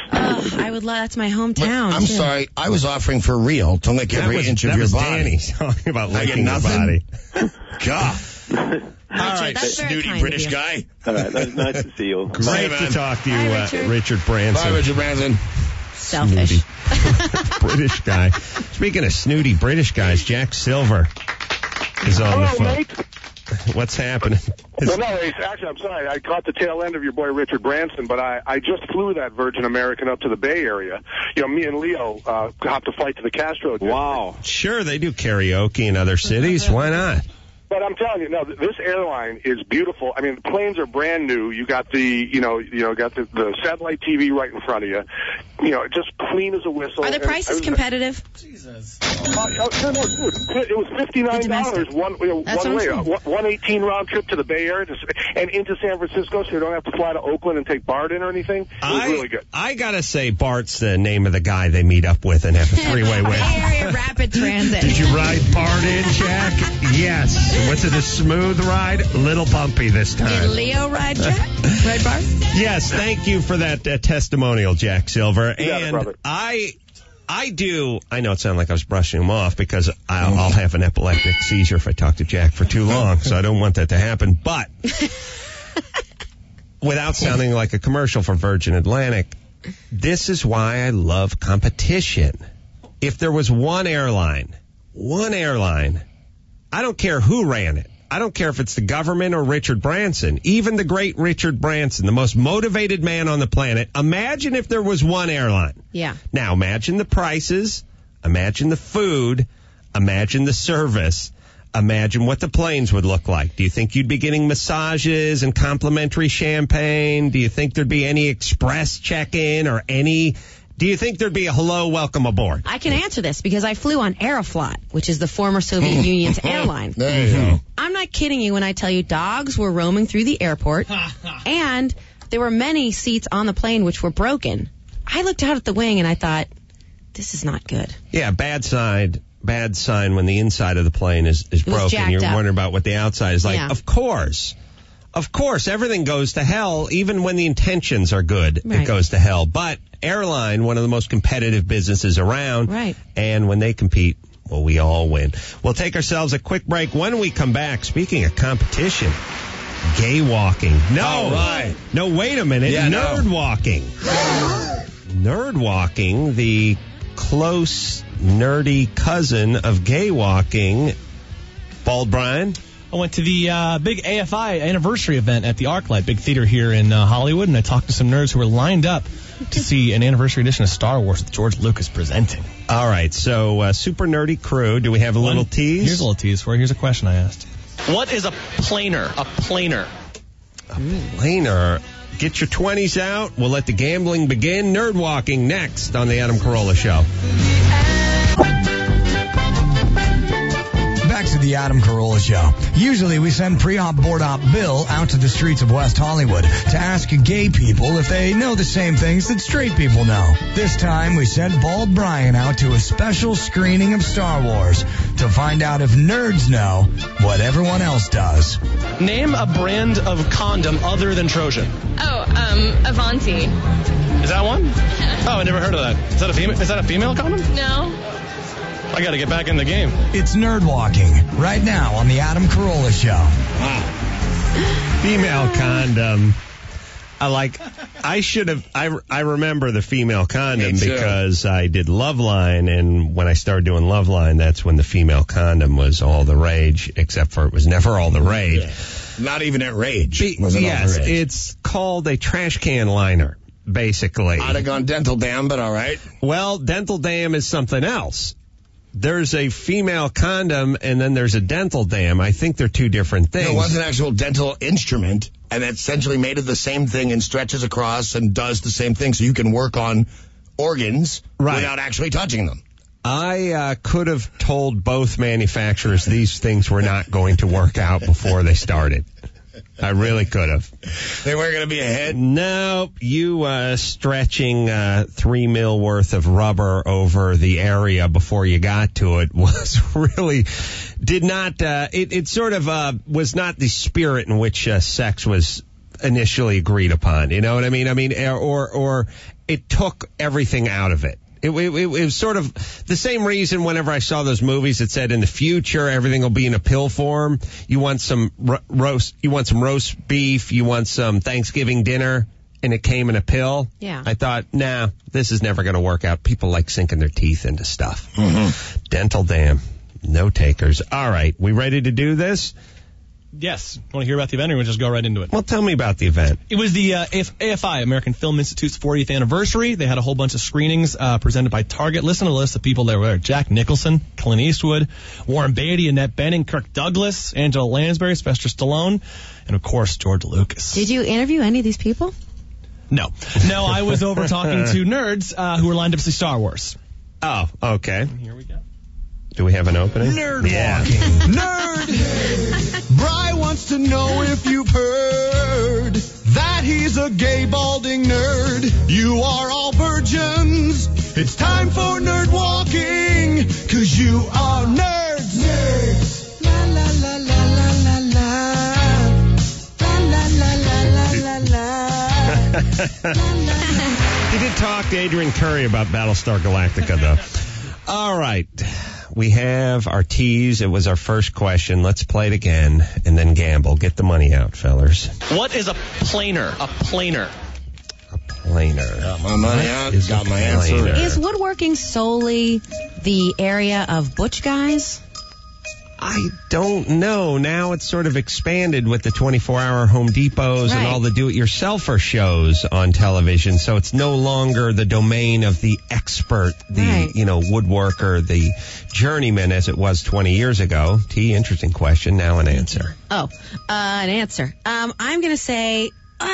I would love. That's my hometown. I'm sorry. I was offering for real to lick every inch of your body. Danny talking about licking your body. God. All right, snooty British guy. All right, nice to see you. Great to talk to you, Richard Branson. Bye, Richard Branson. Selfish. British guy. Speaking of snooty British guys, Jack Silver is on the phone. Mate. What's happening? Well, no, actually, I'm sorry. I caught the tail end of your boy Richard Branson, but I just flew that Virgin American up to the Bay Area. You know, me and Leo hopped a flight to the Castro. Wow. Sure, they do karaoke in other cities. Why not? But I'm telling you, no, this airline is beautiful. I mean, the planes are brand new. You got the satellite TV right in front of you. You know, just clean as a whistle. Are the prices competitive? Jesus. No, dude. It was $59 one way, 118 round trip to the Bay Area and into San Francisco, so you don't have to fly to Oakland and take BART in or anything. It was really good. I gotta say, BART's the name of the guy they meet up with and have a 3-way with. Bay Area Rapid Transit. Did you ride BART in, Jack? Yes. Was it a smooth ride? Little bumpy this time. Did Leo ride Jack? Ride BART? Yes. Thank you for that testimonial, Jack Silver. And I know it sounded like I was brushing him off because I'll have an epileptic seizure if I talk to Jack for too long, so I don't want that to happen. But without sounding like a commercial for Virgin Atlantic, this is why I love competition. If there was one airline, I don't care who ran it. I don't care if it's the government or Richard Branson, even the great Richard Branson, the most motivated man on the planet. Imagine if there was one airline. Yeah. Now, imagine the prices, imagine the food, imagine the service, imagine what the planes would look like. Do you think you'd be getting massages and complimentary champagne? Do you think there'd be any express check-in or do you think there'd be a hello, welcome aboard? I can answer this because I flew on Aeroflot, which is the former Soviet Union's airline. There you go. I'm not kidding you when I tell you dogs were roaming through the airport and there were many seats on the plane which were broken. I looked out at the wing and I thought, this is not good. Yeah, bad sign when the inside of the plane is broken. You're wondering about what the outside is like. Yeah. Of course, everything goes to hell, even when the intentions are good. Right. It goes to hell. But airline, one of the most competitive businesses around. Right. And when they compete, well, we all win. We'll take ourselves a quick break. When we come back, speaking of competition, gay walking. No. All right. No, wait a minute. Yeah, Nerd walking. Nerd walking, the close, nerdy cousin of gay walking. Bald Brian? I went to the big AFI anniversary event at the ArcLight, big theater here in Hollywood, and I talked to some nerds who were lined up to see an anniversary edition of Star Wars with George Lucas presenting. All right, so super nerdy crew. Do we have a little tease? Here's a little tease for you. Here's a question I asked. What is a planer? A planer. A planer. Get your 20s out. We'll let the gambling begin. Nerd walking next on the Adam Carolla Show. Back to the Adam Carolla Show. Usually we send pre-op board-op Bill out to the streets of West Hollywood to ask gay people if they know the same things that straight people know. This time we sent Bald Brian out to a special screening of Star Wars to find out if nerds know what everyone else does. Name a brand of condom other than Trojan. Avanti. Is that one? Oh, I never heard of that. Is that a female condom? No. I got to get back in the game. It's Nerd Walking, right now on the Adam Carolla Show. Wow. Female condom. I remember the female condom because I did Loveline, and when I started doing Loveline, that's when the female condom was all the rage, except for it was never all the rage. Yeah. Not even at rage. Yes, it's called a trash can liner, basically. I'd have gone Dental Dam, but all right. Well, Dental Dam is something else. There's a female condom, and then there's a dental dam. I think they're two different things. No, one's an actual dental instrument, and it's essentially made of the same thing and stretches across and does the same thing, so you can work on organs without actually touching them. I could have told both manufacturers these things were not going to work out before they started. I really could have. They weren't going to be a hit? No, you stretching 3 mil worth of rubber over the area before you got to it was really, did not, it sort of was not the spirit in which sex was initially agreed upon. You know what I mean? Or it took everything out of it. It was sort of the same reason whenever I saw those movies that said in the future everything will be in a pill form. You want some roast beef, you want some Thanksgiving dinner, and it came in a pill. Yeah. I thought, nah, this is never going to work out. People like sinking their teeth into stuff. Mm-hmm. Dental dam, no takers. All right, we ready to do this? Yes. Want to hear about the event, or we'll just go right into it? Well, tell me about the event. It was the AFI, American Film Institute's 40th anniversary. They had a whole bunch of screenings presented by Target. Listen to the list of people there were: Jack Nicholson, Clint Eastwood, Warren Beatty, Annette Bening, Kirk Douglas, Angela Lansbury, Sylvester Stallone, and, of course, George Lucas. Did you interview any of these people? No, I was over talking to nerds who were lined up to see Star Wars. Oh, okay. Here we go. Do we have an opening? Nerd walking. Nerd! Bri wants to know if you've heard that he's a gay balding nerd. You are all virgins. It's time for nerd walking, 'cause you are nerds. Nerds. La la la la la la la. La la la la la la. He did talk to Adrian Curry about Battlestar Galactica, though. All right. We have our tease. It was our first question. Let's play it again and then gamble. Get the money out, fellers. What is a planer? A planer. A planer. Got my money out. Got my answer. Is woodworking solely the area of butch guys? I don't know. Now it's sort of expanded with the 24-hour Home Depots and all the do-it-yourselfer shows on television. So it's no longer the domain of the expert, the woodworker, the journeyman as it was 20 years ago. T, interesting question. Now an answer. Oh, an answer. I'm going to say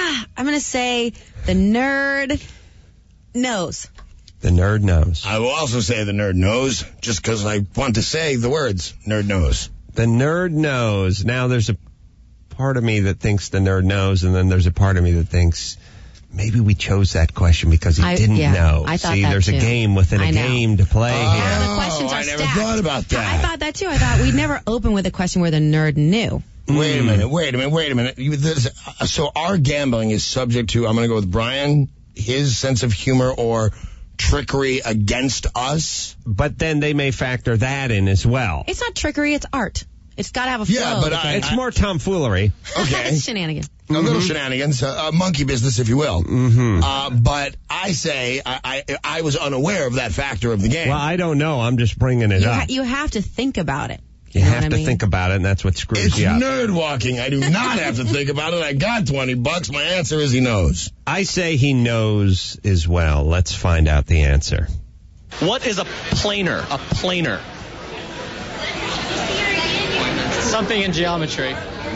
the nerd knows. The nerd knows. I will also say the nerd knows, just because I want to say the words, nerd knows. The nerd knows. Now there's a part of me that thinks the nerd knows, and then there's a part of me that thinks maybe we chose that question because he didn't know. I thought See, that there's too. a game within a game to play here. The questions are I never stacked. thought about that. I thought that too. I thought we'd never open with a question where the nerd knew. Wait a minute. So our gambling is subject to, I'm going to go with Brian, his sense of humor or trickery against us. But then they may factor that in as well. It's not trickery, it's art. It's got to have a flow. Yeah, but it's more tomfoolery. Okay. It's shenanigans. A little shenanigans, monkey business, if you will. Mm-hmm. But I say I was unaware of that factor of the game. Well, I don't know. I'm just bringing it up. You have to think about it. You have to think about it, and that's what screws you up. It's nerd walking. I do not have to think about it. I got $20. My answer is he knows. I say he knows as well. Let's find out the answer. What is a planer? A planer. Something in geometry.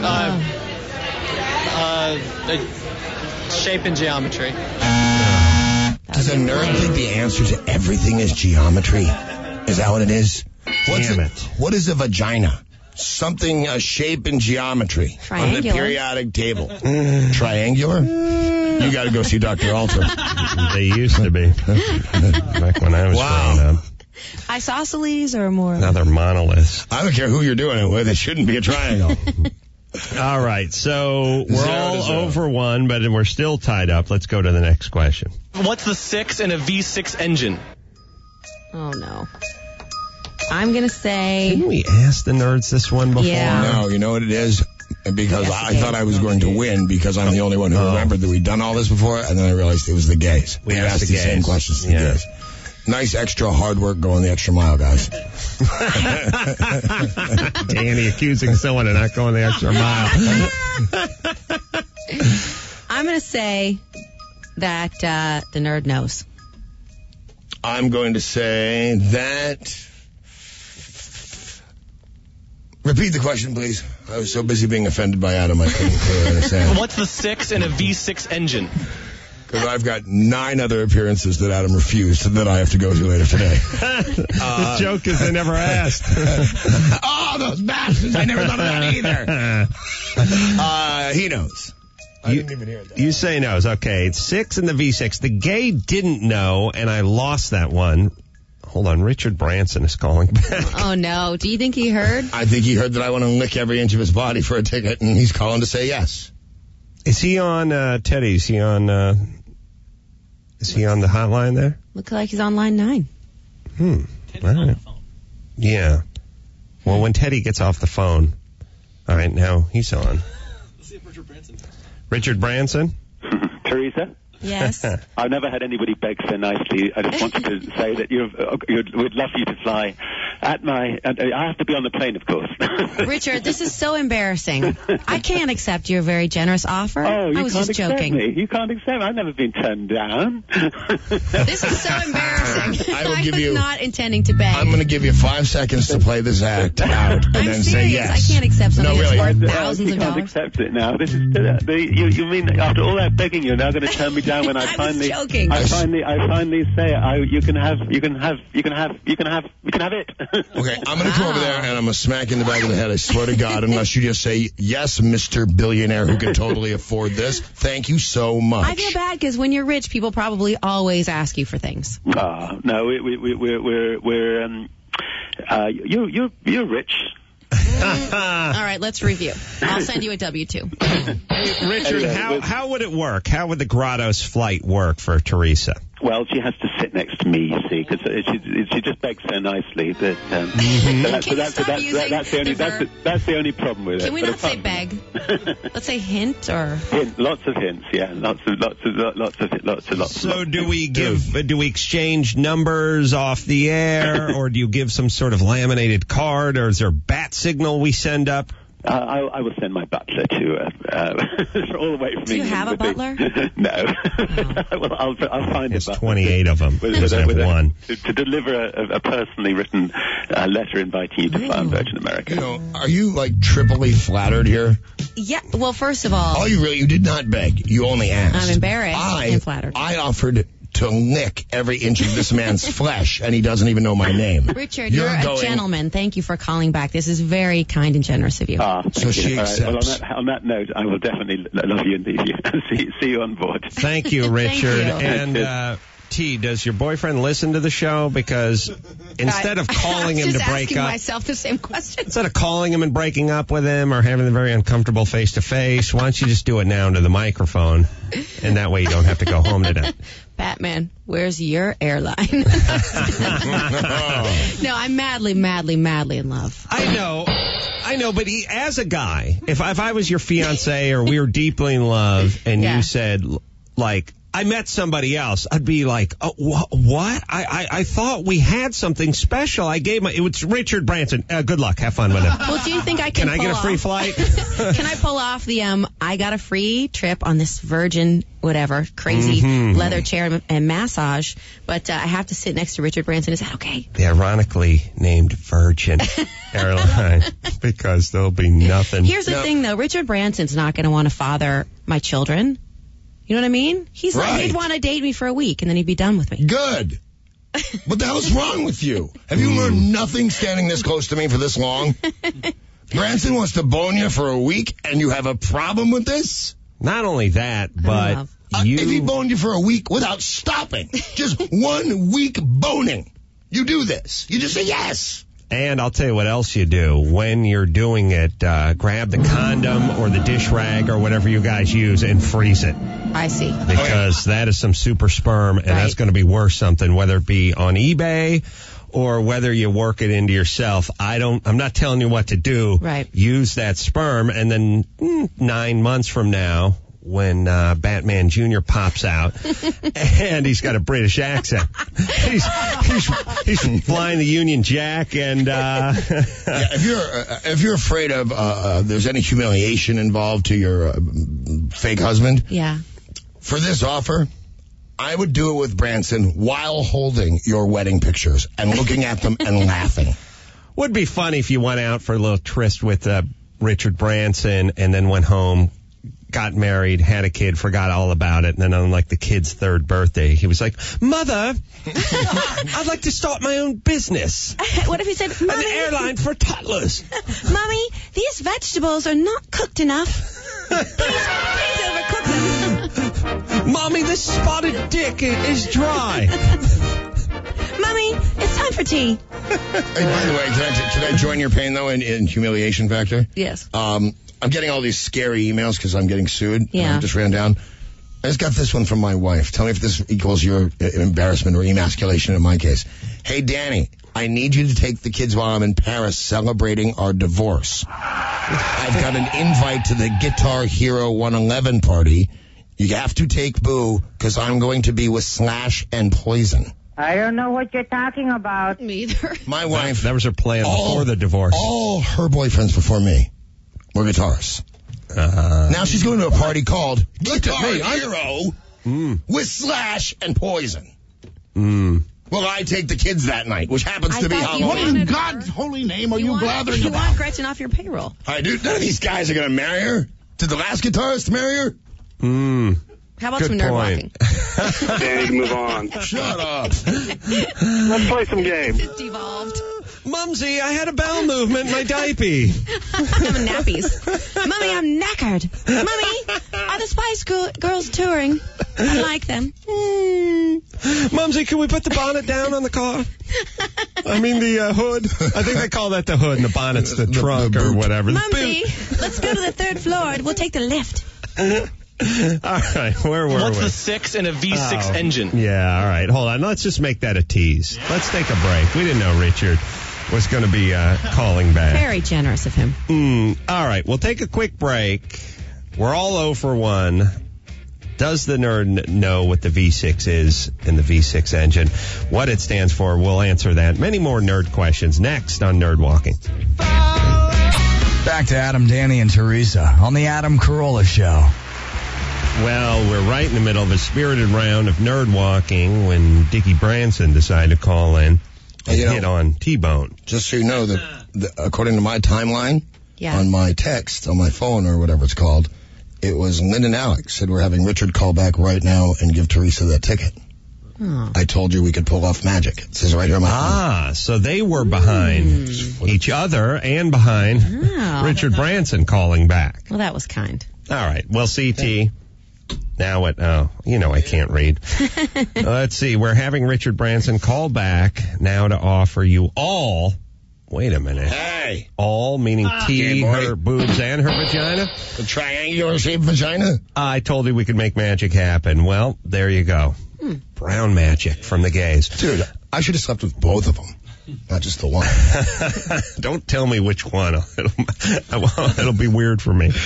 Shape in geometry. Does a nerd think the answer to everything is geometry? Is that what it is? What is a vagina? Something, a shape in geometry. Triangular. On the periodic table. Triangular? You got to go see Dr. Alter. They used to be. Back when I was growing up. Isosceles or more? Another monolith. I don't care who you're doing it with. It shouldn't be a triangle. All right, so we're all over one, but we're still tied up. Let's go to the next question. What's the 6 in a V6 engine? Oh, no. I'm going to say... Didn't we ask the nerds this one before? Yeah. No, you know what it is? because I thought I was going to win because I'm the only one who remembered that we'd done all this before, and then I realized it was the gays. We asked the same questions to the gays. Nice extra hard work going the extra mile, guys. Danny accusing someone of not going the extra mile. I'm going to say that the nerd knows. I'm going to say that... Repeat the question, please. I was so busy being offended by Adam, I couldn't clearly understand. What's the 6 in a V6 engine? Because I've got 9 other appearances that Adam refused that I have to go to later today. The joke is they never asked. Oh, those bastards. I never thought of that either. He knows. I didn't even hear that. You say knows. Okay, it's 6 in the V6. The gay didn't know, and I lost that one. Hold on, Richard Branson is calling back. Oh, no. Do you think he heard? I think he heard that I want to lick every inch of his body for a ticket, and he's calling to say yes. Is he on, Teddy? Is he on the hotline there? Looks like he's on line 9. Teddy's on the phone. Yeah. Well, when Teddy gets off the phone. All right, now he's on. Let's see if Richard Branson does. Richard Branson? Teresa? Yes. I've never had anybody beg so nicely. I just wanted to say that we'd love you to fly at I have to be on the plane, of course. Richard, this is so embarrassing. I can't accept your very generous offer. Oh, you I was can't just accept joking. me. You can't accept me. I've never been turned down. This is so embarrassing. I will give you... not intending to beg. I'm going to give you 5 seconds to play this act out and then serious. say yes. I can't accept something that's worth thousands of dollars. You can't accept it now. This is you mean after all that begging, you're now going to turn me down when I finally... joking. I finally say you can have it. Okay, I'm going to come over there and I'm going to smack you in the back of the head. I swear to God, unless you just say, yes, Mr. Billionaire who can totally afford this. Thank you so much. I feel bad because when you're rich, people probably always ask you for things. No, you're rich. All right, let's review. I'll send you a W-2. Hey, Richard, how would it work? How would the Grotto's flight work for Teresa? Well, she has to sit next to me, you see, because she just begs so nicely that. That's the only problem with it. Can we not say beg? Let's say hint or. Lots of hints, yeah, lots of. So do we exchange numbers off the air, or do you give some sort of laminated card, or is there a bat signal we send up? I will send my butler to all the way from England. Do you have a butler? No. Well, I'll find It's a butler. 28 of them. One. To deliver a personally written letter inviting you to fly on Virgin America. You know, are you like triply flattered here? Yeah. Well, first of all, you did not beg. You only asked. I'm embarrassed and flattered. I offered to lick every inch of this man's flesh, and he doesn't even know my name. Richard, you're a gentleman. Thank you for calling back. This is very kind and generous of you. So she accepts. Well, on that note, I will definitely love you and leave you and see you on board. Thank you, Richard. Thank you. And T, does your boyfriend listen to the show? Because instead of calling him to break up, asking myself the same question. Instead of calling him and breaking up with him or having a very uncomfortable face-to-face, why don't you just do it now into the microphone, and that way you don't have to go home today. Batman, where's your airline? No, I'm madly in love. I know, but as a guy, if I was your fiance or we were deeply in love and you said, like, I met somebody else, I'd be like, oh, what? I thought we had something special. It was Richard Branson. Good luck. Have fun with it. Well, do you think I can I get a free flight? Can I pull off the, I got a free trip on this Virgin, whatever, crazy leather chair and massage, but I have to sit next to Richard Branson. Is that okay? The ironically named Virgin Airline, because there'll be nothing. Here's the thing, though. Richard Branson's not going to want to father my children. You know what I mean? He'd want to date me for a week, and then he'd be done with me. Good. What the hell's wrong with you? Have you learned nothing standing this close to me for this long? Branson wants to bone you for a week, and you have a problem with this? Not only that, but if he boned you for a week without stopping, just 1 week boning, you do this. You just say yes. And I'll tell you what else you do. When you're doing it, grab the condom or the dish rag or whatever you guys use and freeze it. I see. Because that is some super sperm, and that's going to be worth something, whether it be on eBay or whether you work it into yourself. I'm not telling you what to do. Right. Use that sperm, and then 9 months from now, when Batman Jr. pops out, and he's got a British accent. He's flying the Union Jack, and if you're afraid of there's any humiliation involved to your fake husband, yeah. For this offer, I would do it with Branson while holding your wedding pictures and looking at them and laughing. Would be funny if you went out for a little tryst with Richard Branson and then went home, got married, had a kid, forgot all about it, and then on like the kid's 3rd birthday, he was like, Mother, I'd like to start my own business. What if he said, Mommy, an airline for toddlers. Mommy, these vegetables are not cooked enough. Please overcook them. Mommy, this spotted dick is dry. Mommy, it's time for tea. Hey, by the way, can I join your pain, though, in humiliation factor? Yes. I'm getting all these scary emails because I'm getting sued. Yeah. I just ran down. I just got this one from my wife. Tell me if this equals your embarrassment or emasculation in my case. Hey, Danny, I need you to take the kids while I'm in Paris celebrating our divorce. I've got an invite to the Guitar Hero 111 party. You have to take Boo because I'm going to be with Slash and Poison. I don't know what you're talking about. Me either. My wife. That was her plan before the divorce. All her boyfriends before me were guitarists. Now she's going to a party called Guitar Hero with Slash and Poison. Well, I take the kids that night, which happens to be Halloween. What in God's holy name are you blathering You about? want Gretchen off your payroll. I do. None of these guys are going to marry her. Did the last guitarist marry her? How about some nerd walking? Danny, move on. Shut up. Let's play some games. It's devolved. Mumsy, I had a bowel movement in my diaper. I'm nappies. Mommy, I'm knackered. Mommy, are the Spice Girls touring? I like them. Mumsy, can we put the bonnet down on the car? I mean the hood. I think they call that the hood and the bonnet's the trunk or whatever. Mumsy, let's go to the 3rd floor and we'll take the lift. All right, where were we? What's the 6 in a V6 engine? Yeah, all right. Hold on. Let's just make that a tease. Let's take a break. We didn't know Richard was going to be calling back. Very generous of him. All right, we'll take a quick break. We're all 0 for 1. Does the nerd know what the V6 is in the V6 engine? What it stands for? We'll answer that. Many more nerd questions next on Nerd Walking. Back to Adam, Danny, and Teresa on the Adam Carolla Show. Well, we're right in the middle of a spirited round of Nerd Walking when Dickie Branson decided to call in and hit on T-Bone. Just so you know, that according to my timeline on my text, on my phone or whatever it's called, it was Lynn and Alex said we're having Richard call back right now and give Teresa that ticket. Oh. I told you we could pull off magic. It says right here on my phone. So they were behind each other and behind Richard Branson calling back. Well, that was kind. All right. Well, CT. Now what? Oh, I can't read. Let's see. We're having Richard Branson call back now to offer you all. Wait a minute. Hey. All meaning T, her boobs, and her vagina? The triangular-shaped vagina? I told you we could make magic happen. Well, there you go. Brown magic from the gays. Dude, I should have slept with both of them. Not just the one. Don't tell me which one. It'll be weird for me.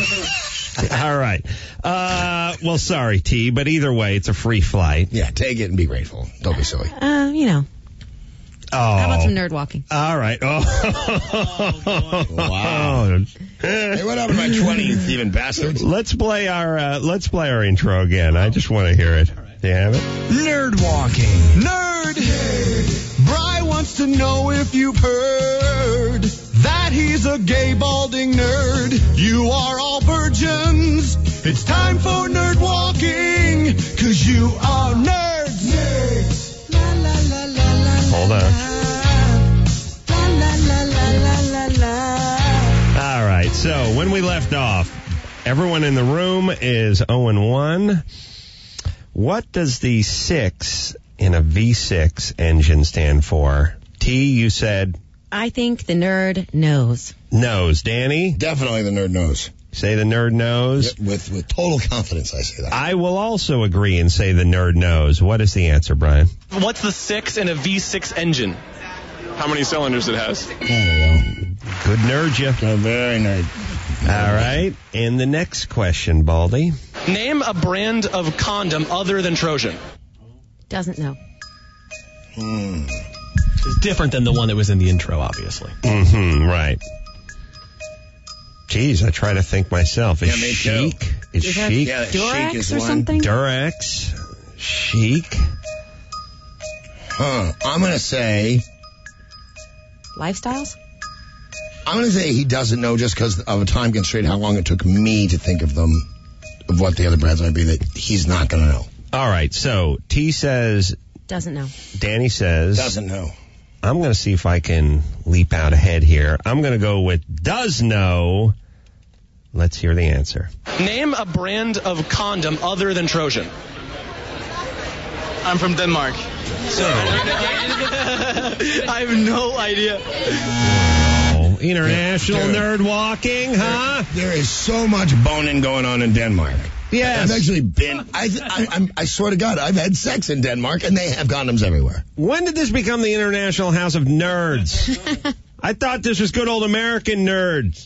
All right. Well, sorry, T, but either way, it's a free flight. Yeah, take it and be grateful. Don't be silly. Oh. How about some nerd walking? All right. Oh. Wow. Hey, what happened to my 20, you thieving bastards? Let's play our intro again. I just want to hear it. Do you have it? Nerd walking. Nerd. Bri wants to know if you've heard that he's a gay balding nerd. You are all virgins. It's time for nerd walking, 'cause you are nerds. Nerds. La la la la la. Hold on. La la la la la la la. All right. So when we left off, everyone in the room is 0-1. What does the 6 in a V6 engine stand for? T, you said? I think the nerd knows. Knows. Danny? Definitely the nerd knows. Say the nerd knows? Yep, with total confidence, I say that. I will also agree and say the nerd knows. What is the answer, Brian? What's the 6 in a V6 engine? how many cylinders it has. There we go. Good nerd, you. Very nerd. All right. And the next question, Baldy. Name a brand of condom other than Trojan. Doesn't know. It's different than the one that was in the intro, obviously. Right. Geez, I try to think myself. Is Chic? Is Chic? Yeah, Durex Chic is or one. something? Durex? Chic? I'm going to say... Lifestyles? I'm going to say he doesn't know just because of a time constraint how long it took me to think of them, of what the other brands might be, that he's not going to know. All right, so T says... Doesn't know. Danny says... Doesn't know. I'm going to see if I can leap out ahead here. I'm going to go with does know. Let's hear the answer. Name a brand of condom other than Trojan. I'm from Denmark. So I have no idea. International nerd walking, huh? There is so much boning going on in Denmark. Yes. I've actually been, I swear to God, I've had sex in Denmark, and they have condoms everywhere. When did this become the International House of Nerds? I thought this was good old American nerds.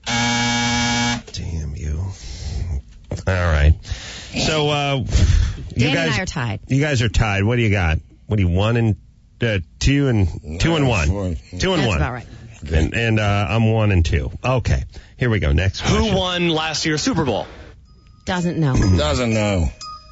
Damn you. All right. So, you Dan guys, and I are tied. You guys are tied. What do you got? What do you, 1 and 2 and 2 and 1? 2 and 1. That's about right. And I'm 1 and 2. Okay. Here we go. Next question. Who won last year's Super Bowl? Doesn't know. Doesn't know.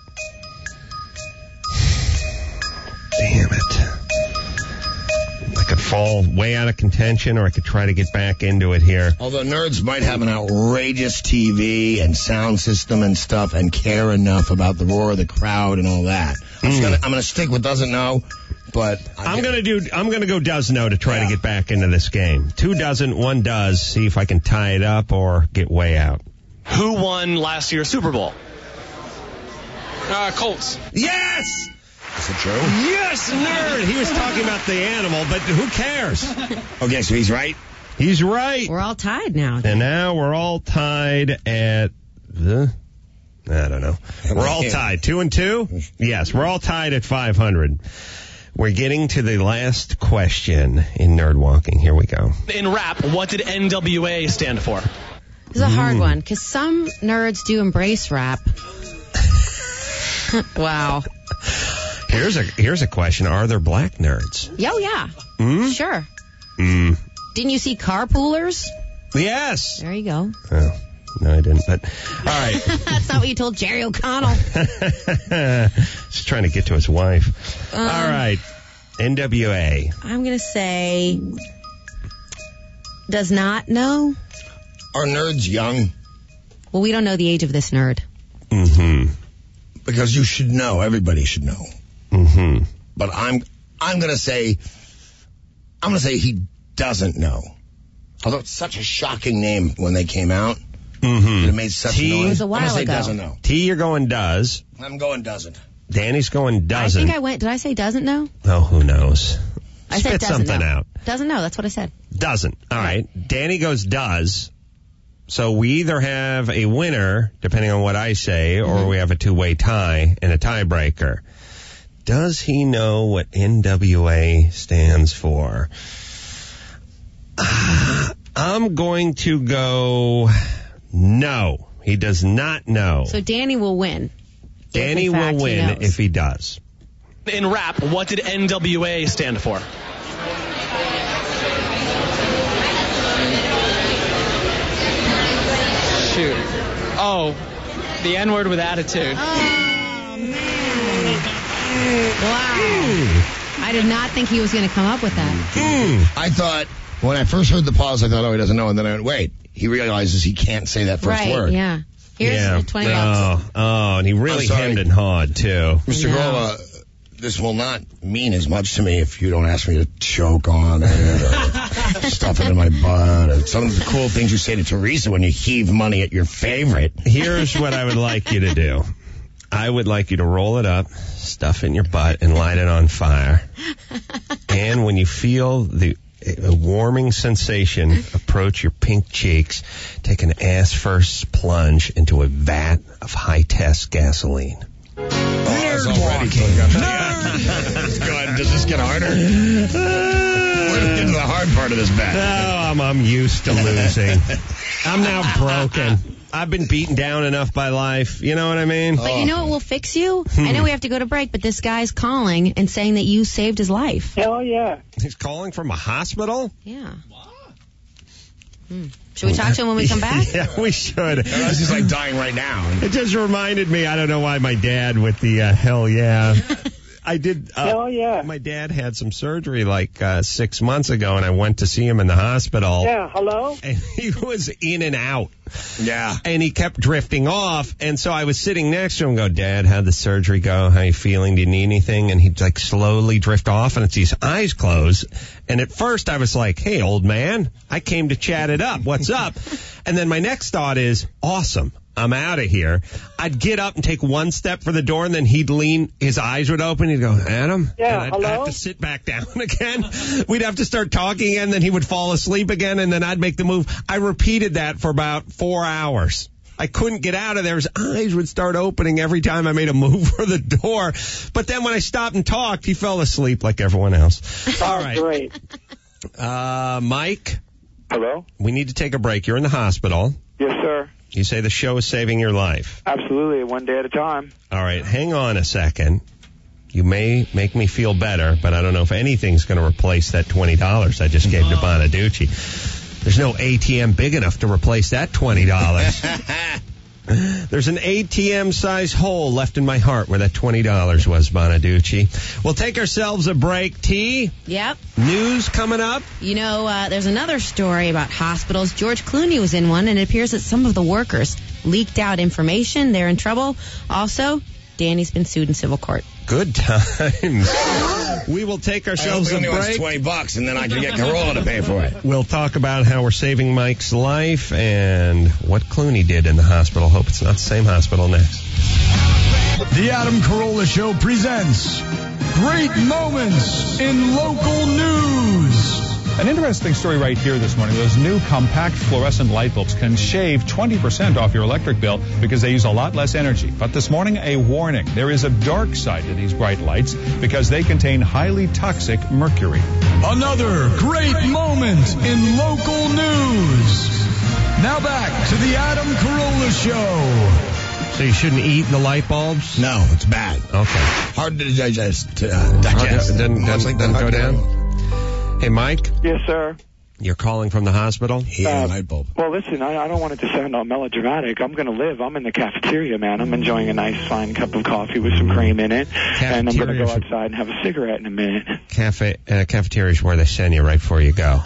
Damn it. I could fall way out of contention, or I could try to get back into it here. Although nerds might have an outrageous TV and sound system and stuff and care enough about the roar of the crowd and all that. I'm gonna stick with doesn't know, but I'm gonna go does know to try to get back into this game. 2 doesn't, 1 does. See if I can tie it up or get way out. Who won last year's Super Bowl? Colts. Yes! Is it true? Yes, nerd! He was talking about the animal, but who cares? Okay, so he's right? He's right. We're all tied now. And now we're all tied at I don't know. We're all tied. 2 and 2? Yes, we're all tied at 500. We're getting to the last question in Nerd Walking. Here we go. In rap, what did NWA stand for? This is a hard one, because some nerds do embrace rap. Wow. Here's a question. Are there black nerds? Oh, yeah. Sure. Didn't you see Carpoolers? Yes. There you go. Oh, no, I didn't. But all right. That's not what you told Jerry O'Connell. Just trying to get to his wife. All right. NWA. I'm going to say does not know. Are nerds young? Well, we don't know the age of this nerd. Because you should know. Everybody should know. But I'm gonna say he doesn't know. Although it's such a shocking name when they came out. It made such a noise. It was a while I'm gonna say ago. doesn't know. T, you're going does. I'm going doesn't. Danny's going doesn't. I think I went. Did I say doesn't know? Oh, who knows? I said Spit doesn't something know. out. Doesn't know. That's what I said. Doesn't. All right. Danny goes does. So we either have a winner, depending on what I say, or we have a 2-way tie and a tiebreaker. Does he know what NWA stands for? I'm going to go no. He does not know. So Danny will win. Danny will win if he does. In rap, what did NWA stand for? Shoot. Oh, the N-word with attitude. Oh, man. Wow. I did not think he was going to come up with that. I thought, when I first heard the pause, I thought, oh, he doesn't know. And then I went, wait, he realizes he can't say that first Right, word. yeah. Here's $20. Oh, and he really hemmed and hawed, too. Mr. Grola, this will not mean as much to me if you don't ask me to choke on it or stuff it in my butt or some of the cool things you say to Teresa when you heave money at your favorite. Here's what I would like you to do. I would like you to roll it up, stuff it in your butt, and light it on fire. And when you feel the warming sensation approach your pink cheeks, take an ass-first plunge into a vat of high-test gasoline. Nerd walking. Go ahead. Does this get harder? Get to the hard part of this bet. Oh, I'm used to losing. I'm now broken. I've been beaten down enough by life. You know what I mean? But you know what will fix you? I know we have to go to break, but this guy's calling and saying that you saved his life. Hell yeah. He's calling from a hospital? Yeah. Should we talk to him when we come back? Yeah, we should. Unless he's like dying right now. It just reminded me, I don't know why my dad with the hell yeah. I did. Hell yeah. My dad had some surgery like 6 months ago, and I went to see him in the hospital. Yeah, hello? And he was in and out. Yeah. And he kept drifting off. And so I was sitting next to him and go, Dad, how'd the surgery go? How you feeling? Do you need anything? And he'd like slowly drift off, and it's his eyes closed. And at first I was like, hey, old man, I came to chat it up. What's up? And then my next thought is, awesome. I'm out of here. I'd get up and take one step for the door, and then he'd lean, his eyes would open, he'd go, Adam? Yeah, and hello? I'd have to sit back down again. We'd have to start talking again, then he would fall asleep again, and then I'd make the move. I repeated that for about 4 hours. I couldn't get out of there. His eyes would start opening every time I made a move for the door. But then when I stopped and talked, he fell asleep like everyone else. All right. Great. Mike? Hello? We need to take a break. You're in the hospital. Yes, sir. You say the show is saving your life. Absolutely, one day at a time. All right, hang on a second. You may make me feel better, but I don't know if anything's going to replace that $20 I just gave to Bonaducci. There's no ATM big enough to replace that $20. There's an ATM-sized hole left in my heart where that $20 was, Bonaducci. We'll take ourselves a break. T? Yep. News coming up? You know, there's another story about hospitals. George Clooney was in one, and it appears that some of the workers leaked out information. They're in trouble. Also, Danny's been sued in civil court. Good times. We will take ourselves a break. $20, and then I can get Corolla to pay for it. We'll talk about how we're saving Mike's life and what Clooney did in the hospital. Hope it's not the same hospital next. The Adam Carolla Show presents Great Moments in Local News. An interesting story right here this morning. Those new compact fluorescent light bulbs can shave 20% off your electric bill because they use a lot less energy. But this morning, a warning. There is a dark side to these bright lights because they contain highly toxic mercury. Another great moment in local news. Now back to the Adam Carolla Show. So you shouldn't eat the light bulbs? No, it's bad. Okay. Hard to digest. Doesn't go down? Hey, Mike? Yes, sir. You're calling from the hospital? Yeah, light bulb. Well, listen, I don't want it to sound all melodramatic. I'm going to live. I'm in the cafeteria, man. I'm enjoying a nice, fine cup of coffee with some cream in it. And I'm going to go outside and have a cigarette in a minute. Cafeteria is where they send you right before you go.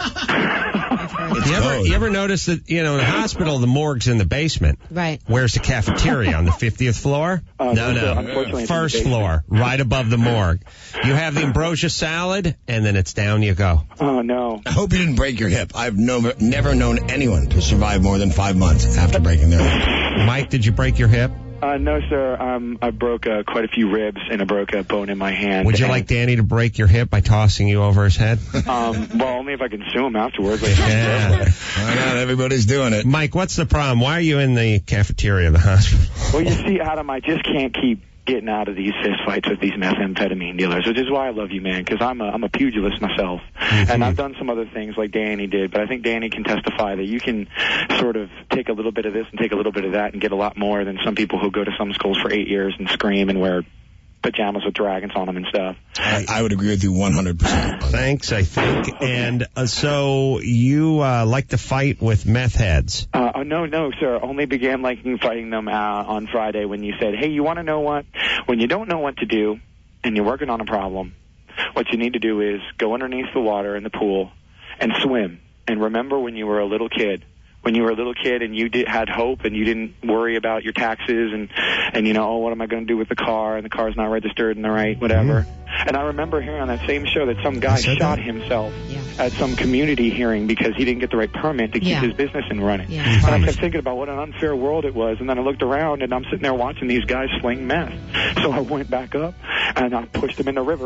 You ever notice that, in a hospital, the morgue's in the basement? Right. Where's the cafeteria? On the 50th floor? No. First floor, right above the morgue. You have the ambrosia salad, and then it's down you go. Oh, no. I hope you didn't break your hip. I've never known anyone to survive more than 5 months after breaking their hip. Mike, did you break your hip? No, sir. I broke quite a few ribs, and I broke a bone in my hand. Would you like Danny to break your hip by tossing you over his head? Well, only if I can sue him afterwards. Yeah. Why not? Everybody's doing it. Mike, what's the problem? Why are you in the cafeteria of the hospital? Well, you see, Adam, I just can't keep getting out of these fist fights with these methamphetamine dealers, which is why I love you, man, because I'm a pugilist myself. Mm-hmm. And I've done some other things like Danny did, but I think Danny can testify that you can sort of take a little bit of this and take a little bit of that and get a lot more than some people who go to some schools for 8 years and scream and wear pajamas with dragons on them and stuff. I would agree with you 100%. Thanks, I think. And so you like to fight with meth heads? No, sir. Only began liking fighting them on Friday when you said, hey, you want to know what? When you don't know what to do and you're working on a problem, what you need to do is go underneath the water in the pool and swim. And remember when you were a little kid. When you were a little kid and you had hope and you didn't worry about your taxes and what am I going to do with the car and the car's not registered and the right whatever. Mm-hmm. And I remember hearing on that same show that some guy shot himself at some community hearing because he didn't get the right permit to keep his business in running. Yeah. And I kept thinking about what an unfair world it was, and then I looked around and I'm sitting there watching these guys sling meth. So I went back up and I pushed him in the river.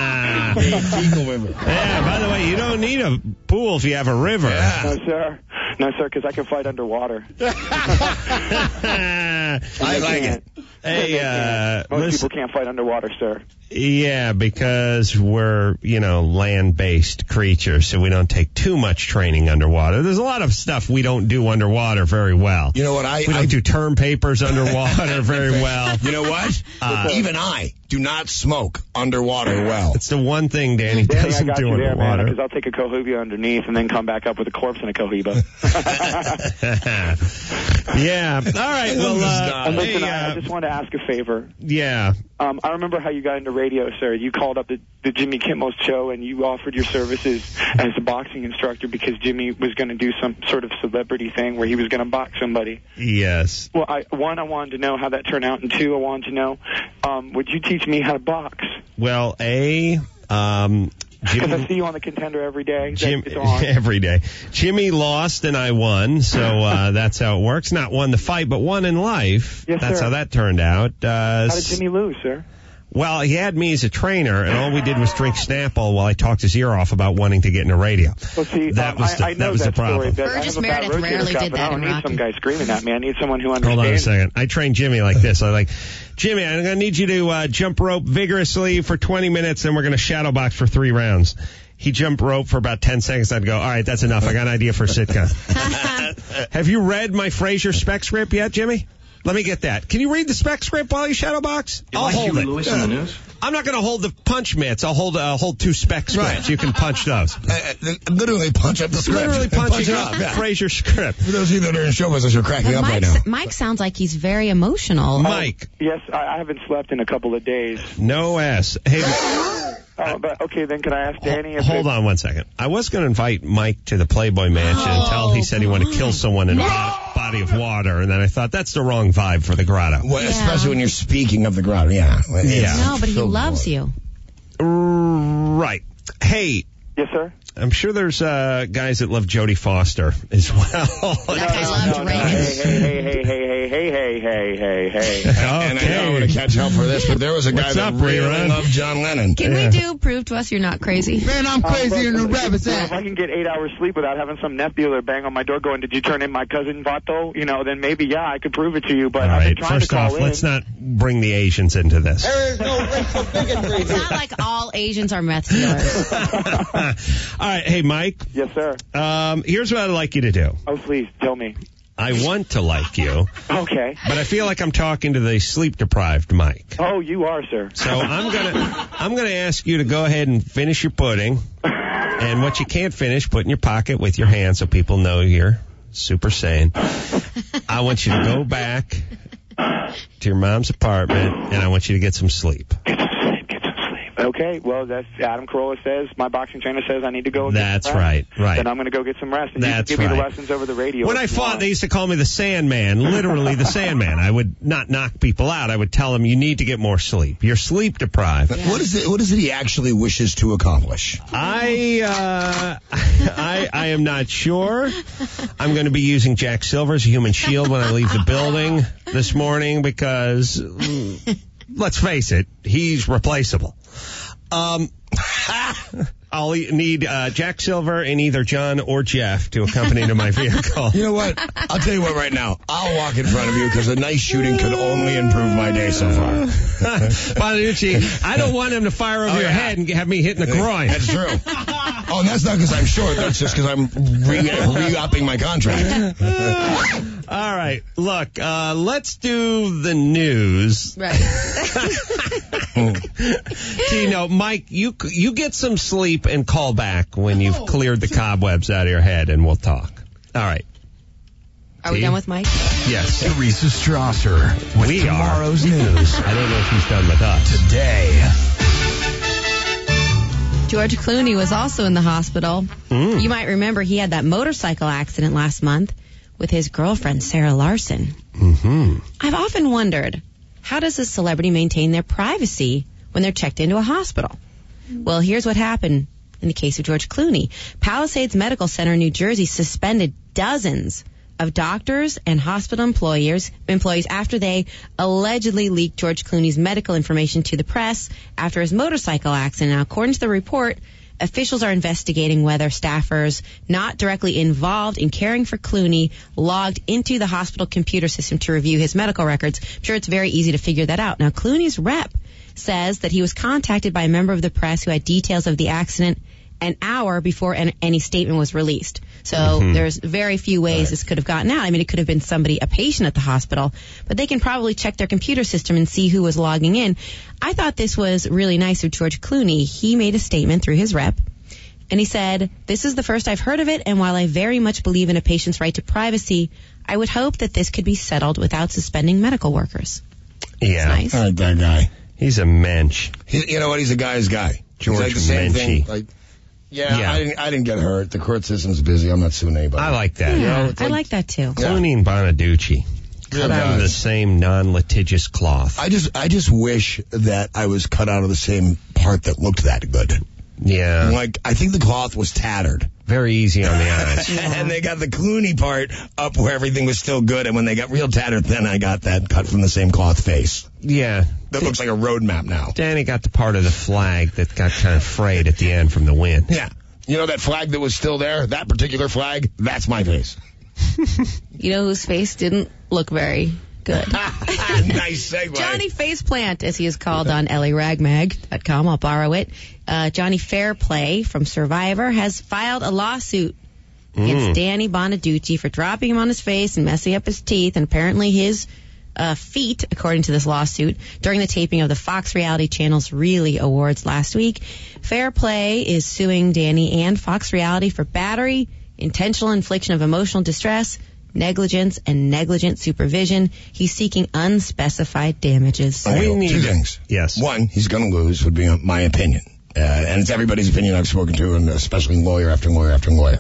Yeah, by the way, you don't need a pool if you have a river. Yeah. No, sir. No, sir, because I can fight underwater. I like it. Hey, most people can't fight underwater, sir. Yeah, because we're, land-based creatures, so we don't take too much training underwater. There's a lot of stuff we don't do underwater very well. You know what? We don't do term papers underwater very well. You know what? Even I do not smoke underwater well. It's the one thing Danny doesn't I got do you there, underwater. man, because I'll take a cohiba underneath and then come back up with a corpse and a cohiba. Yeah. All right. Well, listen, I just wanted to ask a favor. Yeah. I remember how you got into radio, sir. You called up the Jimmy Kimmel show and you offered your services as a boxing instructor because Jimmy was going to do some sort of celebrity thing where he was going to box somebody. Yes. Well, I wanted to know how that turned out, and two, I wanted to know, would you teach me how to box? Well, because I see you on the Contender every day. Every day. Jimmy lost and I won, so that's how it works. Not won the fight, but won in life. Yes, that's sir. how that turned out. How did Jimmy lose, sir? Well, he had me as a trainer, and all we did was drink Snapple while I talked his ear off about wanting to get into radio. Well, see, that was the problem. Story, Burgess Meredith rarely did that. I don't need some guy screaming at me. I need someone who understands. Hold on a second. I trained Jimmy like this. Jimmy, I'm going to need you to jump rope vigorously for 20 minutes, and we're going to shadow box for 3 rounds. He jumped rope for about 10 seconds. I'd go, all right, that's enough. I got an idea for a sitcom. Have you read my Frasier spec script yet, Jimmy? Let me get that. Can you read the spec script while you shadow box? I'll hold it. Lewis in the news? I'm not going to hold the punch mitts. I'll hold 2 spec scripts. Right. You can punch those. Literally punch up the script. Literally punch it up. Frasier script. For those of you that are in show business, you're cracking up right now. Mike sounds like he's very emotional. Mike. Yes, I haven't slept in a couple of days. No S. Hey. But okay, then can I ask Danny? Hold on one second. I was going to invite Mike to the Playboy Mansion until he said he wanted to kill someone in a body of water, and then I thought that's the wrong vibe for the grotto. Well, especially when you're speaking of the grotto. Yeah. No, but he loves you. Right. Hey. Yes, sir? I'm sure there's guys that love Jodie Foster as well. That guy loves Reagan. Hey. And I know I'm going to catch hell for this, but there was a guy that really loved John Lennon. Can we do prove to us you're not crazy? Man, I'm crazy in the rabbit's ass. If I can get 8 hours sleep without having some nebula bang on my door going, did you turn in my cousin Vato? Then maybe, yeah, I could prove it to you. But all I've right, been trying first to call off, in. let's not bring the Asians into this. There is no racial bigotry. It's not like all Asians are meth dealers. All right, hey, Mike. Yes, sir. Here's what I'd like you to do. Oh, please, tell me. I want to like you. Okay. But I feel like I'm talking to the sleep-deprived Mike. Oh, you are, sir. So I'm gonna ask you to go ahead and finish your pudding. And what you can't finish, put in your pocket with your hand so people know you're super sane. I want you to go back to your mom's apartment, and I want you to get some sleep. Okay, well, that's Adam Carolla says, my boxing trainer says I need to go. That's right. Then I'm going to go get some rest. And that's you can give me the lessons over the radio. When I fought, they used to call me the Sandman, literally the Sandman. I would not knock people out. I would tell them, you need to get more sleep. You're sleep deprived. Yeah. What is it he actually wishes to accomplish? I am not sure. I'm going to be using Jack Silver as a human shield when I leave the building this morning because, let's face it, he's replaceable. I'll need Jack Silver and either John or Jeff to accompany to my vehicle. You know what? I'll tell you what right now. I'll walk in front of you because a nice shooting could only improve my day so far. Bonaducci, I don't want him to fire over your head and have me hit in the groin. That's true. Oh, and that's not because I'm short. That's just because I'm re-upping my contract. All right. Look, let's do the news. Right. Tino, Mike, you get some sleep and call back when you've cleared the cobwebs out of your head, and we'll talk. All right. Are we done with Mike? Yes. Teresa Strasser with tomorrow's news. I don't know if he's done with us. Today. George Clooney was also in the hospital. You might remember he had that motorcycle accident last month with his girlfriend, Sarah Larson. Mm-hmm. I've often wondered, how does a celebrity maintain their privacy when they're checked into a hospital? Well, here's what happened in the case of George Clooney. Palisades Medical Center in New Jersey suspended dozens of doctors and hospital employees after they allegedly leaked George Clooney's medical information to the press after his motorcycle accident. Now, according to the report, Officials are investigating whether staffers not directly involved in caring for Clooney logged into the hospital computer system to review his medical records. I'm sure it's very easy to figure that out. Now, Clooney's rep says that he was contacted by a member of the press who had details of the accident an hour before any statement was released. So there's very few ways this could have gotten out. I mean, it could have been a patient at the hospital, but they can probably check their computer system and see who was logging in. I thought this was really nice of George Clooney. He made a statement through his rep, and he said, "This is the first I've heard of it, and while I very much believe in a patient's right to privacy, I would hope that this could be settled without suspending medical workers." Yeah. That's nice. All right, that guy. He's a mensch. You know what? He's a guy's guy. George like the same Menchie. thing. I didn't get hurt. The court system's busy. I'm not suing anybody. I like that. Yeah, I like that too. Clooney and Bonaducci. Cut out of the same non-litigious cloth. I just wish that I was cut out of the same part that looked that good. Yeah. Like, I think the cloth was tattered. Very easy on the eyes. And they got the Clooney part up where everything was still good, and when they got real tattered, then I got that cut from the same cloth face. Yeah. That looks like a road map now. Danny got the part of the flag that got kind of frayed at the end from the wind. Yeah. You know that flag that was still there? That particular flag? That's my face. You know whose face didn't look very good? Nice segue. Johnny Faceplant, as he is called on LARagmag.com. I'll borrow it. Johnny Fairplay from Survivor has filed a lawsuit against Danny Bonaducci for dropping him on his face and messing up his teeth, and apparently his feet, according to this lawsuit, during the taping of the Fox Reality Channel's Really Awards last week. Fairplay is suing Danny and Fox Reality for battery, intentional infliction of emotional distress, negligence, and negligent supervision. He's seeking unspecified damages. We need two things. Yes. One, he's going to lose, would be my opinion. And it's everybody's opinion I've spoken to, and especially lawyer after lawyer after lawyer.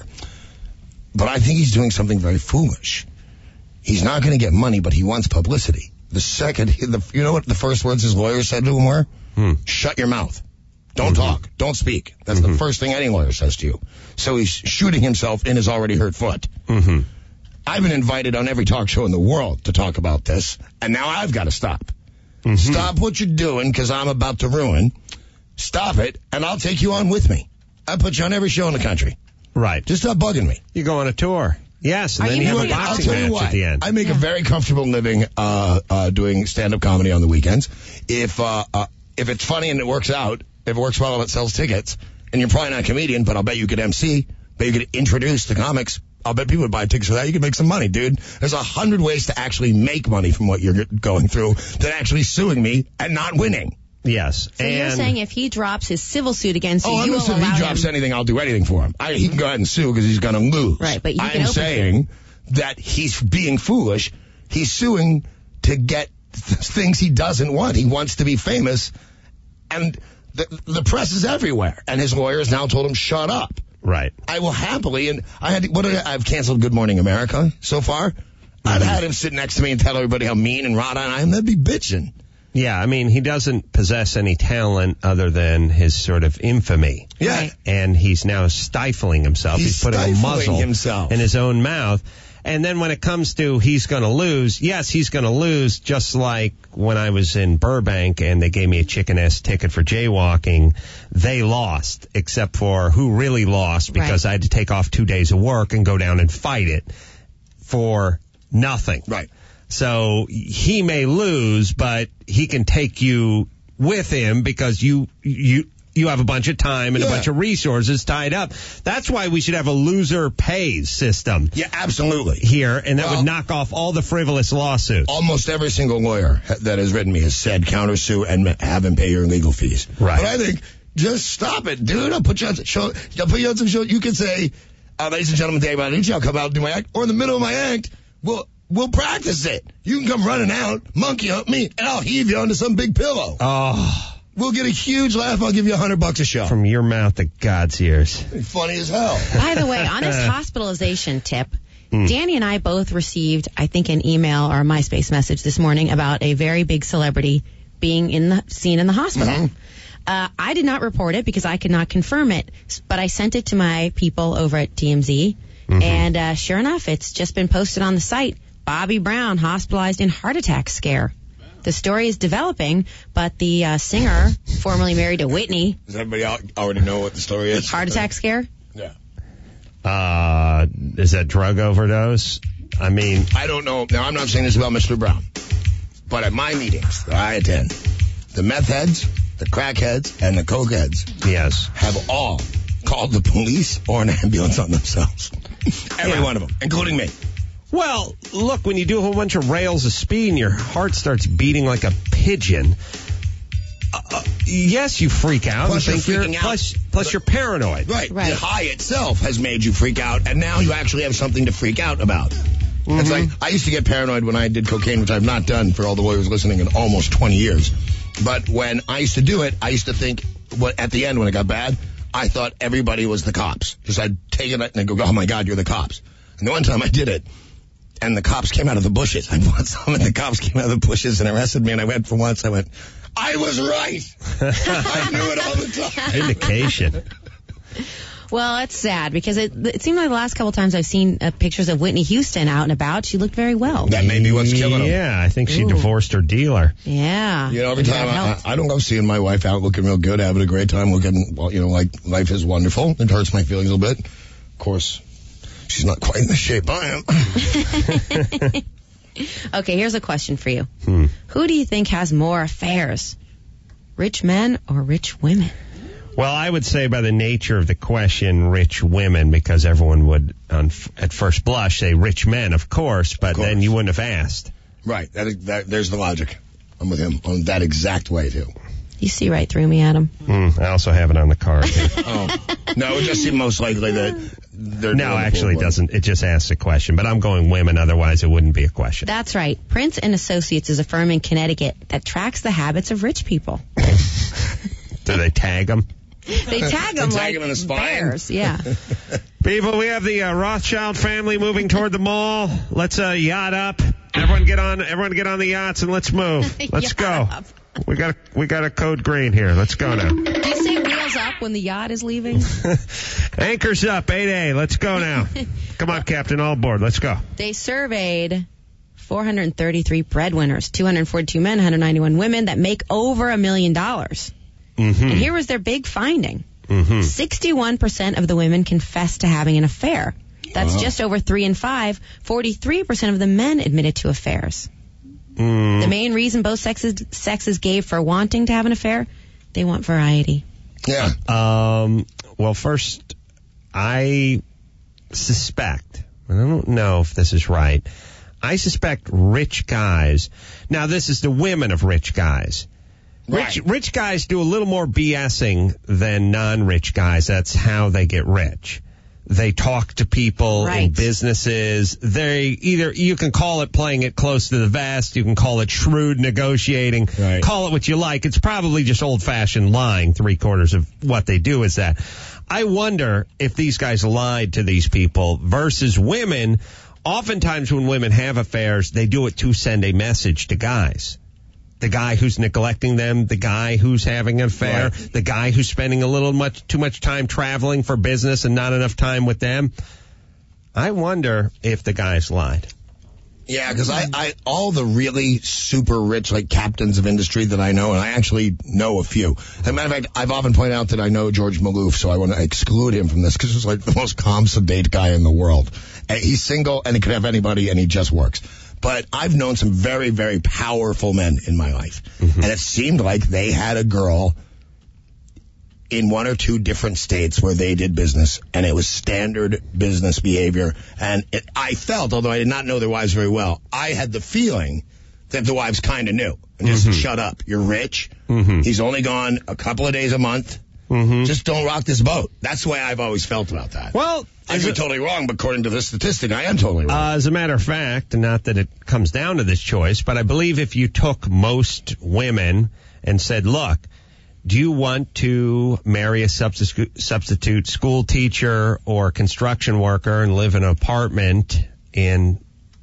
But I think he's doing something very foolish. He's not going to get money, but he wants publicity. The second, you know what the first words his lawyer said to him were? Shut your mouth. Don't talk. Don't speak. That's the first thing any lawyer says to you. So he's shooting himself in his already hurt foot. I've been invited on every talk show in the world to talk about this, and now I've got to stop. Stop what you're doing, because I'm about to ruin. Stop it, and I'll take you on with me. I'll put you on every show in the country. Right. Just stop bugging me. You go on a tour. Yes, and then you have a boxing match at the end. I make a very comfortable living doing stand-up comedy on the weekends. If it's funny and it works out, if it works well and it sells tickets, and you're probably not a comedian, but I'll bet you could MC, but you could introduce the comics. I'll bet people would buy tickets for that. You could make some money, dude. There's 100 ways to actually make money from what you're going through than actually suing me and not winning. Yes. So you're saying if he drops his civil suit against you, you will allow if he drops anything, I'll do anything for him. He can go ahead and sue because he's going to lose. Right, but I'm saying that he's being foolish. He's suing to get things he doesn't want. He wants to be famous, and the press is everywhere. And his lawyers now told him, shut up. Right. I will happily, and I've canceled Good Morning America so far. I've had him sit next to me and tell everybody how mean and rotten I am. They'd be bitching. Yeah, I mean, he doesn't possess any talent other than his sort of infamy. Yeah. Right. And he's now stifling himself. He's putting a muzzle in his own mouth. And then when it comes to he's going to lose, yes, he's going to lose, just like when I was in Burbank and they gave me a chicken-ass ticket for jaywalking. They lost, except for who really lost, because I had to take off 2 days of work and go down and fight it for nothing. Right. So he may lose, but he can take you with him because you have a bunch of time and a bunch of resources tied up. That's why we should have a loser pays system. Yeah, absolutely. Here, and that would knock off all the frivolous lawsuits. Almost every single lawyer that has written me has said countersue and have him pay your legal fees. Right. But I think just stop it, dude. I'll put you on some show. You can say, ladies and gentlemen, Dave Bonaducci, I'll come out and do my act. Or in the middle of my act, we'll practice it. You can come running out, monkey up me, and I'll heave you onto some big pillow. Oh. We'll get a huge laugh. I'll give you $100 a show. From your mouth to God's ears. Funny as hell. By the way, on his hospitalization tip, Danny and I both received, I think, an email or a MySpace message this morning about a very big celebrity being seen in the hospital. I did not report it because I could not confirm it, but I sent it to my people over at TMZ, and sure enough, it's just been posted on the site. Bobby Brown hospitalized in heart attack scare. The story is developing, but the singer, formerly married to Whitney. Does everybody already know what the story is? Heart attack scare? Yeah. Is that drug overdose? I mean, I don't know. Now, I'm not saying this about Mr. Brown, but at my meetings that I attend, the meth heads, the crack heads, and the coke heads have all called the police or an ambulance on themselves. Every one of them, including me. Well, look, when you do a whole bunch of rails of speed and your heart starts beating like a pigeon, yes, you freak out. Plus, you're freaking out. Plus, you're paranoid. Right. The high itself has made you freak out, and now you actually have something to freak out about. Mm-hmm. It's like, I used to get paranoid when I did cocaine, which I've not done for all the lawyers listening in almost 20 years. But when I used to do it, I used to think, at the end when it got bad, I thought everybody was the cops. Because I'd take it and I'd go, oh my God, you're the cops. And the one time I did it, and the cops came out of the bushes. I bought some, and the cops came out of the bushes and arrested me. And I went, I was right. I knew it all the time. Vindication. Well, that's sad because it seemed like the last couple times I've seen pictures of Whitney Houston out and about, she looked very well. That may be what's killing her. Yeah, I think she divorced her dealer. Yeah. You know, every time I don't go seeing my wife out looking real good, having a great time, looking, well, you know, like life is wonderful. It hurts my feelings a little bit. Of course, she's not quite in the shape I am. Okay, here's a question for you. Who do you think has more affairs? Rich men or rich women? Well, I would say by the nature of the question, rich women, because everyone would, at first blush, say rich men, of course, but then you wouldn't have asked. Right. There's the logic. I'm with him on that exact way, too. You see right through me, Adam. I also have it on the card. No, it would just seem most likely that they're... No, actually it doesn't. It just asks a question. But I'm going women, otherwise it wouldn't be a question. That's right. Prince and Associates is a firm in Connecticut that tracks the habits of rich people. Do they tag them? They tag them like in the spine. bears, yeah. People, we have the Rothschild family moving toward the mall. Let's yacht up. Everyone get on the yachts and let's move. Let's go. Up. We got a code green here. Let's go now. Do you say wheels up when the yacht is leaving? Anchors up, 8A. Let's go now. Come on, Captain, all aboard. Let's go. They surveyed 433 breadwinners, 242 men, 191 women that make over $1 million. And here was their big finding. 61% of the women confessed to having an affair. That's just over 3 in 5. 43% of the men admitted to affairs. The main reason both sexes gave for wanting to have an affair, they want variety. Yeah. Well, first, I suspect, and I don't know if this is right, I suspect rich guys, now this is the women of rich guys. Right. Rich guys do a little more BSing than non-rich guys. That's how they get rich. They talk to people in businesses. You can call it playing it close to the vest. You can call it shrewd negotiating. Right. Call it what you like. It's probably just old-fashioned lying. 3/4 of what they do is that. I wonder if these guys lied to these people versus women. Oftentimes when women have affairs, they do it to send a message to guys. The guy who's neglecting them, the guy who's having an affair, the guy who's spending too much time traveling for business and not enough time with them. I wonder if the guys lied. Yeah, because I all the really super rich, like captains of industry that I know, and I actually know a few. As a matter of fact, I've often pointed out that I know George Maloof, so I want to exclude him from this because he's like the most calm, sedate guy in the world. And he's single, and he could have anybody, and he just works. But I've known some very, very powerful men in my life. And it seemed like they had a girl in 1 or 2 different states where they did business, and it was standard business behavior. And I felt, although I did not know their wives very well, I had the feeling that the wives kind of knew. And just shut up. You're rich. He's only gone a couple of days a month. Just don't rock this boat. That's the way I've always felt about that. Well, I could be totally wrong, but according to this statistic, I am totally wrong. As a matter of fact, and not that it comes down to this choice, but I believe if you took most women and said, look, do you want to marry a substitute school teacher or construction worker and live in an apartment in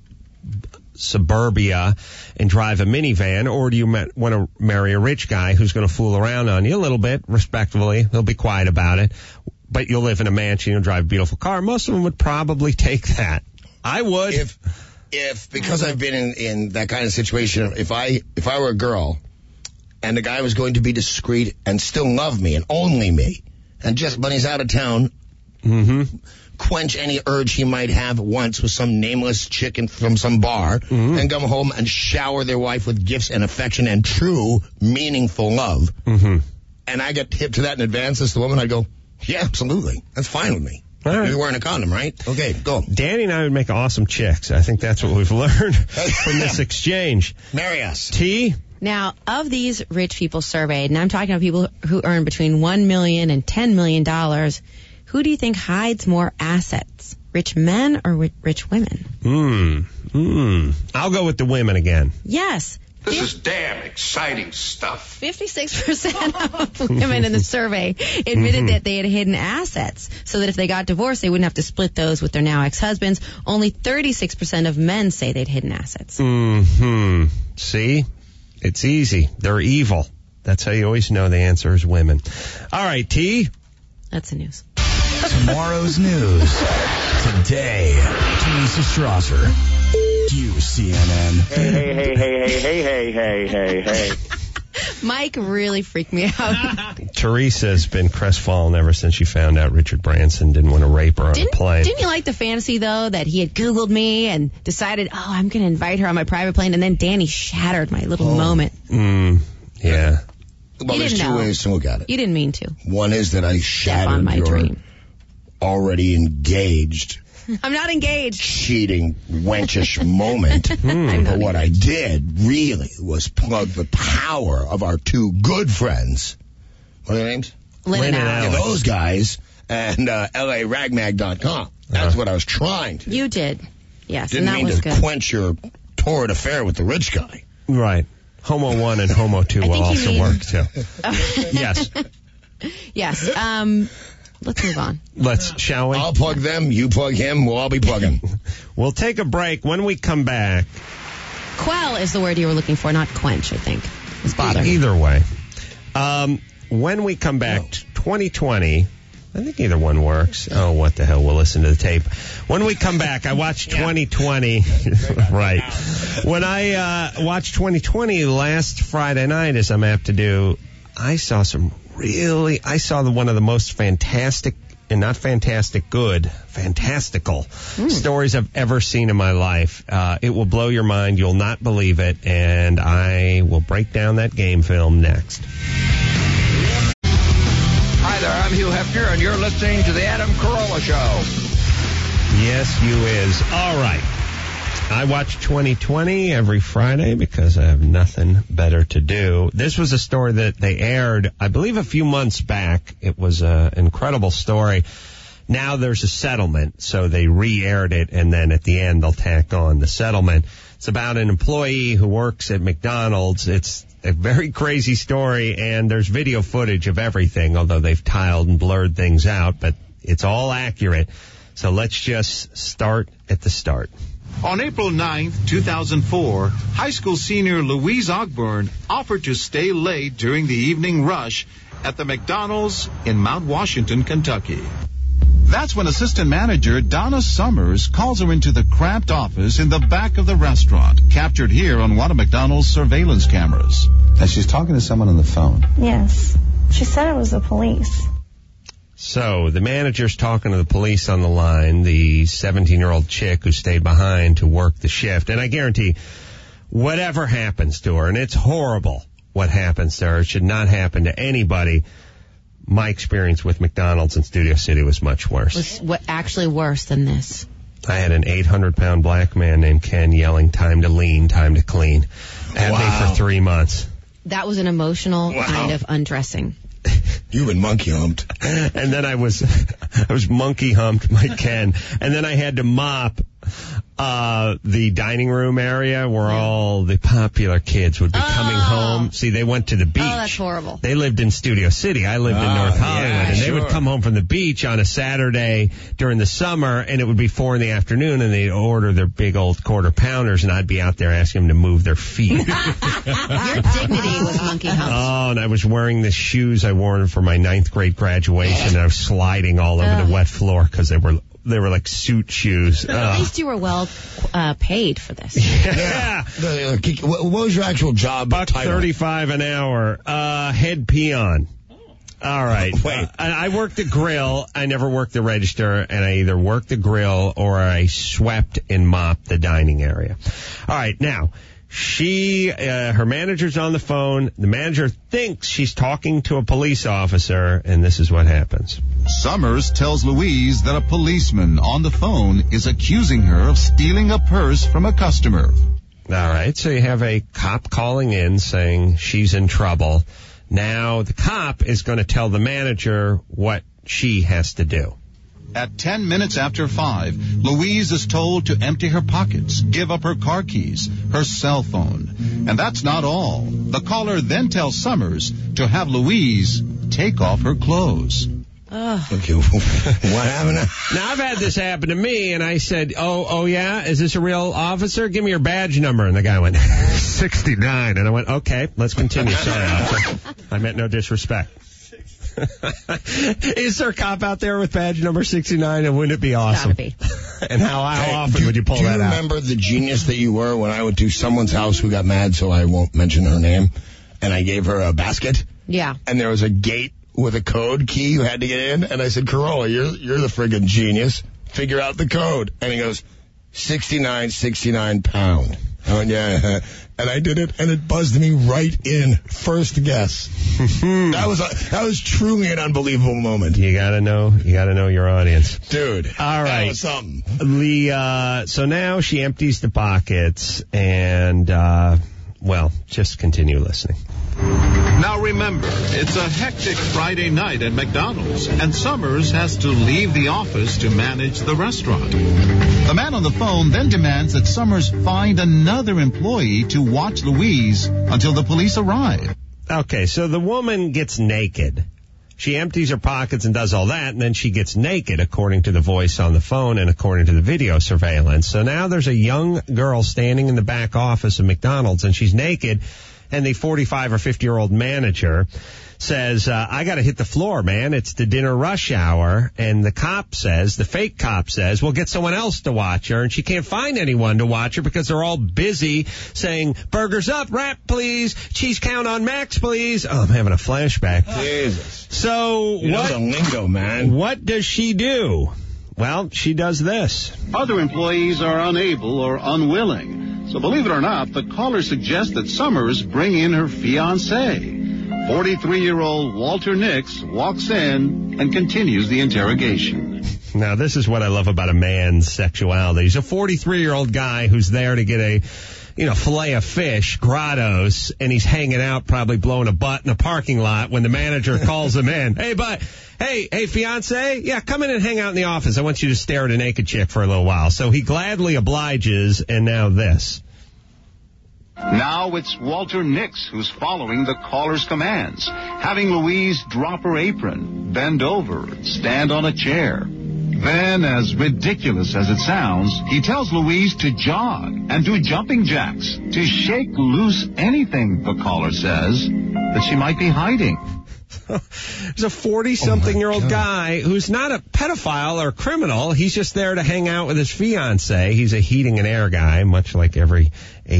suburbia and drive a minivan, or do you want to marry a rich guy who's going to fool around on you a little bit, respectfully? He'll be quiet about it, but you'll live in a mansion and drive a beautiful car. Most of them would probably take that. I would. because I've been in that kind of situation, if I were a girl and the guy was going to be discreet and still love me and only me, and just when he's out of town, quench any urge he might have once with some nameless chick from some bar, and come home and shower their wife with gifts and affection and true, meaningful love, and I get hip to that in advance as the woman, I'd go, yeah, absolutely. That's fine with me. All right. You're wearing a condom, right? Okay, go. Danny and I would make awesome chicks. I think that's what we've learned from this exchange. Marry us. T? Now, of these rich people surveyed, and I'm talking about people who earn between $1 million and $10 million, who do you think hides more assets? Rich men or rich women? I'll go with the women again. Yes. This is damn exciting stuff. 56% of women in the survey admitted that they had hidden assets so that if they got divorced, they wouldn't have to split those with their now ex-husbands. Only 36% of men say they'd hidden assets. See? It's easy. They're evil. That's how you always know the answer is women. All right, T? That's the news. Tomorrow's news. Today, Teresa Strasser. CNN. Hey. Mike really freaked me out. Teresa's been crestfallen ever since she found out Richard Branson didn't want to rape her on a plane. Didn't you like the fantasy, though, that he had Googled me and decided, I'm going to invite her on my private plane, and then Danny shattered my little moment. Yeah. Well, there's two ways to look at it. You didn't mean to. One is that I shattered my your dream. Already engaged, I'm not engaged. cheating, wenchish moment. But what I did really was plug the power of our two good friends. What are their names? Lynn and Alex. Those guys and LARagmag.com. That's what I was trying to do. You did. Yes, Didn't and that mean was to good. quench your torrid affair with the rich guy. Right. Homo 1 and Homo 2 will also work, too. Yes. Yes. Let's move on. Shall we? I'll plug them, you plug him, we'll all be plugging. We'll take a break. When we come back... Quell is the word you were looking for, not quench, I think. It's bothering. Either way. When we come back, 2020... I think either one works. Oh, what the hell? We'll listen to the tape. When we come back, I watched 2020. Right. When I watched 2020 last Friday night, as I'm apt to do, I saw one of the most fantastic, and not fantastic good, fantastical stories I've ever seen in my life. It will blow your mind. You'll not believe it. And I will break down that game film next. Hi there, I'm Hugh Hefner, and you're listening to The Adam Carolla Show. Yes, you is. All right. I watch 2020 every Friday because I have nothing better to do. This was a story that they aired, I believe, a few months back. It was an incredible story. Now there's a settlement, so they re-aired it, and then at the end they'll tack on the settlement. It's about an employee who works at McDonald's. It's a very crazy story, and there's video footage of everything, although they've tiled and blurred things out, but it's all accurate. So let's just start at the start. On April 9th, 2004, high school senior Louise Ogburn offered to stay late during the evening rush at the McDonald's in Mount Washington, Kentucky. That's when assistant manager Donna Summers calls her into the cramped office in the back of the restaurant, captured here on one of McDonald's surveillance cameras. And she's talking to someone on the phone. Yes. She said it was the police. So the manager's talking to the police on the line, the 17-year-old chick who stayed behind to work the shift. And I guarantee whatever happens to her, and it's horrible what happens to her, it should not happen to anybody. My experience with McDonald's in Studio City was much worse. Was actually worse than this? I had an 800-pound black man named Ken yelling, "Time to lean, time to clean," at me for 3 months. That was an emotional kind of undressing. You've been monkey humped. And then I was monkey humped by Ken. And then I had to mop the dining room area where all the popular kids would be coming home. See, they went to the beach. Oh, that's horrible. They lived in Studio City. I lived in North Hollywood. And they would come home from the beach on a Saturday during the summer, and it would be 4 PM, and they'd order their big old quarter pounders, and I'd be out there asking them to move their feet. Your dignity was monkey humped. Oh, and I was wearing the shoes I wore for my 9th grade graduation, and I was sliding all over the wet floor because they were they were like suit shoes. At least you were well paid for this. Yeah. What was your actual job title? $1.35 an hour. Head peon. All right. Wait. I worked the grill. I never worked the register, and I either worked the grill or I swept and mopped the dining area. All right. Now, her manager's on the phone. The manager thinks she's talking to a police officer, and this is what happens. Summers tells Louise that a policeman on the phone is accusing her of stealing a purse from a customer. All right. So you have a cop calling in saying she's in trouble. Now, the cop is going to tell the manager what she has to do. At 10 minutes after 5, Louise is told to empty her pockets, give up her car keys, her cell phone. And that's not all. The caller then tells Summers to have Louise take off her clothes. Okay, what happened? Now, I've had this happen to me, and I said, oh, yeah? Is this a real officer? Give me your badge number. And the guy went, 69. And I went, okay, let's continue. Sorry, officer. I meant no disrespect. Is there a cop out there with badge number 69? And wouldn't it be awesome? Gotta be. And how often would you pull that out? Do you remember the genius that you were when I went to someone's house who got mad, so I won't mention her name, and I gave her a basket? Yeah. And there was a gate with a code key you had to get in, and I said, Corolla, you're the friggin' genius. Figure out the code. And he goes, 69 pound. I went, yeah. And I did it, and it buzzed me right in. First guess. That was truly an unbelievable moment. You gotta know your audience. Dude. All right. That was something. So now she empties the pockets, and, just continue listening. Now remember, it's a hectic Friday night at McDonald's, and Summers has to leave the office to manage the restaurant. The man on the phone then demands that Summers find another employee to watch Louise until the police arrive. Okay, so the woman gets naked. She empties her pockets and does all that, and then she gets naked, according to the voice on the phone and according to the video surveillance. So now there's a young girl standing in the back office of McDonald's, and she's naked. And the 45 or 50-year-old manager says, I got to hit the floor, man. It's the dinner rush hour. And the fake cop says, well, get someone else to watch her. And she can't find anyone to watch her because they're all busy saying, burgers up, wrap, please. Cheese count on max, please. Oh, I'm having a flashback. Jesus. So the lingo, man. What does she do? Well, she does this. Other employees are unable or unwilling. So believe it or not, the caller suggests that Summers bring in her fiancé. 43-year-old Walter Nix walks in and continues the interrogation. Now, this is what I love about a man's sexuality. He's a 43-year-old guy who's there to get a, fillet of fish, Grottos, and he's hanging out, probably blowing a butt in a parking lot when the manager calls him in. Hey, fiancé, yeah, come in and hang out in the office. I want you to stare at a naked chick for a little while. So he gladly obliges, and now this. Now it's Walter Nix who's following the caller's commands, having Louise drop her apron, bend over, and stand on a chair. Then, as ridiculous as it sounds, he tells Louise to jog and do jumping jacks, to shake loose anything, the caller says, that she might be hiding. There's a 40-something-year-old guy who's not a pedophile or a criminal. He's just there to hang out with his fiancée. He's a heating and air guy, much like every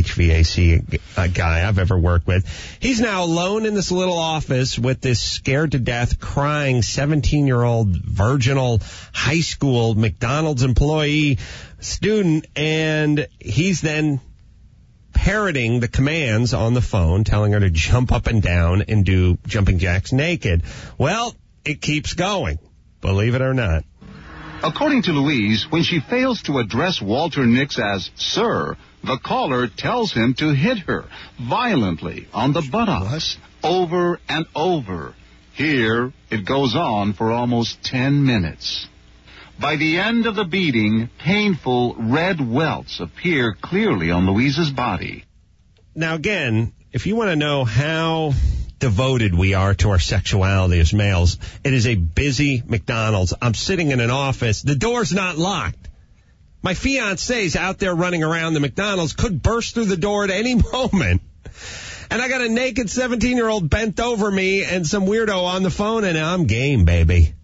HVAC guy I've ever worked with. He's now alone in this little office with this scared-to-death, crying 17-year-old virginal high school McDonald's employee student, and he's then parroting the commands on the phone, telling her to jump up and down and do jumping jacks naked. Well, it keeps going, believe it or not. According to Louise, when she fails to address Walter Nix as sir, the caller tells him to hit her violently on the buttocks over and over. Here, it goes on for almost 10 minutes. By the end of the beating, painful red welts appear clearly on Louise's body. Now, again, if you want to know how devoted we are to our sexuality as males, it is a busy McDonald's. I'm sitting in an office. The door's not locked. My fiancé's out there running around the McDonald's, could burst through the door at any moment. And I got a naked 17-year-old bent over me and some weirdo on the phone, and I'm game, baby.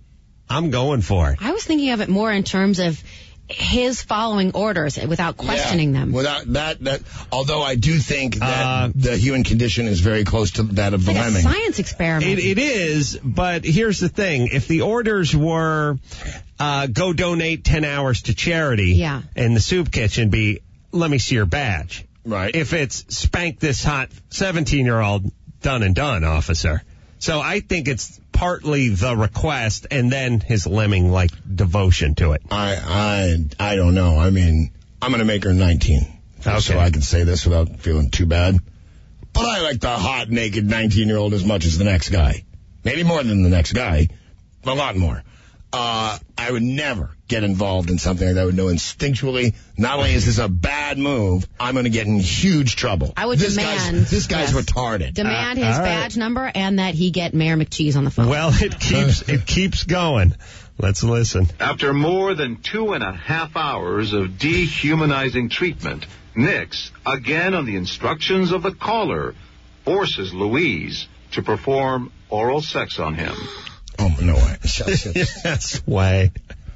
I'm going for it. I was thinking of it more in terms of his following orders without questioning them. Without that, although I do think that the human condition is very close to that of the like lemming. A science experiment. It is, but here's the thing. If the orders were go donate 10 hours to charity in the soup kitchen, be let me see your badge. Right. If it's spank this hot 17-year-old, done and done, officer. So I think it's partly the request and then his lemming-like devotion to it. I don't know. I mean, I'm going to make her 19. Okay. So I can say this without feeling too bad. But I like the hot, naked 19-year-old as much as the next guy. Maybe more than the next guy. A lot more. I would never get involved in something like that. I would know instinctually, not only is this a bad move, I'm going to get in huge trouble. I would demand... This guy's retarded. Demand his badge number and that he get Mayor McCheese on the phone. Well, it keeps going. Let's listen. After more than 2.5 hours of dehumanizing treatment, Nix, again on the instructions of the caller, forces Louise to perform oral sex on him. Oh, no way. Yes, way.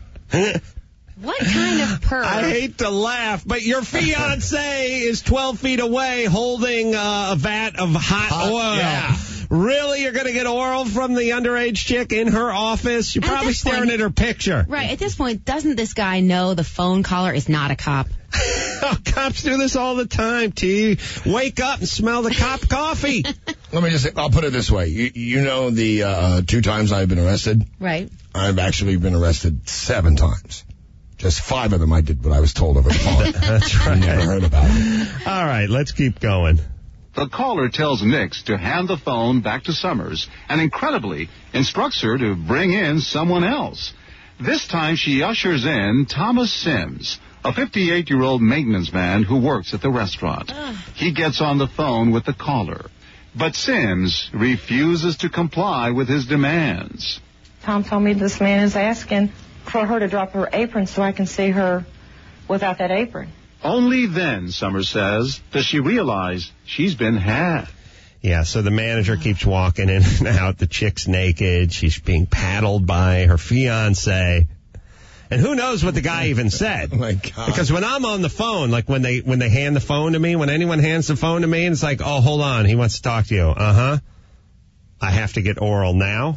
What kind of perv? I hate to laugh, but your fiancé is 12 feet away holding a vat of hot oil. Yeah. Really? You're going to get oral from the underage chick in her office? You're probably staring at her picture. Right. At this point, doesn't this guy know the phone caller is not a cop? Cops do this all the time, T. Wake up and smell the cop coffee. Let me just say, I'll put it this way. You know the 2 times I've been arrested? Right. I've actually been arrested 7 times. Just 5 of them I did what I was told over the phone. That's right. I never heard about it. All right, let's keep going. The caller tells Nix to hand the phone back to Summers and incredibly instructs her to bring in someone else. This time she ushers in Thomas Sims, a 58-year-old maintenance man who works at the restaurant. He gets on the phone with the caller, but Sims refuses to comply with his demands. Tom told me this man is asking for her to drop her apron so I can see her without that apron. Only then, Summers says, does she realize she's been had. Yeah, so the manager keeps walking in and out. The chick's naked. She's being paddled by her fiancé. And who knows what the guy even said? Oh, my God. Because when I'm on the phone, like when they hand the phone to me, when anyone hands the phone to me, and it's like, oh, hold on, he wants to talk to you. Uh-huh. I have to get oral now?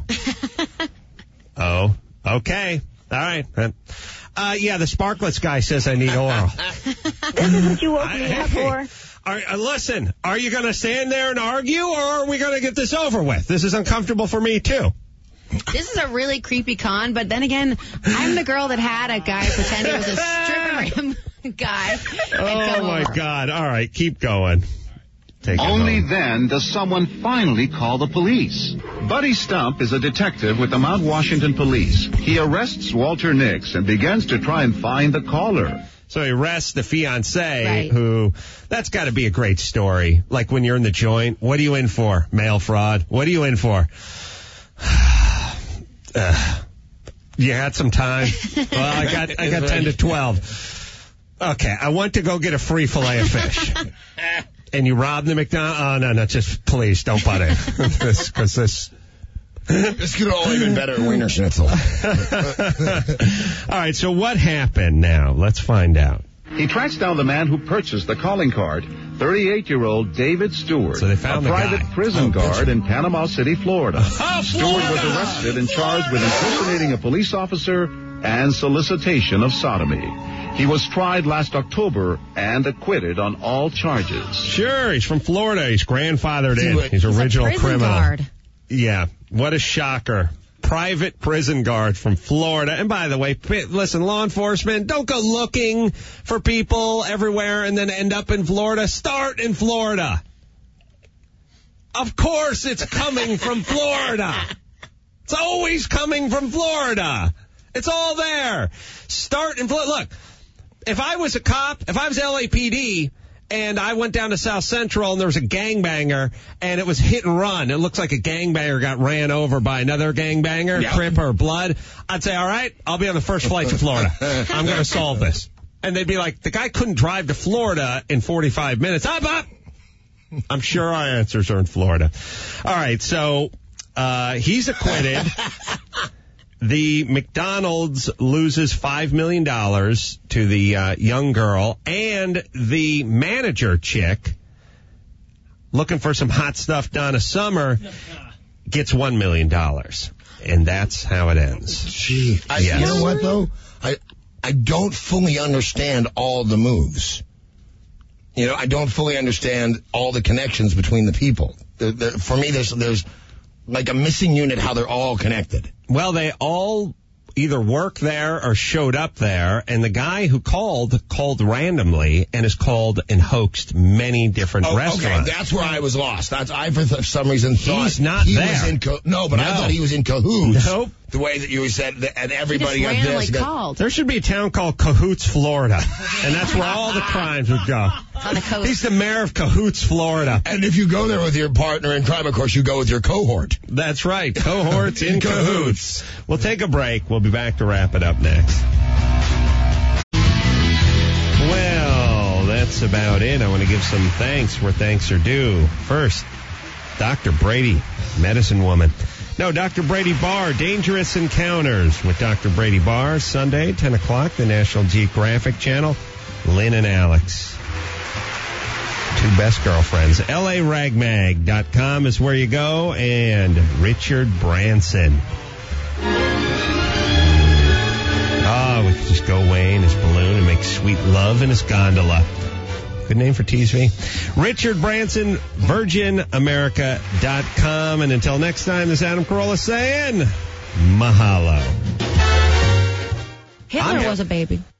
Oh, okay. All right. Yeah, the Sparklets guy says I need oral. This is what you woke me up for? Listen, are you going to stand there and argue, or are we going to get this over with? This is uncomfortable for me, too. This is a really creepy con, but then again, I'm the girl that had a guy pretend he was a stripper guy. Oh, my God. All right, keep going. Only then does someone finally call the police. Buddy Stump is a detective with the Mount Washington Police. He arrests Walter Nix and begins to try and find the caller. So he arrests the fiancé, who, that's got to be a great story. Like when you're in the joint, what are you in for? Mail fraud. What are you in for? You had some time? Well, I got 10 to 12. Okay, I went to go get a free fillet of fish. And you robbed the McDonald's? Oh, no, just please don't butt in. Because this could have only been better at Wiener Schnitzel. All right, so what happened now? Let's find out. He tracks down the man who purchased the calling card, 38-year-old David Stewart, so they found a private prison guard in Panama City, Florida. Stewart was arrested and charged with impersonating a police officer and solicitation of sodomy. He was tried last October and acquitted on all charges. Sure, he's from Florida. He's grandfathered in. He's original criminal. Guard. Yeah, what a shocker. Private prison guard from Florida. And by the way, listen, law enforcement, don't go looking for people everywhere and then end up in Florida. Start in Florida. Of course it's coming from Florida. It's always coming from Florida. It's all there. Start in Florida. Look, if I was a cop, if I was LAPD, and I went down to South Central and there was a gangbanger and it was hit and run. It looks like a gangbanger got ran over by another gangbanger, Crip or Blood. I'd say, all right, I'll be on the first flight to Florida. I'm going to solve this. And they'd be like, the guy couldn't drive to Florida in 45 minutes. Up. I'm sure our answers are in Florida. All right, so he's acquitted. the McDonald's loses $5 million to the young girl, and the manager chick, looking for some hot stuff Donna Summer, gets $1 million. And that's how it ends. Gee, you know what, though? I don't fully understand all the moves. You know, I don't fully understand all the connections between the people. For me, there's like a missing unit how they're all connected. Well, they all either work there or showed up there, and the guy who called randomly and has called and hoaxed many different restaurants. Okay, that's where I was lost. I for some reason thought he's not he there. Was in I thought he was in cahoots. Nope. The way that you said, and everybody he got just randomly this. called. There should be a town called Cahoots, Florida, and that's where all the crimes would go. On the coast. He's the mayor of Cahoots, Florida. And if you go there with your partner in crime, of course, you go with your cohort. That's right, cohorts in Cahoots. We'll take a break. We'll be back to wrap it up next. Well, that's about it. I want to give some thanks where thanks are due. First, Dr. Brady, medicine woman. No, Dr. Brady Barr, Dangerous Encounters with Dr. Brady Barr, Sunday, 10 o'clock, the National Geographic Channel. Lynn and Alex. Two best girlfriends. LARagmag.com is where you go. And Richard Branson. We could just go away in his balloon and make sweet love in his gondola. Good name for TSV. Richard Branson, VirginAmerica.com. And until next time, this is Adam Carolla saying, mahalo. Hitler was a baby.